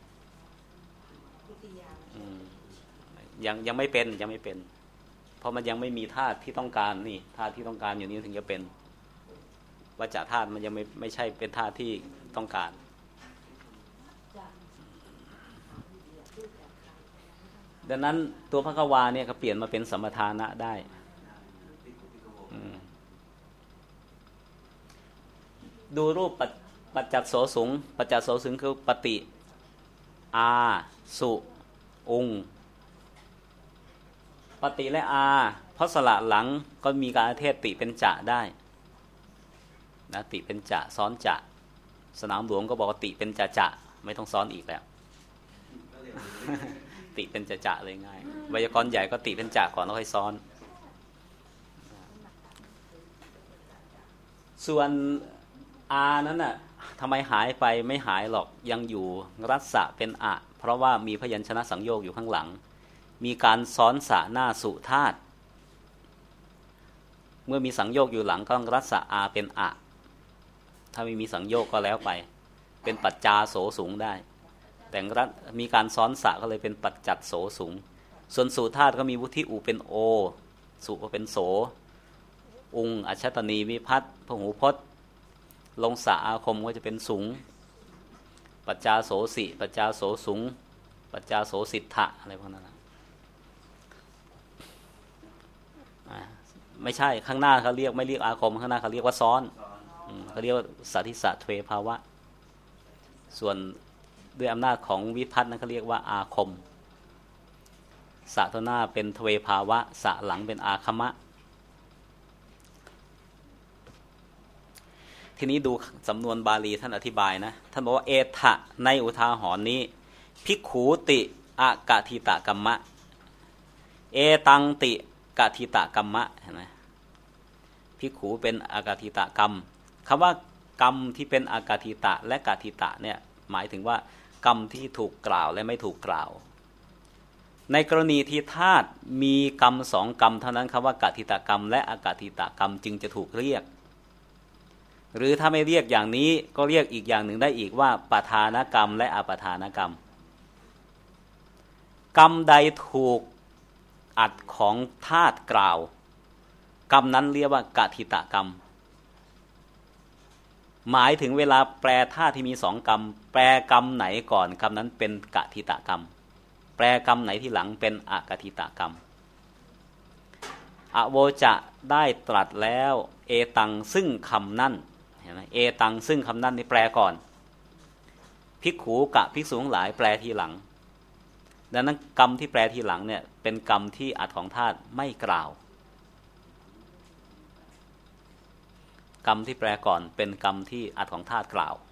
ยังยังไม่เป็นยังไม่เป็นเพราะมันยังไม่มีธาตุที่ต้องการนี่ธาตุที่ต้องการอยู่นี้ถึงจะเป็นวัจจะธาตุมันยังไม่ไม่ใช่เป็นธาตุที่ต้องการดังนั้นตัวภควาเนี่ยก็เปลี่ยนมาเป็นสัมปทานะได้ดูรูปปัจจัตโสสุงปัจจัตโสสุงคือปฏิอาสุอุงปฏิและอาเพราะสระหลังก็มีการเทศติเป็นจะได้นะติเป็นจะซ้อนจะสนามหลวงก็บอกว่าติเป็นจะจะไม่ต้องซ้อนอีกแล้วติเป็นจะจะเลยง่ายไวยากรณ์ใหญ่ก็ติเป็นจะก่อนแล้วค่อยซ้อนส่วนอานั้นน่ะทำไมหายไปไม่หายหรอกยังอยู่รัสสะเป็นอะเพราะว่ามีพยัญชนะสังโยคอยู่ข้างหลังมีการซ้อนสะหน้าสุธาตุเมื่อมีสังโยคอยู่หลังก็รัสสะอาเป็นอะถ้าไม่มีสังโยคก็แล้วไปเป็นปัจจาโสสูงได้แต่รัฐมีการซ้อนสะก็เลยเป็นปัจจัตโสสูงส่วนสุธาตุก็มีวุฒิอุเป็นโอสุก็เป็นโสอุงอัชชตนีวิพัตพหูพจน์ลงสะอาคมก็จะเป็นสูงปัจจาโสสิปัจจาโสสูงปัจจาโสสิทธะอะไรพวกนั้นไม่ใช่ข้างหน้าเขาเรียกไม่เรียกอาคมข้างหน้าเขาเรียกว่าซ้อนเขาเรียกว่าสัทธิสะเทวภาวะส่วนด้วยอำนาจของวิภัตนั้นเขาเรียกว่าอาคมสะตัวหน้าเป็นทเวภาวะสะหลังเป็นอาคมะทีนี้ดูสำนวนบาลีท่านอธิบายนะท่านบอกว่าเอทะในอุทาหรณ์นี้ภิกขูติอากะทิตะกัมมะเอตังติกะทิตะกัมมะเห็นไหมภิกขูเป็นอากะทิตะกรรมคำว่ากรรมที่เป็นอากาทิตะและกาทิตะเนี่ยหมายถึงว่ากรรมที่ถูกกล่าวและไม่ถูกกล่าวในกรณีที่ธาตุมีกรรมสองกรรมเท่านั้นคำว่ากาทิตกรรมและอากาทิตกรรมจึงจะถูกเรียกหรือถ้าไม่เรียกอย่างนี้ก็เรียกอีกอย่างหนึ่งได้อีกว่าปทานกรรมและอปทานกรรมกรรมใดถูกอัดของธาตุกล่าวกรรมนั้นเรียกว่ากาทิตกรรมหมายถึงเวลาแปลธาตุที่มีสองกรรมแปลกรรมไหนก่อนกรรมนั้นเป็นกะทิตกรรมแปลกรรมไหนที่หลังเป็นอกะทิตกรรมอโวจะได้ตรัสแล้วเอตังซึ่งคำนั่นเห็นไหมเอตังซึ่งคำนั่นนี่แปลก่อนภิกขุกะภิกษุทั้งหลายแปลทีหลังดังนั้นกรรมที่แปลทีหลังเนี่ยเป็นกรรมที่อัดของธาตุไม่กล่าวกรรมที่แปลก่อนเป็นกรรมที่อัดของธาตุกล่าว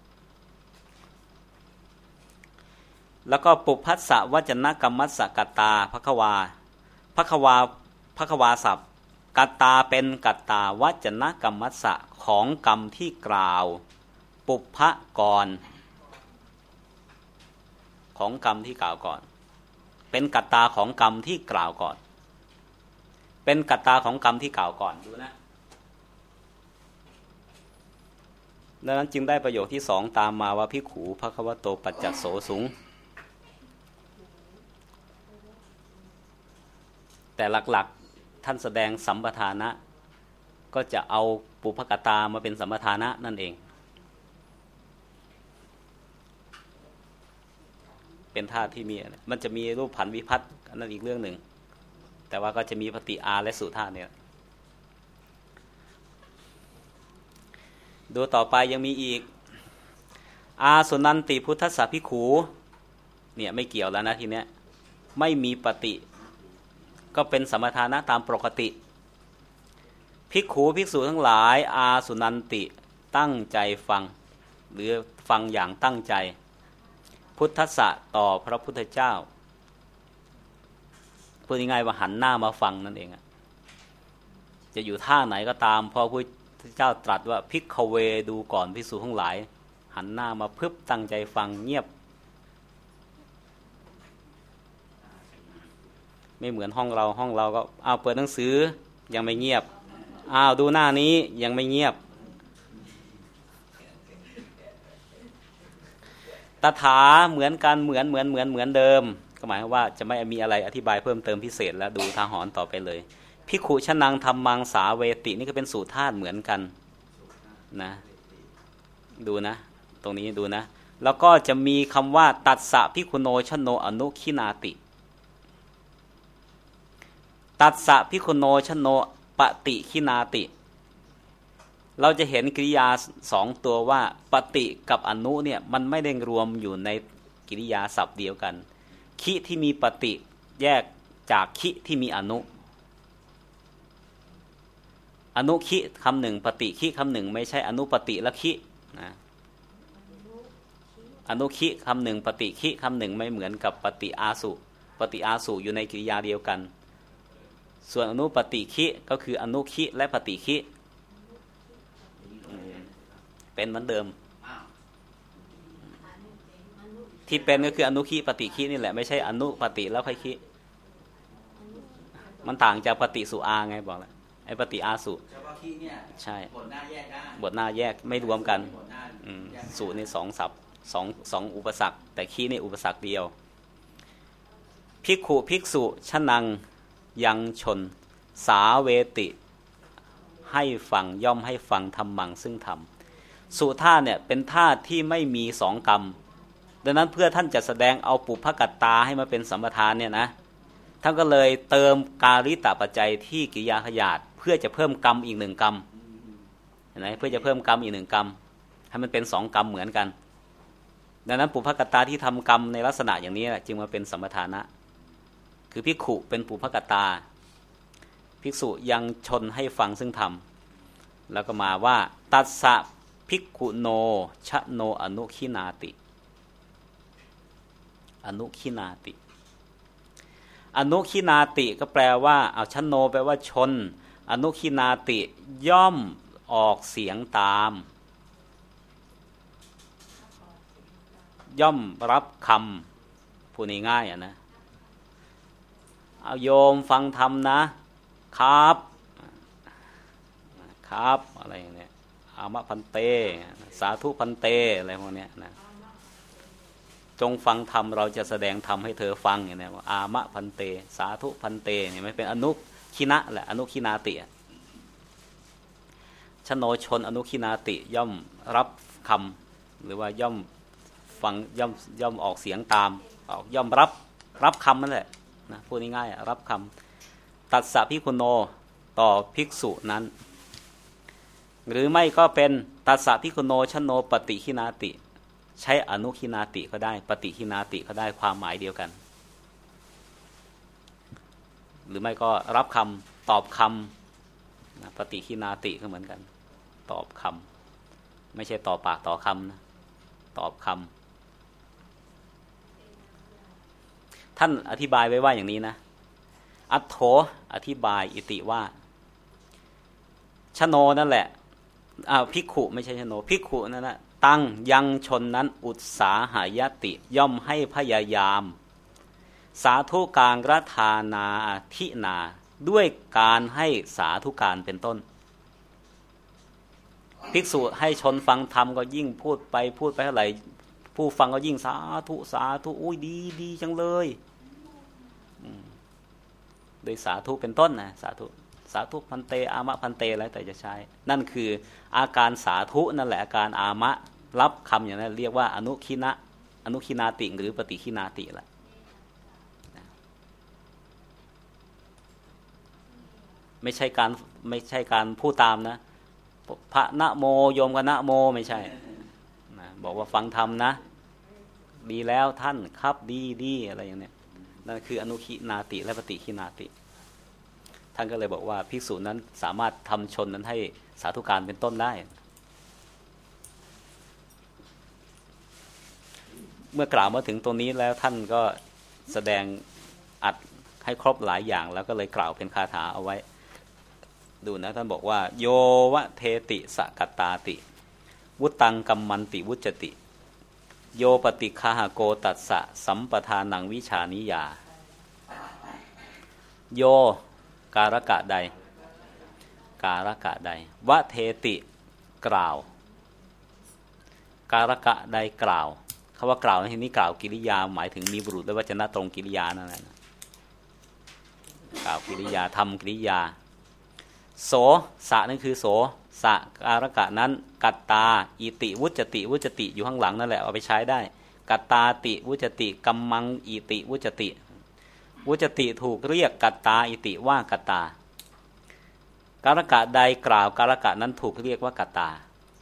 แล้วก็ปุพพัสสะวจนะกรรมัสสะกัตตาภควาภควาภควาศัพท์กัตตาเป็นกัตตาวจนะกรรมัสสะของกรรมที่กล่าวปุพพะก่อนของกรรมที่กล่าวก่อนเป็นกัตตาของกรรมที่กล่าวก่อนเป็นกัตตาของกรรมที่กล่าวก่อนดูนะดังนั้นจึงได้ประโยคที่สองตามมาว่าภิกขุภควโตปัจจัสโสสุงแต่หลักๆท่านแสดงสัมปทานะก็จะเอาปุพพกตามาเป็นสัมปทานะนั่นเองเป็นธาตุที่มีมันจะมีรูปผันวิภัตต์นั่นอีกเรื่องหนึ่งแต่ว่าก็จะมีปฏิอาและสุธาเนี่ยดูต่อไปยังมีอีกอาสุนันติพุทธัสสะภิกขุเนี่ยไม่เกี่ยวแล้วนะทีเนี้ยไม่มีปฏิก็เป็นสัมปทานะตามปกติภิกขุภิกษุทั้งหลายอาสุนันติตั้งใจฟังหรือฟังอย่างตั้งใจพุทธัสสะต่อพระพุทธเจ้าพูดง่ายๆว่าหันหน้ามาฟังนั่นเองจะอยู่ท่าไหนก็ตามพอพระเจ้าตรัสว่าภิกขเวดูก่อนภิกษุทั้งหลายหันหน้ามาพึบตั้งใจฟังเงียบไม่เหมือนห้องเราห้องเราก็อ้าวเปิดหนังสือยังไม่เงียบอ้าวดูหน้านี้ยังไม่เงียบตถาเหมือนกันเหมือนเหมือนเหมือนเหมือนเดิมก็หมายว่าจะไม่มีอะไรอธิบายเพิ่มเติมพิเศษแล้วดูทาหรณ์ต่อไปเลยภิกขุชนังธัมมังสาเวตินี่ก็เป็นสูตรธาตุเหมือนกันนะดูนะตรงนี้ดูนะแล้วก็จะมีคำว่าตัสสะภิกขุโนชโนอนุขินาติตัสสะภิกขุโนชโนปฏิขินาติเราจะเห็นกริยาสองตัวว่าปฏิกับอนุเนี่ยมันไม่ได้รวมอยู่ในกริยาศัพท์เดียวกันขิที่มีปฏิแยกจากขิที่มีอนุอนุขิคำหนึ่งปฏิขิคำหนึ่งไม่ใช่อนุปฏิและขินะอนุขิคำหนึ่งปฏิขิคำหนึ่งไม่เหมือนกับปฏิอาสุปฏิอาสุอยู่ในกริยาเดียวกันส่วนอนุปฏิขิก็คืออนุขิและปฏิขิเป็นเหมือนเดิมที่เป็นก็คืออนุขิปฏิขินี่แหละไม่ใช่อนุปฏิแล้วค่อยขิมันต่างจากปฏิสุอาไงบอกแล้วไอ้ปฏิอาสุเฉพาะขี้เนี่ยใช่บทหน้าแยกได้บทหน้าแยกไม่รวมกันสูตรนี่สองศัพท์สองสองอุปสรรคแต่ขี้นี่อุปสรรคเดียวภิกขุภิกษุชนังยังชนสาเวติให้ฟังย่อมให้ฟังธรรมังซึ่งธรรมสุธาเนี่ยเป็นธาตุที่ไม่มีสองกรรมดังนั้นเพื่อท่านจะแสดงเอาปุพพกัตตาให้มาเป็นสัมปทานเนี่ยนะท่านก็เลยเติมกาลิตปัจจัยที่กิริยาขยาดเพื่อจะเพิ่มกรรมอีกหนึ่งกรรมเห็นไหมเพื่อจะเพิ่มกรรมอีกหนึ่งกรรมให้มันเป็นสองกรรมเหมือนกันดังนั้นปุพกตาที่ทำกรรมในลักษณะอย่างนี้จึงมาเป็นสัมปทานะคือภิกขุเป็นปุพกตาภิกษุยังชนให้ฟังซึ่งธรรมแล้วก็มาว่าตัสสะภิกขุโนชะโนอนุขินาติอนุขินาติอนุขินาติก็แปลว่าเอาชะโนแปลว่าชนอนุขินาติย่อมออกเสียงตามย่อมรับคำพูดง่ายๆอ่ะนะเอาโยมฟังธรรมนะครับครับอะไรอย่างเนี้ยอามะพันเตสาธุพันเตอะไรพวกเนี้ยนะจงฟังธรรมเราจะแสดงธรรมให้เธอฟังอย่างนี้ว่าอามะพันเตสาธุพันเตเนี่ยไม่เป็นอนุขินะแหละอนุขินาติชโนชนอนุขินาติย่อมรับคำหรือว่าย่อมฟังย่อมย่อมออกเสียงตามออกย่อมรับรับคำนั่นแหละนะพูดง่ายๆรับคำตัสสะภิกขุโนต่อภิกษุนั้นหรือไม่ก็เป็นตัสสะภิกขุโนชโนปฏิขินาติใช้อนุขินาติก็ได้ปฏิขินาติก็ได้ความหมายเดียวกันหรือไม่ก็รับคำตอบคำนะปฏิขินาติก็เหมือนกันตอบคำไม่ใช่ต่อปากต่อคำนะตอบคำท่านอธิบายไว้ว่าอย่างนี้นะอัตโธอธิบายอิติว่าชโนนั่นแหละอ่าภิกขุไม่ใช่ชโนภิกขุนั่นแหละตั้งยังชนนั้นอุตสาหายติย่อมให้พยายามสาธุการกทานาทินาด้วยการให้สาธุการเป็นต้นภิกษุให้ชนฟังธรรมก็ยิ่งพูดไปพูดไปเท่าไหร่ผู้ฟังก็ยิ่งสาธุสาธุอุ้ยดีดีจังเลยโดยสาธุเป็นต้นนะสาธุสาธุพันเตอามะพันเตแล้วแต่จะใช้นั่นคืออาการสาธุนั่นแหละอาการอามะรับคำอย่างนั้นเรียกว่าอนุขินะอนุขินาติหรือปฏิขินาติละไม่ใช่การไม่ใช่การพูดตามนะพระนะโมโยมกับนะโมไม่ใช่นะบอกว่าฟังธรรมนะดีแล้วท่านครับดีดีอะไรอย่างเนี้ยนั่นคืออนุขินาติและปฏิขินาติท่านก็เลยบอกว่าภิกษุนั้นสามารถทำชนนั้นให้สาธุการเป็นต้นได้เมื่อกล่าวมาถึงตรงนี้แล้วท่านก็แสดงอัดให้ครบหลายอย่างแล้วก็เลยกล่าวเป็นคาถาเอาไว้ดูนะท่านบอกว่าโยวะเทติสกัตตาติวุตังกัมมันติวุจติโยปฏิคาหโกตัสสะสัมปทานังวิชานิยาโยการกะใดการกะใดวะเทติกล่าวการกะใดกล่าวคำว่ากล่าวในที่นี้กล่าวกิริยาหมายถึงมีบุรุษและวจนะตรงกิริยานั่นแหละกล่าวกิริยาทำกิริยาโสสะนั่นคือโสสะการกะนั้นกัตตาอิติวุจติวุจติอยู่ข้างหลังนั่นแหละเอาไปใช้ได้กัตตาติวุจติกัมมังอิติวุจติวุจติถูกเรียกกัตตาอิติว่ากัตตาการกะใดกล่าวการกะนั้นถูกเรียกว่ากัตตา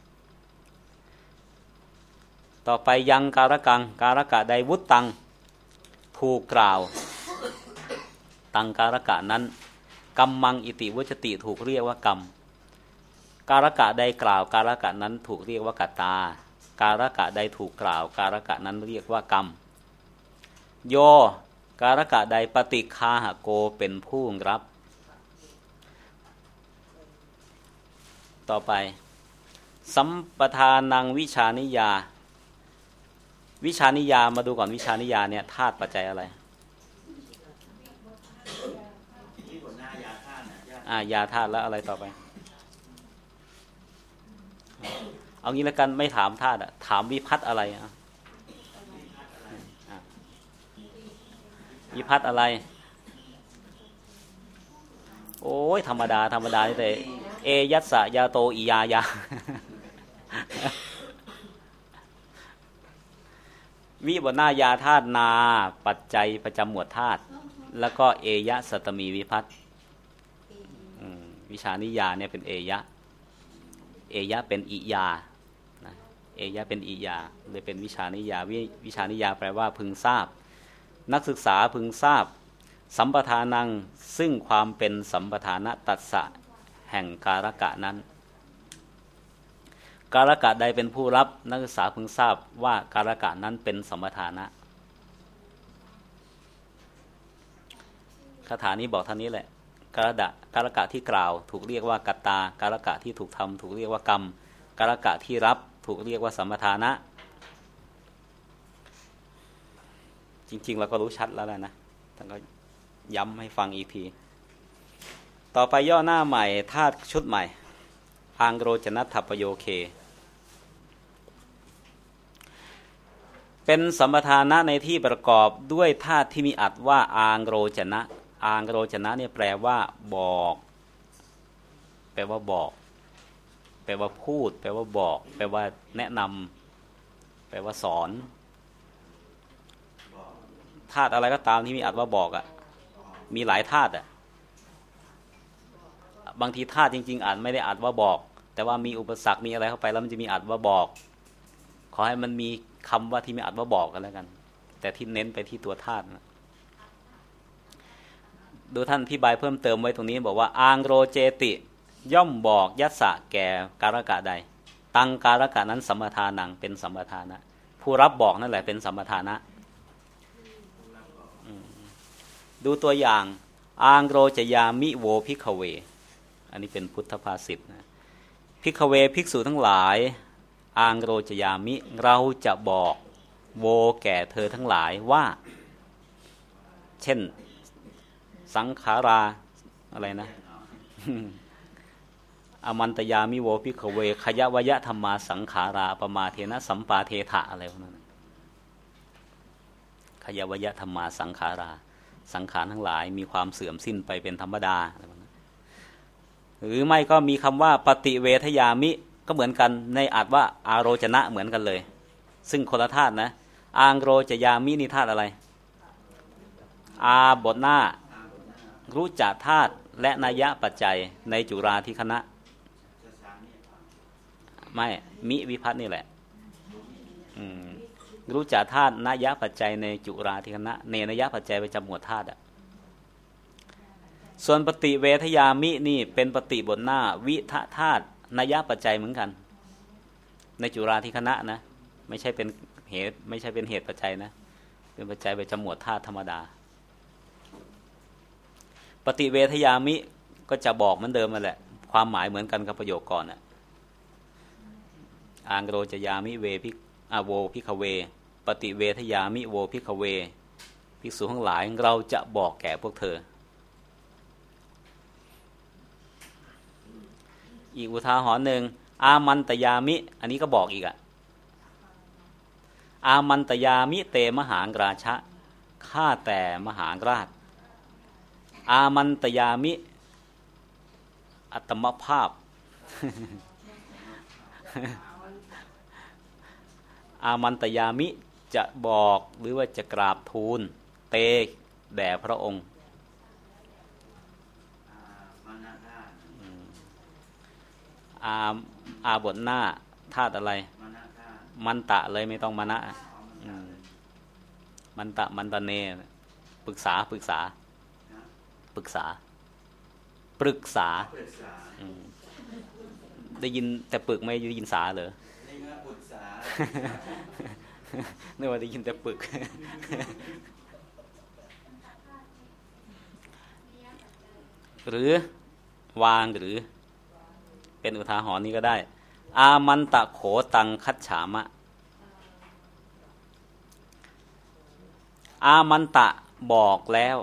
ต่อไปยังการกังการกะใดวุตตังถูกกล่าวตังการกะนั้นกัมมังอิติวุจติถูกเรียกว่ากรรมการกะใดกล่าวการกะนั้นถูกเรียกว่ากัตตาการกะใดถูกกล่าวการกะนั้นเรียกว่ากรรมโยการกะใดปฏิคาหโกเป็นผู้รับต่อไปสัมปทานังวิชานิยาวิชานิยามาดูก่อนวิชานิยาเนี่ยธาตุปัจจัยอะไรอ่ายาธาตุแล้วอะไรต่อไปเอางี้แล้วกันไม่ถามธาตุอ่ะถามวิพัฒน์อะไรอ่ะวิพัฒน์อะไรโอ้ยธรรมดาธรรมดาแต่เอยัสสะยาโตอิยายาวิบนหน้ายาธาตุนาปัจจัยประจำหมวดธาตุแล้วก็เอยะสัตมีวิพัฒน์วิชานิยาเนี่ยเป็นเอยะเอยะเป็นอิยานะเอยะเป็นอียาเลยเป็นวิชานิยาวิวิชานิยาแปลว่าพึงทราบนักศึกษาพึงทราบสัมปทานังซึ่งความเป็นสัมปทานะตัสสะแห่งการกะนั้นการกะใดเป็นผู้รับนักศึกษาพึงทราบว่าการกะนั้นเป็นสัมปทานะคาถานี้บอกเท่านี้แหละการดะการกะที่กล่าวถูกเรียกว่ากัตตาการกะที่ถูกทำถูกเรียกว่ากรรมการกะที่รับถูกเรียกว่าสัมปทานะจริงๆเราก็รู้ชัดแล้วนะท่านก็ย้ำให้ฟังอีกทีต่อไปย่อหน้าใหม่ธาตุชุดใหม่อังโรจนัตถัปโยเคเป็นสัมปทานะในที่ประกอบด้วยธาตุที่มีอัตว่าอังโรจนะอังโรจนะเนี่ยแปลว่าบอกแปลว่าบอกแปลว่าพูดแปลว่าบอกแปลว่าแนะนำแปลว่าสอนธาตุอะไรก็ตามที่มีอัตว่าบอกอ่ะมีหลายธาตุอ่ะบางทีธาตุจริงๆอ่านไม่ได้อัดว่าบอกแต่ว่ามีอุปสรรคมีอะไรเข้าไปแล้วมันจะมีอัดว่าบอกขอให้มันมีคำว่าที่มีอัดว่าบอกกันแล้วกันแต่ที่เน้นไปที่ตัวธาตุนะดูท่านอธิบายเพิ่มเติมไว้ตรงนี้บอกว่าอังโรเจติย่อมบอกยัสสะแก่การกะใดตังการกะนั้นสัมปทานังเป็นสัมปทานะผู้รับบอกนั่นแหละเป็นสัมปทานะดูตัวอย่างอังโรจยามิโวภิกขเวอันนี้เป็นพุทธภาษิตนะภิกขเวภิกษุทั้งหลายอังโรจยามิเราจะบอกโวแก่เธอทั้งหลายว่าเช่นสังขาราอะไรนะอมันตยามิโวภิกขเวขยวยะธรรมาสังขาราปมาเทนะสัมปาเทถะอะไรพวกนั้นขยวยะธรรมาสังขาราสังขารทั้งหลายมีความเสื่อมสิ้นไปเป็นธรรมดาหรือไม่ก็มีคำว่าปฏิเวทยามิก็เหมือนกันในอัตว่าอาโรจนะเหมือนกันเลยซึ่งคนละธาตุนะอังโรจยามินี่ธาตุอะไรอาบทหน้ารู้จักธาตุและนัยปัจจัยในจุราธิคณะไม่มิวิภัตนี่แหละรู้จักธาตุนัยปัจจัยในจุราธิคณะเนนัยปัจจัยไปจำหมวดธาตุส่วนปฏิเวทยามินี่เป็นปฏิบทหน้าวิทะธาตุนัยปัจจัยเหมือนกันในจุราธิคณะนะไม่ใช่เป็นเหตุไม่ใช่เป็นเหตุปัจจัยนะเป็นปัจจัยไปจำหมวดธาตุธรรมดาปฏิเวทยามิก็จะบอกเหมือนเดิมมาแหละความหมายเหมือนกันกับประโยคก่อนน่ะอังโรจยามิเวภิกอโวภิกขเวปฏิเวทยามิโวภิกขเวภิกษุทั้งหลายเราจะบอกแก่พวกเธออีกอุทาหรณ์หนึ่งอามันตยามิอันนี้ก็บอกอีกอ่ะอามันตยามิเตมหางราชะข้าแต่มหางราชอามันตยามิอัตมภาพ อามันตยามิจะบอกหรือว่าจะกราบทูลเตแด่พระองค์อาอาบทหน้าธาตุอะไรมันตะเลยไม่ต้องมานะมันตะมันตะเนปรึกษาปรึกษาปรึกษาปรึกษาได้ยินแต่ปึกไม่ได้ยินสาเหรอนึกว่าได้ยินแต่ปึกหรือวางหรือเป็นอุทาหรณ์นี้ก็ได้อามันตะโขตังคัจฉามะอามันตะบอกแล้ว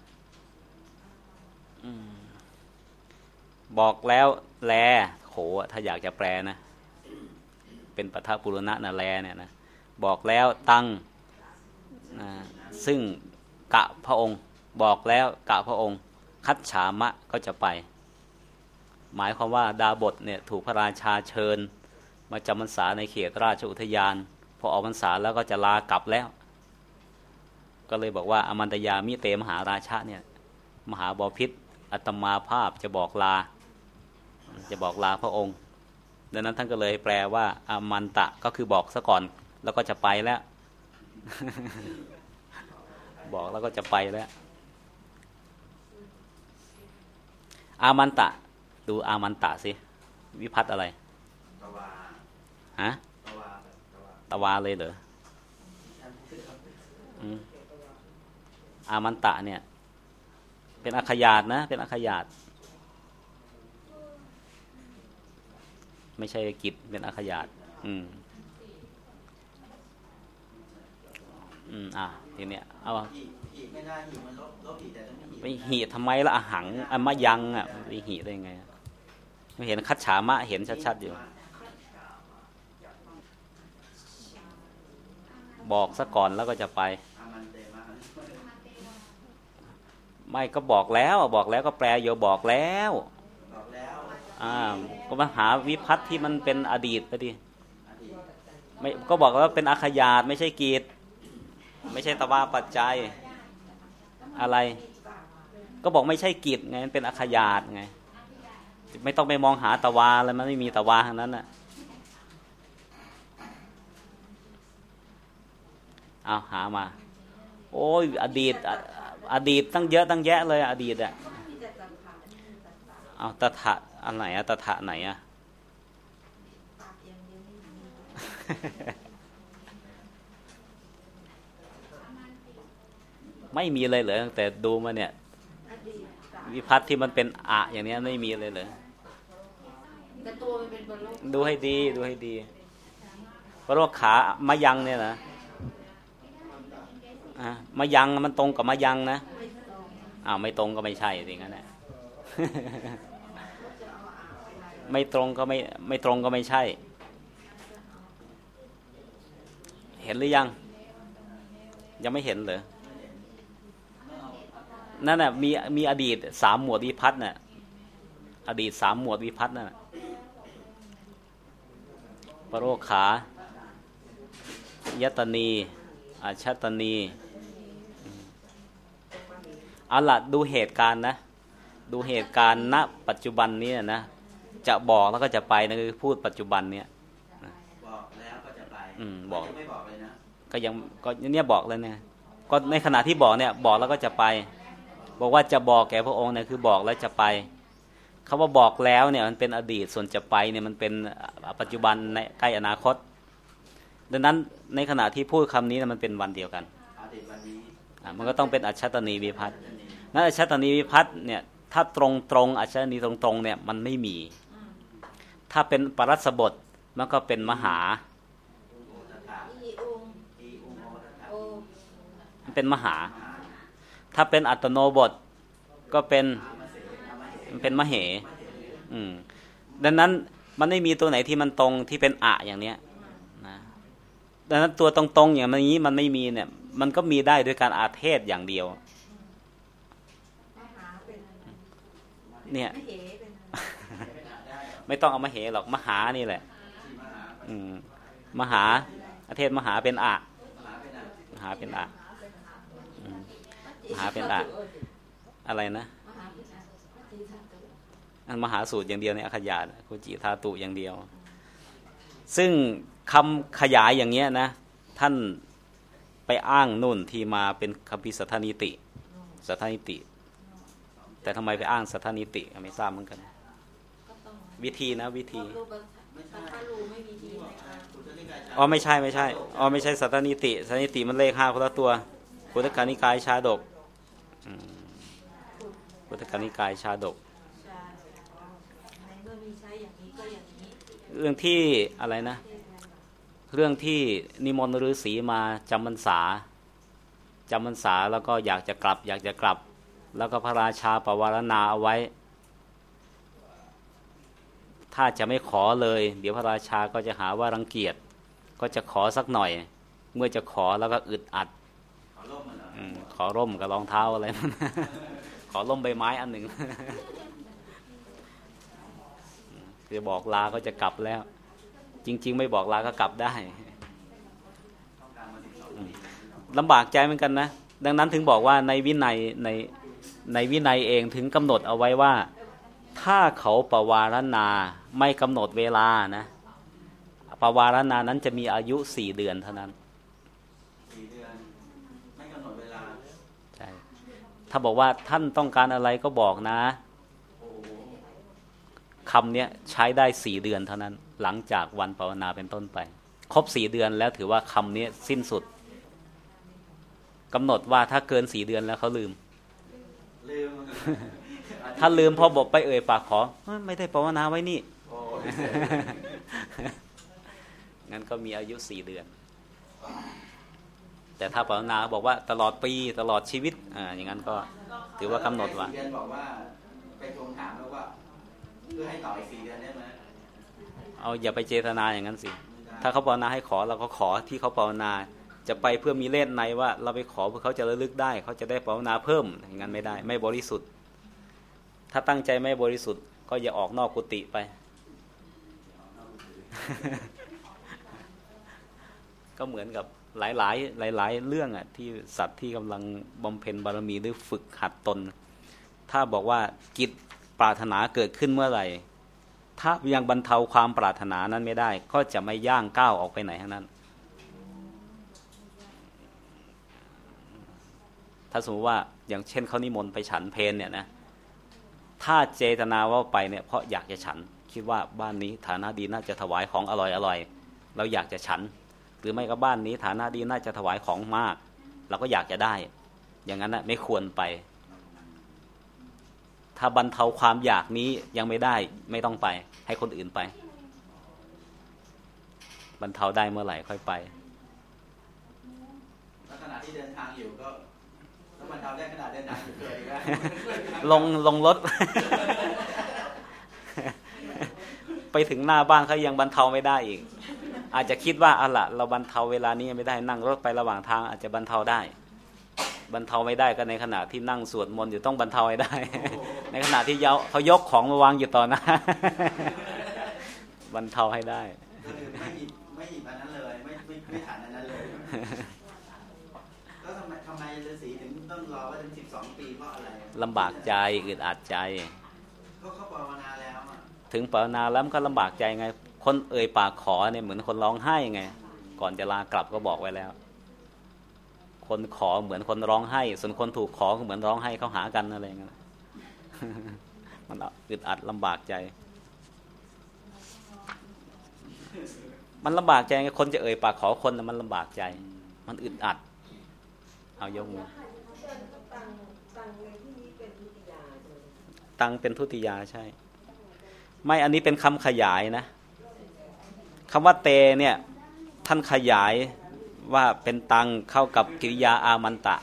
บอกแล้วแลโขถ้าอยากจะแปลนะเป็นปัทภปุรณะนะแลเนี่ยนะบอกแล้วตังนะซึ่งกะพระองค์บอกแล้วกะพระองค์คัจฉามะก็จะไปหมายความว่าดาบทเนี่ยถูกพระราชาเชิญมาจำพรรษาในเขตราชอุทยานพอออกพรรษาแล้วก็จะลากลับแล้วก็เลยบอกว่าอมันตยามิเตมหาราชะเนี่ยมหาบพิตรอัตมาภาพจะบอกลาจะบอกลาพระองค์ดังนั้นท่านก็เลยแปลว่าอามันตะก็คือบอกซะก่อนแล้วก็จะไปแล้ว บอกแล้วก็จะไปแล้วอามันตะดูอามันตะสิวิภัตอะไรตวาฮะตวาตวาเลยเหรออามันตะเนี่ยเป็นอัคขยาตนะเป็นอัคขยาตไม่ใช่กิจเป็นอัคขยาตอืมอืมอ่ะทีเนี้ยเอาหีไม่ได้หีมันลบลบหีแต่ต้องไม่หีไม่หีทำไมละอาหังอมะยังอ่ะไปหีได้ยังไงไม่เห็นคัจฉามะเห็นชัดๆอยู่บอกซะก่อนแล้วก็จะไปไม่ก็บอกแล้วบอกแล้วก็แปลโยบอกแล้วอ่าก็มาหาวิภัตที่มันเป็นอดีตไปดิไม่ก็บอกว่าเป็นอัคขยาตไม่ใช่กีตไม่ใช่ตวาปัจจัยอะไรก็บอกไม่ใช่กีตไงมันเป็นอัคขยาตไงไม่ต้องไปมองหาตวาอะไรมันไม่มีตวาทั้งนั้นน่ะเอาหามาโอ้ยอดีตอดีตตั้งเยอะตั้งแยะเลยอดีตอ่ะเอาตถะอันไหนอะตถะไหนอะไม่มีเลยเหรอแต่ดูมาเนี่ยวิภัตที่มันเป็นอะอย่างนี้ไม่มีเลยเหรอดูให้ดีดูให้ดีเพราะว่าขามายังเนี่ยนะอ่ะมายังมันตรงกับมายังนะอ้าวไม่ตรงก็ไม่ใช่สิงั้นแหละ ไม่ตรงก็ไม่ไม่ตรงก็ไม่ใช่เห็นหรือยังยังไม่เห็นเหรอนั่นน่ะมีมีอดีตสามหมวดวิภัตน่ะอดีตสามหมวดวิภัตน่ะปโรขายตนีอาชตนีเอาล่ะดูเหตุการณ์นะดูเหตุการณ์ณปัจจุบันนี้นะจะบอกแล้วก็จะไปนะคือพูดปัจจุบันเนี้ยบอกแล้วก็จะไปอืมบอกไม่บอกเลยนะก็ยังก็เนี่ยบอกเลยเนี่ยก็ในขณะที่บอกเนี่ยบอกแล้วก็จะไปบอกว่าจะบอกแก่พระองค์เนี่ยคือบอกแล้วจะไปคำว่าบอกแล้วเนี่ยมันเป็นอดีตส่วนจะไปเนี่ยมันเป็นปัจจุบันในใกล้อนาคตดังนั้นในขณะที่พูดคำนี้นะมันเป็นวันเดียวกันอดีตวันนี้อ่ะมันก็ต้องเป็นอัจฉตนีวิภัตนั้นอัจฉตนีวิภัตเนี่ยถ้าตรงตรงอัจฉตนีตรงตรงเนี่ยมันไม่มีถ้าเป็นปรัสบทมันก็เป็นมหามันเป็นมหาถ้าเป็นอัตโนบทก็เป็นมันเป็นมเหอืมดังนั้นมันไม่มีตัวไหนที่มันตรงที่เป็นอะอย่างเนี้ยนะดังนั้นตัวตรงๆอย่างนี้มันไม่มีเนี่ยมันก็มีได้ด้วยการอาเทศอย่างเดียวเนี่ยไม่ต้องเอามเหหรอกมหานี่แหละอืมมหาอาเทศมหาเป็นอะมหาเป็นอะมหาเป็นอะอะไรนะอันมหาสูตรอย่างเดียวเนี่ยอัคขยาตกุจิธาตุอย่างเดียวซึ่งคำขยายอย่างเงี้ยนะท่านไปอ้างนู่นที่มาเป็นคัมภีร์สัทธนิติสัทธนิติแต่ทำไมไปอ้างสัทธนิติไม่ทราบเหมือนกันวิธีนะวิธีอ๋อไม่ใช่ไม่ใช่อ๋อไม่ใช่สัทธนิติสัทธนิติมันเลขห้าคนละตัวพุทธกานิกายชาดกพุทธกานิกายชาดกเรื่องที่อะไรนะเรื่องที่นิมนต์ฤาษีมาจำพรรษาจำพรรษาแล้วก็อยากจะกลับอยากจะกลับแล้วก็พระราชาประวารณาเอาไว้ถ้าจะไม่ขอเลยเดี๋ยวพระราชาก็จะหาว่ารังเกียจก็จะขอสักหน่อยเมื่อจะขอแล้วก็อึดอัดขอร่มกับรองเท้าอะไรนั่น ขอร่มใบไม้อันหนึ่ง จะบอกลาก็จะกลับแล้วจริงๆไม่บอกลาก็กลับได้ลำบากใจเหมือนกันนะดังนั้นถึงบอกว่าในวินัยในในวินัยเองถึงกำหนดเอาไว้ว่าถ้าเขาปวารณาไม่กำหนดเวลานะปวารณานั้นจะมีอายุสี่เดือนเท่านั้นสี่เดือนไม่กำหนดเวลาใช่ถ้าบอกว่าท่านต้องการอะไรก็บอกนะคำนี้ใช้ได้สี่เดือนเท่านั้นหลังจากวันภาวนาเป็นต้นไปครบสี่เดือนแล้วถือว่าคำนี้สิ้นสุดกำหนดว่าถ้าเกินสี่เดือนแล้วเขาลืมลืมถ้าลืมพอบอกไปเอ่ยปากขอไม่ได้ภาวนาไว้นี่งั้นก็มีอายุสี่เดือนแต่ถ้าภาวนาบอกว่าตลอดปีตลอดชีวิตอ่าอย่างนั้นก็ถือว่ากำหนดว่าเดือนบอกว่าไปทวงถามแล้วว่าเพื่อให้ต่ออีกสี่เดือนได้ไหมเอาอย่าไปเจตนาอย่างนั้นสิถ้าเขาภาวนาให้ขอเราก็ขอที่เขาภาวนาจะไปเพื่อมีเล่นในว่าเราไปขอเพื่อเขาจะระลึกได้เขาจะได้ภาวนาเพิ่มอย่างนั้นไม่ได้ไม่บริสุทธิ์ถ้าตั้งใจไม่บริสุทธิ์ก็อย่าออกนอกกุฏิไป ก็เหมือนกับหลายๆหลายๆเรื่องอ่ะที่สัตว์ที่กำลังบำเพ็ญบารมีหรือฝึกหัดตนถ้าบอกว่ากิจปรารถนาเกิดขึ้นเมื่อไหร่ถ้ายังบรรเทาความปรารถนานั้นไม่ได้ก็จะไม่ย่างก้าวออกไปไหนทั้งนั้นถ้าสมมติว่าอย่างเช่นเขานิมนต์ไปฉันเพลเนี่ยนะถ้าเจตนาว่าไปเนี่ยเพราะอยากจะฉันคิดว่าบ้านนี้ฐานะดีน่าจะถวายของอร่อยอร่อยเราอยากจะฉันหรือไม่ก็บ้านนี้ฐานะดีน่าจะถวายของมากเราก็อยากจะได้อย่างนั้นนะไม่ควรไปถ้าบรรเทาความอยากนี้ยังไม่ได้ไม่ต้องไปให้คนอื่นไปบรรเทาได้เมื่อไหร่ค่อยไปลักษณะที่เดินทางอยู่ก็ถ้าบรรเทาได้ขนาดเดินทางอยู่เลยก็ลงลงรถ ไปถึงหน้าบ้านเขายังบรรเทาไม่ได้อีกอาจจะคิดว่าอะล่ะเราบรรเทาเวลานี้ไม่ได้นั่งรถไประหว่างทางอาจจะบรรเทาได้บรรเทาไม่ได้ก็ในขณะที่นั่งสวดมนต์อยู่ต้องบรรเทาให้ได้ ในขณะที่เขายกของมาวางอยู่ต่อหน้า บรรเทาให้ได้ไม่หยิบไม่หยิบอันนั้นเลยไม่ไม่ไม่ฉันอันนั้นเลยแล้วทำไมทำไมฤาษีถึงต้องรอว่าถึงสิบสองปีเพราะอะไรลำบากใจอึดอัดใจก็เขาภาวนาแล้วถึงภาวนาแล้วก็ลำบากใจไงคนเอ่ยปากขอเนี่ยเหมือนคนร้องไห้ไงก่อนจะลากลับก็บอกไว้แล้วคนขอเหมือนคนร้องไห้ส่วนคนถูกขอก็เหมือนร้องไห้เขาหากันอะไรอย่างเงี้ยมันอึดอัดลำบากใจมันลำบากใจไงคนจะเอ่ยปากขอคนมันลำบากใจมันอึดอัดเอายกมือตังเป็นทุติยาใช่ไม่อันนี้เป็นคำขยายนะคำว่าเตเนี่ยท่านขยายว่าเป็นตังเข้ากับกิริยาอามันตะ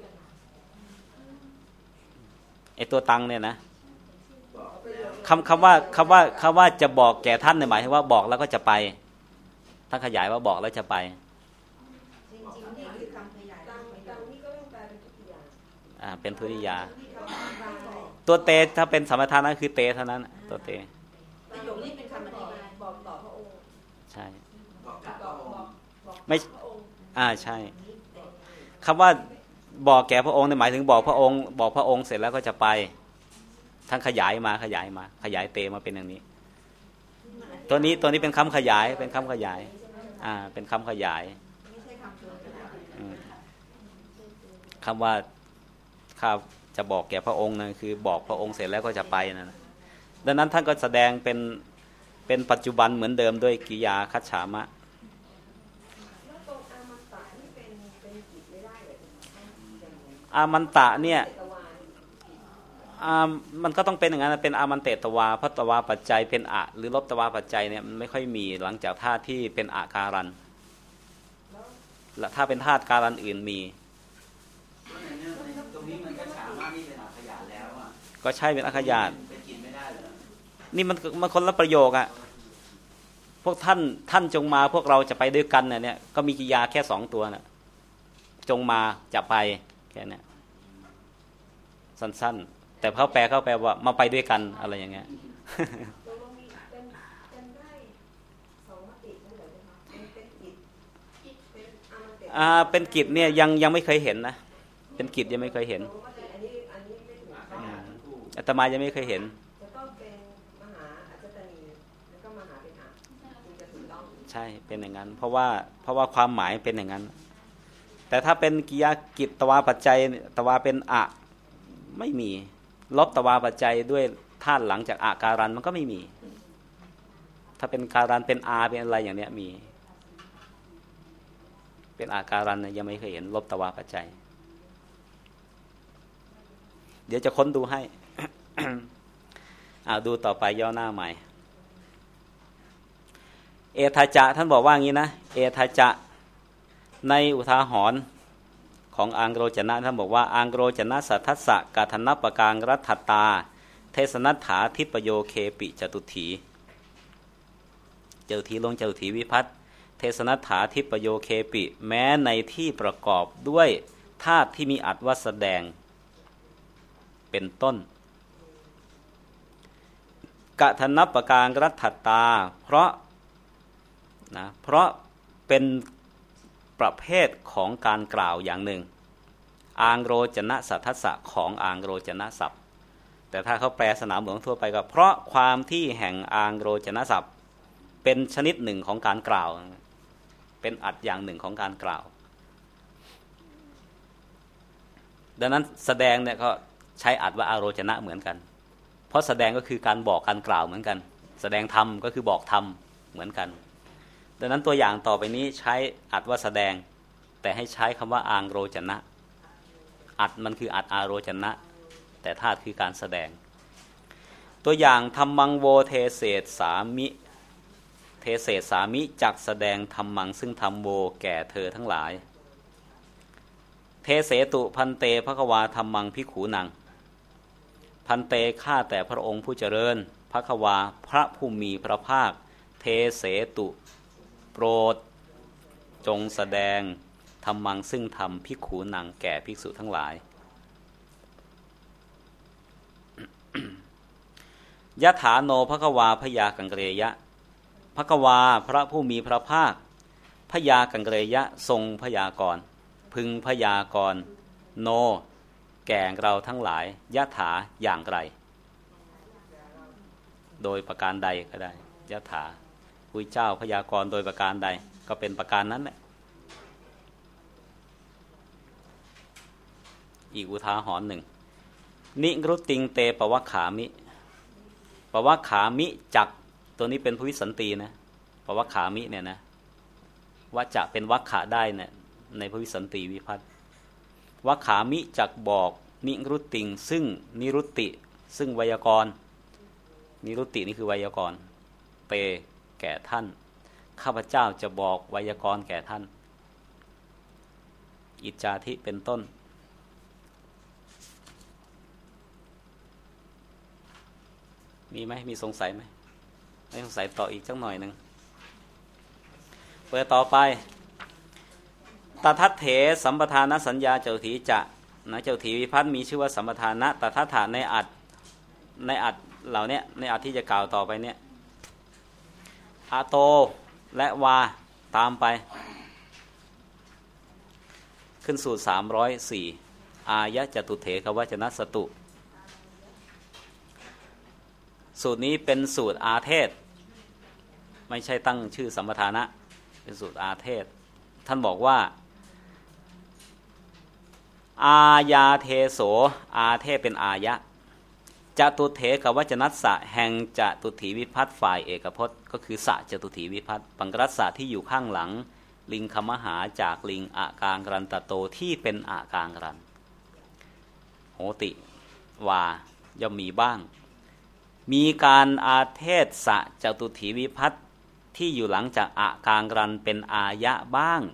ไอตัวตังเนี่ยนะคำคำว่าคำว่าคำว่าจะบอกแก่ท่านในหมายถึงว่าบอกแล้วก็จะไปท่านขยายว่าบอกแล้วจะไปจริงๆนี่คือคำขยายตังตังนี่ก็ต้องแปลเป็นทุติยาอ่าเป็นทุติยาตัวเตถ้าเป็นสัมปทานนั้นคือเตเท่านั้นตัวเตประโยคนี้เป็นคำอธิบายบอกต่อพระองค์ใช่บอกกับพระองค์ไม่อ่าใช่คำว่าบอกแก่พระองค์ในหมายถึงบอกพระองค์บอกพระองค์เสร็จแล้วก็จะไปทั้งขยายมาขยายมาขยายเตมาเป็นอย่างนี้ตัวนี้ตัวนี้เป็นคำขยายเป็นคำขยายอ่าเป็นคำขยายคำว่าข้าจะบอกแก่พระองค์นั่นคือบอกพระองค์เสร็จแล้วก็จะไปนั่นดังนั้นท่านก็แสดงเป็นเป็นปัจจุบันเหมือนเดิมด้วยกิริยาคัจฉามะอามันตะเนี่ยมันก็ต้องเป็นอย่างนั้นเป็นอามันเตตวาเพราะตวาปัจจัยเป็นอะหรือลบตวาปัจจัยเนี่ยมันไม่ค่อยมีหลังจากธาตุที่เป็นอาการันและถ้าเป็นธาตุการันอื่นมีตรงนี้มันก็ฉามากนี่เป็นอาขยาแล้วอ่ะก็ใช่เป็นอาขยาเป็นกินไม่ได้เหรอนี่มันมันคนละประโยคอ่ะพวกท่านท่านจงมาพวกเราจะไปด้วยกันเนี่ยก็มีกิริยาแค่สองตัวน่ะจงมาจะไปแค่นี้สั้นๆแต่เขาแปลเขาแปลว่ามาไปด้วยกันอะไรอย่างเงี้ยอ่าเป็นกิจเนี่ยยังยังไม่เคยเห็นนะเป็นกิจยังไม่เคยเห็นอาตมายังไม่เคยเห็นใช่เป็นอย่างนั้นเพราะว่าเพราะว่าความหมายเป็นอย่างนั้นแต่ถ้าเป็นกิยากิจตวาปัจจัยตวาเป็นอะไม่มีลบตวาปัจจัยด้วยธาตุหลังจากอาการันมันก็ไม่มีถ้าเป็นการันเป็นอาเป็นอะไรอย่างเนี้ยมีเป็นอาการันยังไม่เคยเห็นลบตวาปัจจัยเดี๋ยวจะค้นดูให้ เอาดูต่อไปย่อหน้าใหม่เอทาจะท่านบอกว่างี้นะเอทาจะในอุทาหรณ์ของอังโรจนะท่านบอกว่าอังโรจนะสัทธัสสะกาธนปกางรัตถตาเทศนัตถาทิปโยเคปิจตุถีเจ้าทีลงเจ้าทีวิพัตเทศนัตถาทิปโยเคปิแม้ในที่ประกอบด้วยธาตุที่มีอัตว่าแสดงเป็นต้นกะธนปกางรัตถตาเพราะนะเพราะเป็นประเภทของการกล่าวอย่างหนึ่งอังโรจนะสัทธัสสะของอังโรจนะศัพท์แต่ถ้าเขาแปลสนามหลวงทั่วไปก็เพราะความที่แห่งอังโรจนะศัพท์เป็นชนิดหนึ่งของการกล่าวเป็นอัดอย่างหนึ่งของการกล่าวดังนั้นแสดงเนี่ยก็ใช้อัดว่าอาโรจนะเหมือนกันเพราะแสดงก็คือการบอกการกล่าวเหมือนกันแสดงธรรมก็คือบอกธรรมเหมือนกันดังนั้นตัวอย่างต่อไปนี้ใช้อัดว่าแสดงแต่ให้ใช้คำว่าอังโรจนะอัดมันคืออัดอาโรจนะแต่ธาตุคือการแสดงตัวอย่างธรรมังโวเทเศษสามิเทเศษสามิจักแสดงธรรมังซึ่งธรรมโวแก่เธอทั้งหลายเทเสตุพันเตภควาธรรมังภิกขุนังพันเตข้าแต่พระองค์ผู้เจริญภควาพระผู้มีพระภาคเทเสตุโปรดจงแสดงธรรมังซึ่งธรรมภิกขุนังแก่ภิกษุทั้งหลาย ยะถาโนภควาพยากังเกรยะภควาพระผู้มีพระภาคพยากังเกรยะทรงพยากรณ์พึงพยากรณ์โนแก่เราทั้งหลายยะถาอย่างไรโดยประการใดก็ได้ยะถาพุทธเจ้าพยากรณ์โดยประการใดก็เป็นประการนั้นแหละอีกอุทาหรณ์หนึ่งนิรุตติงเตปวัคขามิปวัคขามิจักตัวนี้เป็นพวิสันตีนะปวัคขามิเนี่ยนะว่าจะเป็นวัคขะได้เนี่ยในพวิสันตีวิภัตติวัคขามิจักบอกนิรุตติงซึ่งนิรุตติซึ่งไวยากรณ์นิรุตตินี่คือไวยากรณ์เตแก่ท่านข้าพเจ้าจะบอกไวยากรณ์แก่ท่านอิจจาทิเป็นต้นมีไหมมีสงสัยไหมไม่สงสัยต่ออีกสักหน่อยหนึ่งเปิดต่อไปตทัตเถสัมปทานสัญญาเจ้าถีจะนะเจ้าถีวิภัตติมีชื่อว่าสัมปทานะตทัตถะในอัดในอัดเหล่านี้ในอัดที่จะกล่าวต่อไปเนี่ยอาโตและวาตามไปขึ้นสูตรสามร้อยสี่อายะจตุเถกวจนะสตุสูตรนี้เป็นสูตรอาเทศไม่ใช่ตั้งชื่อสัมปทานะเป็นสูตรอาเทศท่านบอกว่าอายาเทโสอาเทศเป็นอายะจตุเถกวจนัสสะแห่งจตุถีวิภัตติฝ่ายเอกพจน์ก็คือสะจตุถีวิภัตติปังกรัสสะที่อยู่ข้างหลังลิงคมหาจากลิงอากางรันตโตที่เป็นอากางรันโหติวาย่อมมีบ้างมีการอาเทศสะจตุถีวิภัตติที่อยู่หลังจากอากางรันเป็นอายะบ้าง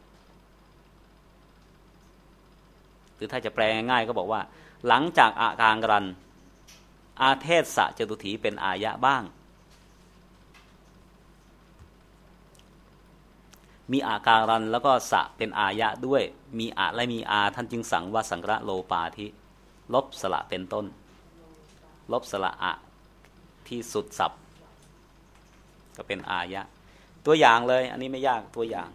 หรือถ้าจะแปลง่ายๆก็บอกว่าหลังจากอากางรันอาเทศสะจตุถีเป็นอายะบ้างมีอาการันแล้วก็สะเป็นอายะด้วยมีอะและมีอาท่านจึงสั่งว่าสังกะโลปาธิลบสระเป็นต้นลบสระอะที่สุดศัพท์ก็เป็นอายะตัวอย่างเลยอันนี้ไม่ยากตัวอย่าง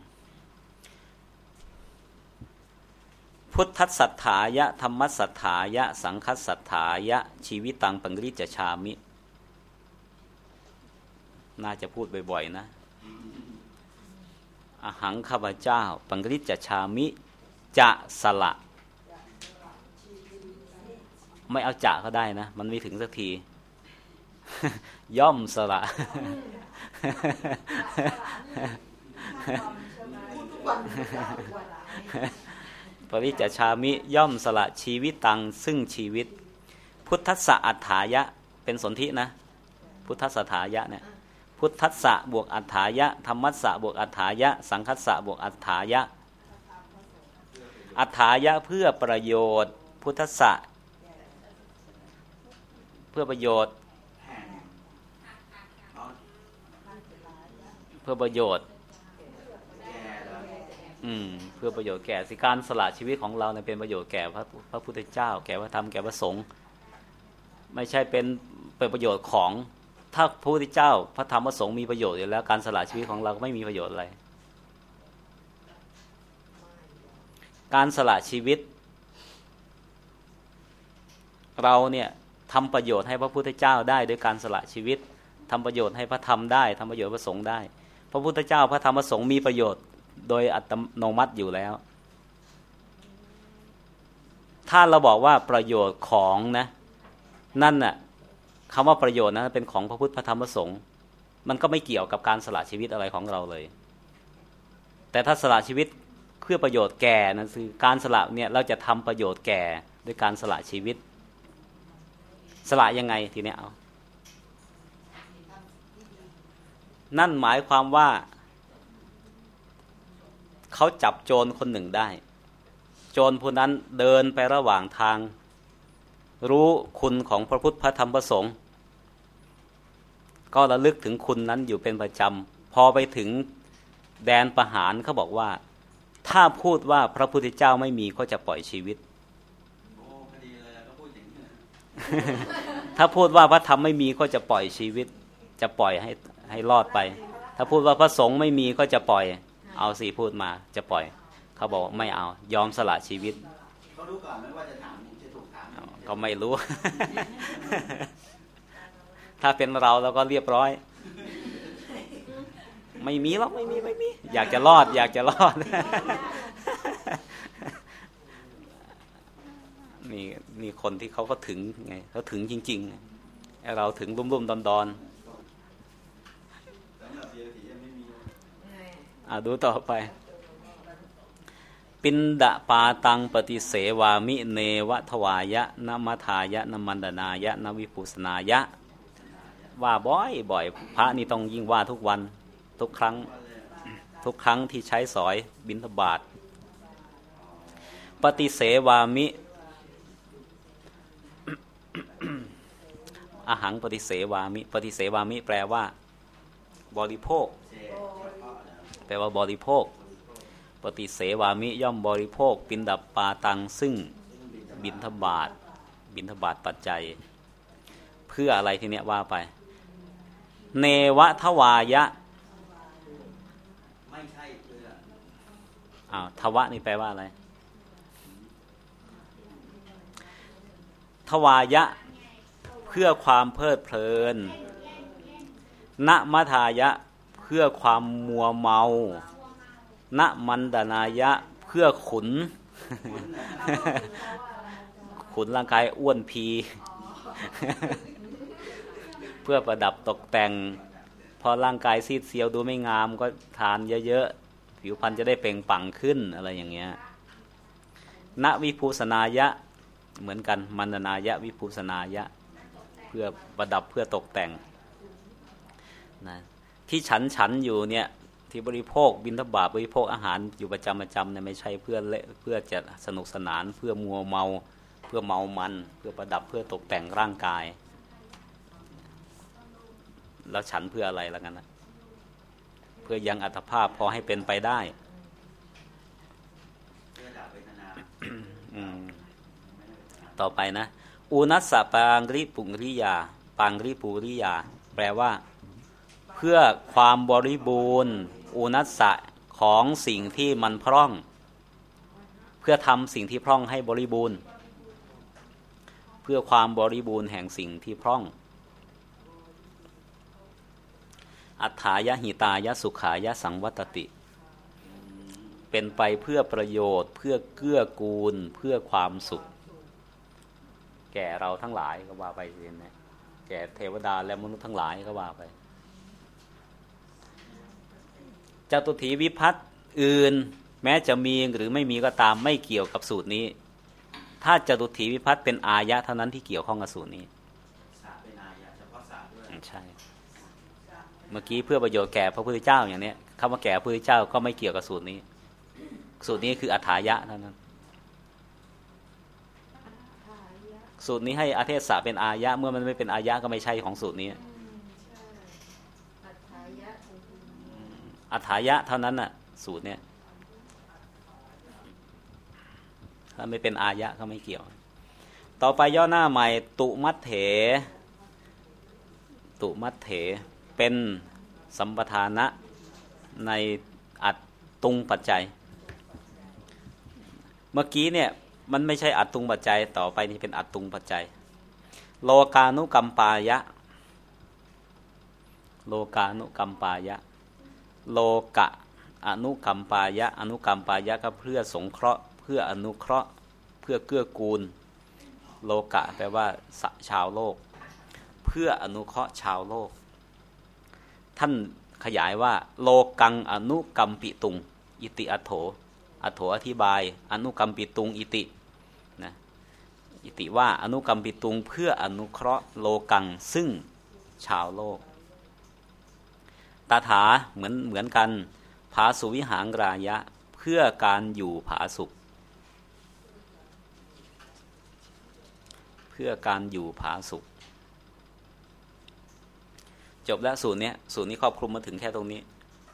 พุทธัสสัทธายะธรรมัสสัทธายะสังคัสสัทธายะชีวิตังปังริจฉามิน่าจะพูดบ่อยๆนะอหังข้าพเจ้าปังกฤษจะชามิจะสละไม่เอาจะก็ได้นะมันไม่ถึงสักที ย่อมสละ ปริจจชามิย่อมสละชีวิตตังซึ่งชีวิตพุทธัสสะอัฏฐายะเป็นสนธินะพุทธัสสะถายะเนี่ยพุทธัสสะบวกอัฏฐายะธรรมัสสะบวกอัฏฐายะสังคัสสะบวกอัฏฐายะอัฏฐายะเพื่อประโยชน์พุทธัสสะเพื่อประโยชน์เพื่อประโยชน์อืมเพื่อประโยชน์แก่สิการสละชีวิตของเราเนี่ยเป็นประโยชน์แก่พระพระพุทธเจ้าแก่พระธรรมแก่พระสงฆ์ไม่ใช่เป็นเป็นประโยชน์ของถ้าพระพุทธเจ้าพระธรรมพระสงฆ์มีประโยชน์อยู่แล้วการสละชีวิตของเราก็ไม่มีประโยชน์อะไรการสละชีวิตเราเนี่ยทำประโยชน์ให้พระพุทธเจ้าได้ด้วยการสละชีวิตทำประโยชน์ให้พระธรรมได้ทำประโยชน์พระสงฆ์ได้พระพุทธเจ้าพระธรรมพระสงฆ์มีประโยชน์โดยอัตโนมัติอยู่แล้วถ้าเราบอกว่าประโยชน์ของนะนั่นน่ะคำว่าประโยชน์นะเป็นของพระพุทธพระธรรมพระสงฆ์มันก็ไม่เกี่ยวกับการสละชีวิตอะไรของเราเลยแต่ถ้าสละชีวิตเพื่อประโยชน์แก่นั่นคือการสละเนี่ยเราจะทำประโยชน์แก่ด้วยการสละชีวิตสละยังไงทีเนี้ยเอานั่นหมายความว่าเขาจับโจรคนหนึ่งได้โจรผู้นั้นเดินไประหว่างทางรู้คุณของพระพุทธพระธรรมพระสงฆ์ก็ระลึกถึงคุณนั้นอยู่เป็นประจำพอไปถึงแดนประหารเขาบอกว่าถ้าพูดว่าพระพุทธเจ้าไม่มีก็จะปล่อยชีวิตถ้าพูดว่าพระธรรมไม่มีก็จะปล่อยชีวิตจะปล่อยให้ให้รอดไปถ้าพูดว่าพระสงฆ์ไม่มีก็จะปล่อยเอาสิพูดมาจะปล่อยเขาบอกไม่เอายอมสละชีวิตเขารู้ก่อนไหมว่าจะถามจะถูกถามก็ไม่รู้ ถ้าเป็นเราเราก็เรียบร้อยไม่มีหรอกไม่มีไม่มีอยากจะรอดอยากจะรอด นี่นี่คนที่เขาก็ถึงไงเขาถึงจริงๆเราถึงรุ่มๆดอนๆอ่ะดูต่อไปปินดาปาตังปฏิเสวามิเนวะทวายะนมัทายะนมันดนายะนวิปุสนายะว่าบ่อยบ่อยพระนี่ต้องยิ่งว่าทุกวันทุกครั้งทุกครั้งที่ใช้สอยบิณฑบาตปฏิเสวามิอาหังปฏิเสวามิปฏิเสวามิแปลว่าบริโภคแปลว่าบริโภคปฏิเสวามิย่อมบริโภคปินดับปาตังซึ่งบิณฑบาตบิณฑบาตปัจจัยเพื่ออะไรทีเนี้ยว่าไปเนวะทวายะไม่ใช่เพื่ออ้าวทวะนี่แปลว่าอะไรทวายะเพื่อความเพลิดเพลินณมัทายะเพื่อความมัวเมาณมันดนายะเพื่อขุน ขุนร่างกายอ้วนพี เพื่อประดับตกแต่งพอร่างกายซีดเซียวดูไม่งามก็ทานเยอะๆผิวพรรณจะได้เปล่งปลั่งขึ้นอะไรอย่างเงี้ยณวิภูสนายะเหมือนกันมันดนายะวิภูสนายะเพื่อประดับเพื่อตกแต่งนะที่ฉันฉันอยู่เนี่ยที่บริโภคบิณฑบาตบริโภคอาหารอยู่ประจำประจำเนี่ยไม่ใช่เพื่อเละเพื่อจะสนุกสนานเพื่อมัวเมาเพื่อเมามันเพื่อประดับเพื่อตกแต่งร่างกายแล้วฉันเพื่ออะไรล่ะกันนะเพื่อยังอัตภาพพอให้เป็นไปได้ต่อไปนะอุนัสสะปังริปุริยาปังริปุริยาแปลว่าเพื่อความบริบูรณ์อุนัสสะของสิ่งที่มันพร่องเพื่อทำสิ่งที่พร่องให้บริบูรณ์เพื่อความบริบูรณ์แห่งสิ่งที่พร่องอัฏฐายะหิตายะสุขายะสังวัตติเป็นไปเพื่อประโยชน์เพื่อเกื้อกูลเพื่อความสุขแก่เราทั้งหลายก็ว่าไปสินะแก่เทวดาและมนุษย์ทั้งหลายก็ว่าไปจตุถีวิภัตติอื่นแม้จะมีหรือไม่มีก็ตามไม่เกี่ยวกับสูตรนี้ถ้าจตุถีวิภัตติเป็นอายะเท่านั้นที่เกี่ยวข้องกับสูตรนี้เป็นอายะเฉพาะศาสตร์ด้วยใช่เมื่อกี้เพื่อประโยชน์แก่พระพุทธเจ้าอย่างนี้คำว่าแก่พระพุทธเจ้าก็ไม่เกี่ยวกับสูตรนี้สูตรนี้คืออัฏฐายะเท่านั้นสูตรนี้ให้อเทศะเป็นอายะเมื่อมันไม่เป็นอายะก็ไม่ใช่ของสูตรนี้อัฏฐายะเท่านั้นน่ะสูตรเนี้ยถ้าไม่เป็นอายะก็ไม่เกี่ยวต่อไปย่อหน้าใหม่ตุมัตเถตุมัตเถเป็นสัมปทานะในอัตตุงปัจจัยเมื่อกี้เนี่ยมันไม่ใช่อัตตุงปัจจัยต่อไปนี่เป็นอัตตุงปัจจัยโลกานุกัมปายะโลกานุกัมปายะโลกะอนุกัมปายะอนุกัมปายะก็เพื่อสงเคราะห์เพื่ออนุเคราะห์เพื่อเกื้อกูลโลกะแปลว่าชาวโลกเพื่ออนุเคราะห์ชาวโลกท่านขยายว่าโลกังอนุกัมปิตุงอิติอัตโถอัตโถอธิบายอนุกัมปิตุงอิตินะอิติว่าอนุกัมปิตุงเพื่ออนุเคราะห์โลกังซึ่งชาวโลกตถาเหมือนเหมือนกันผาสุวิหางรายะเพื่อการอยู่ผาสุขเพื่อการอยู่ผาสุขจบแล้วสูตรนี้สูตรนี้ครอบคลุมมาถึงแค่ตรงนี้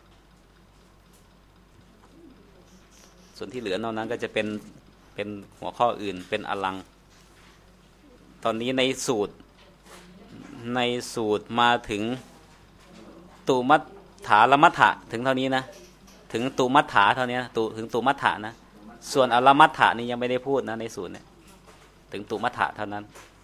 ส่วนที่เหลือนอกนั้นก็จะเป็นเป็นหัวข้ออื่นเป็นอลังตอนนี้ในสูตรในสูตรมาถึงตุมัฏฐาละมัฏฐะถึงเท่านี้นะถึงตุมัฏฐาเท่านี้นะตุถึงตุมัฏฐะนะส่วนอละมัฏฐะนี่ยังไม่ได้พูดนะในสูตรเนี่ยถึงตุมัฏฐะเท่านั้น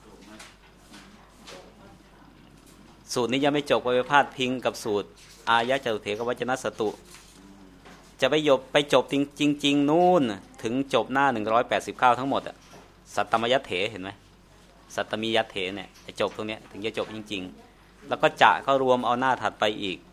สูตรนี้ยังไม่จบไปพาดพิงกับสูตรอายะจตุเถกวัจนสตุจะไปจบไปจบจริงจริงนู่นถึงจบหน้าหนึ่งร้อยแปดสิบเก้าทั้งหมดอะสัตตมยัตเถเห็นไหมสัตตมียัตเถเนี่ยจะจบตรงเนี้ยถึงจะจบจริงๆแล้วก็จะก็รวมเอาหน้าถัดไปอีก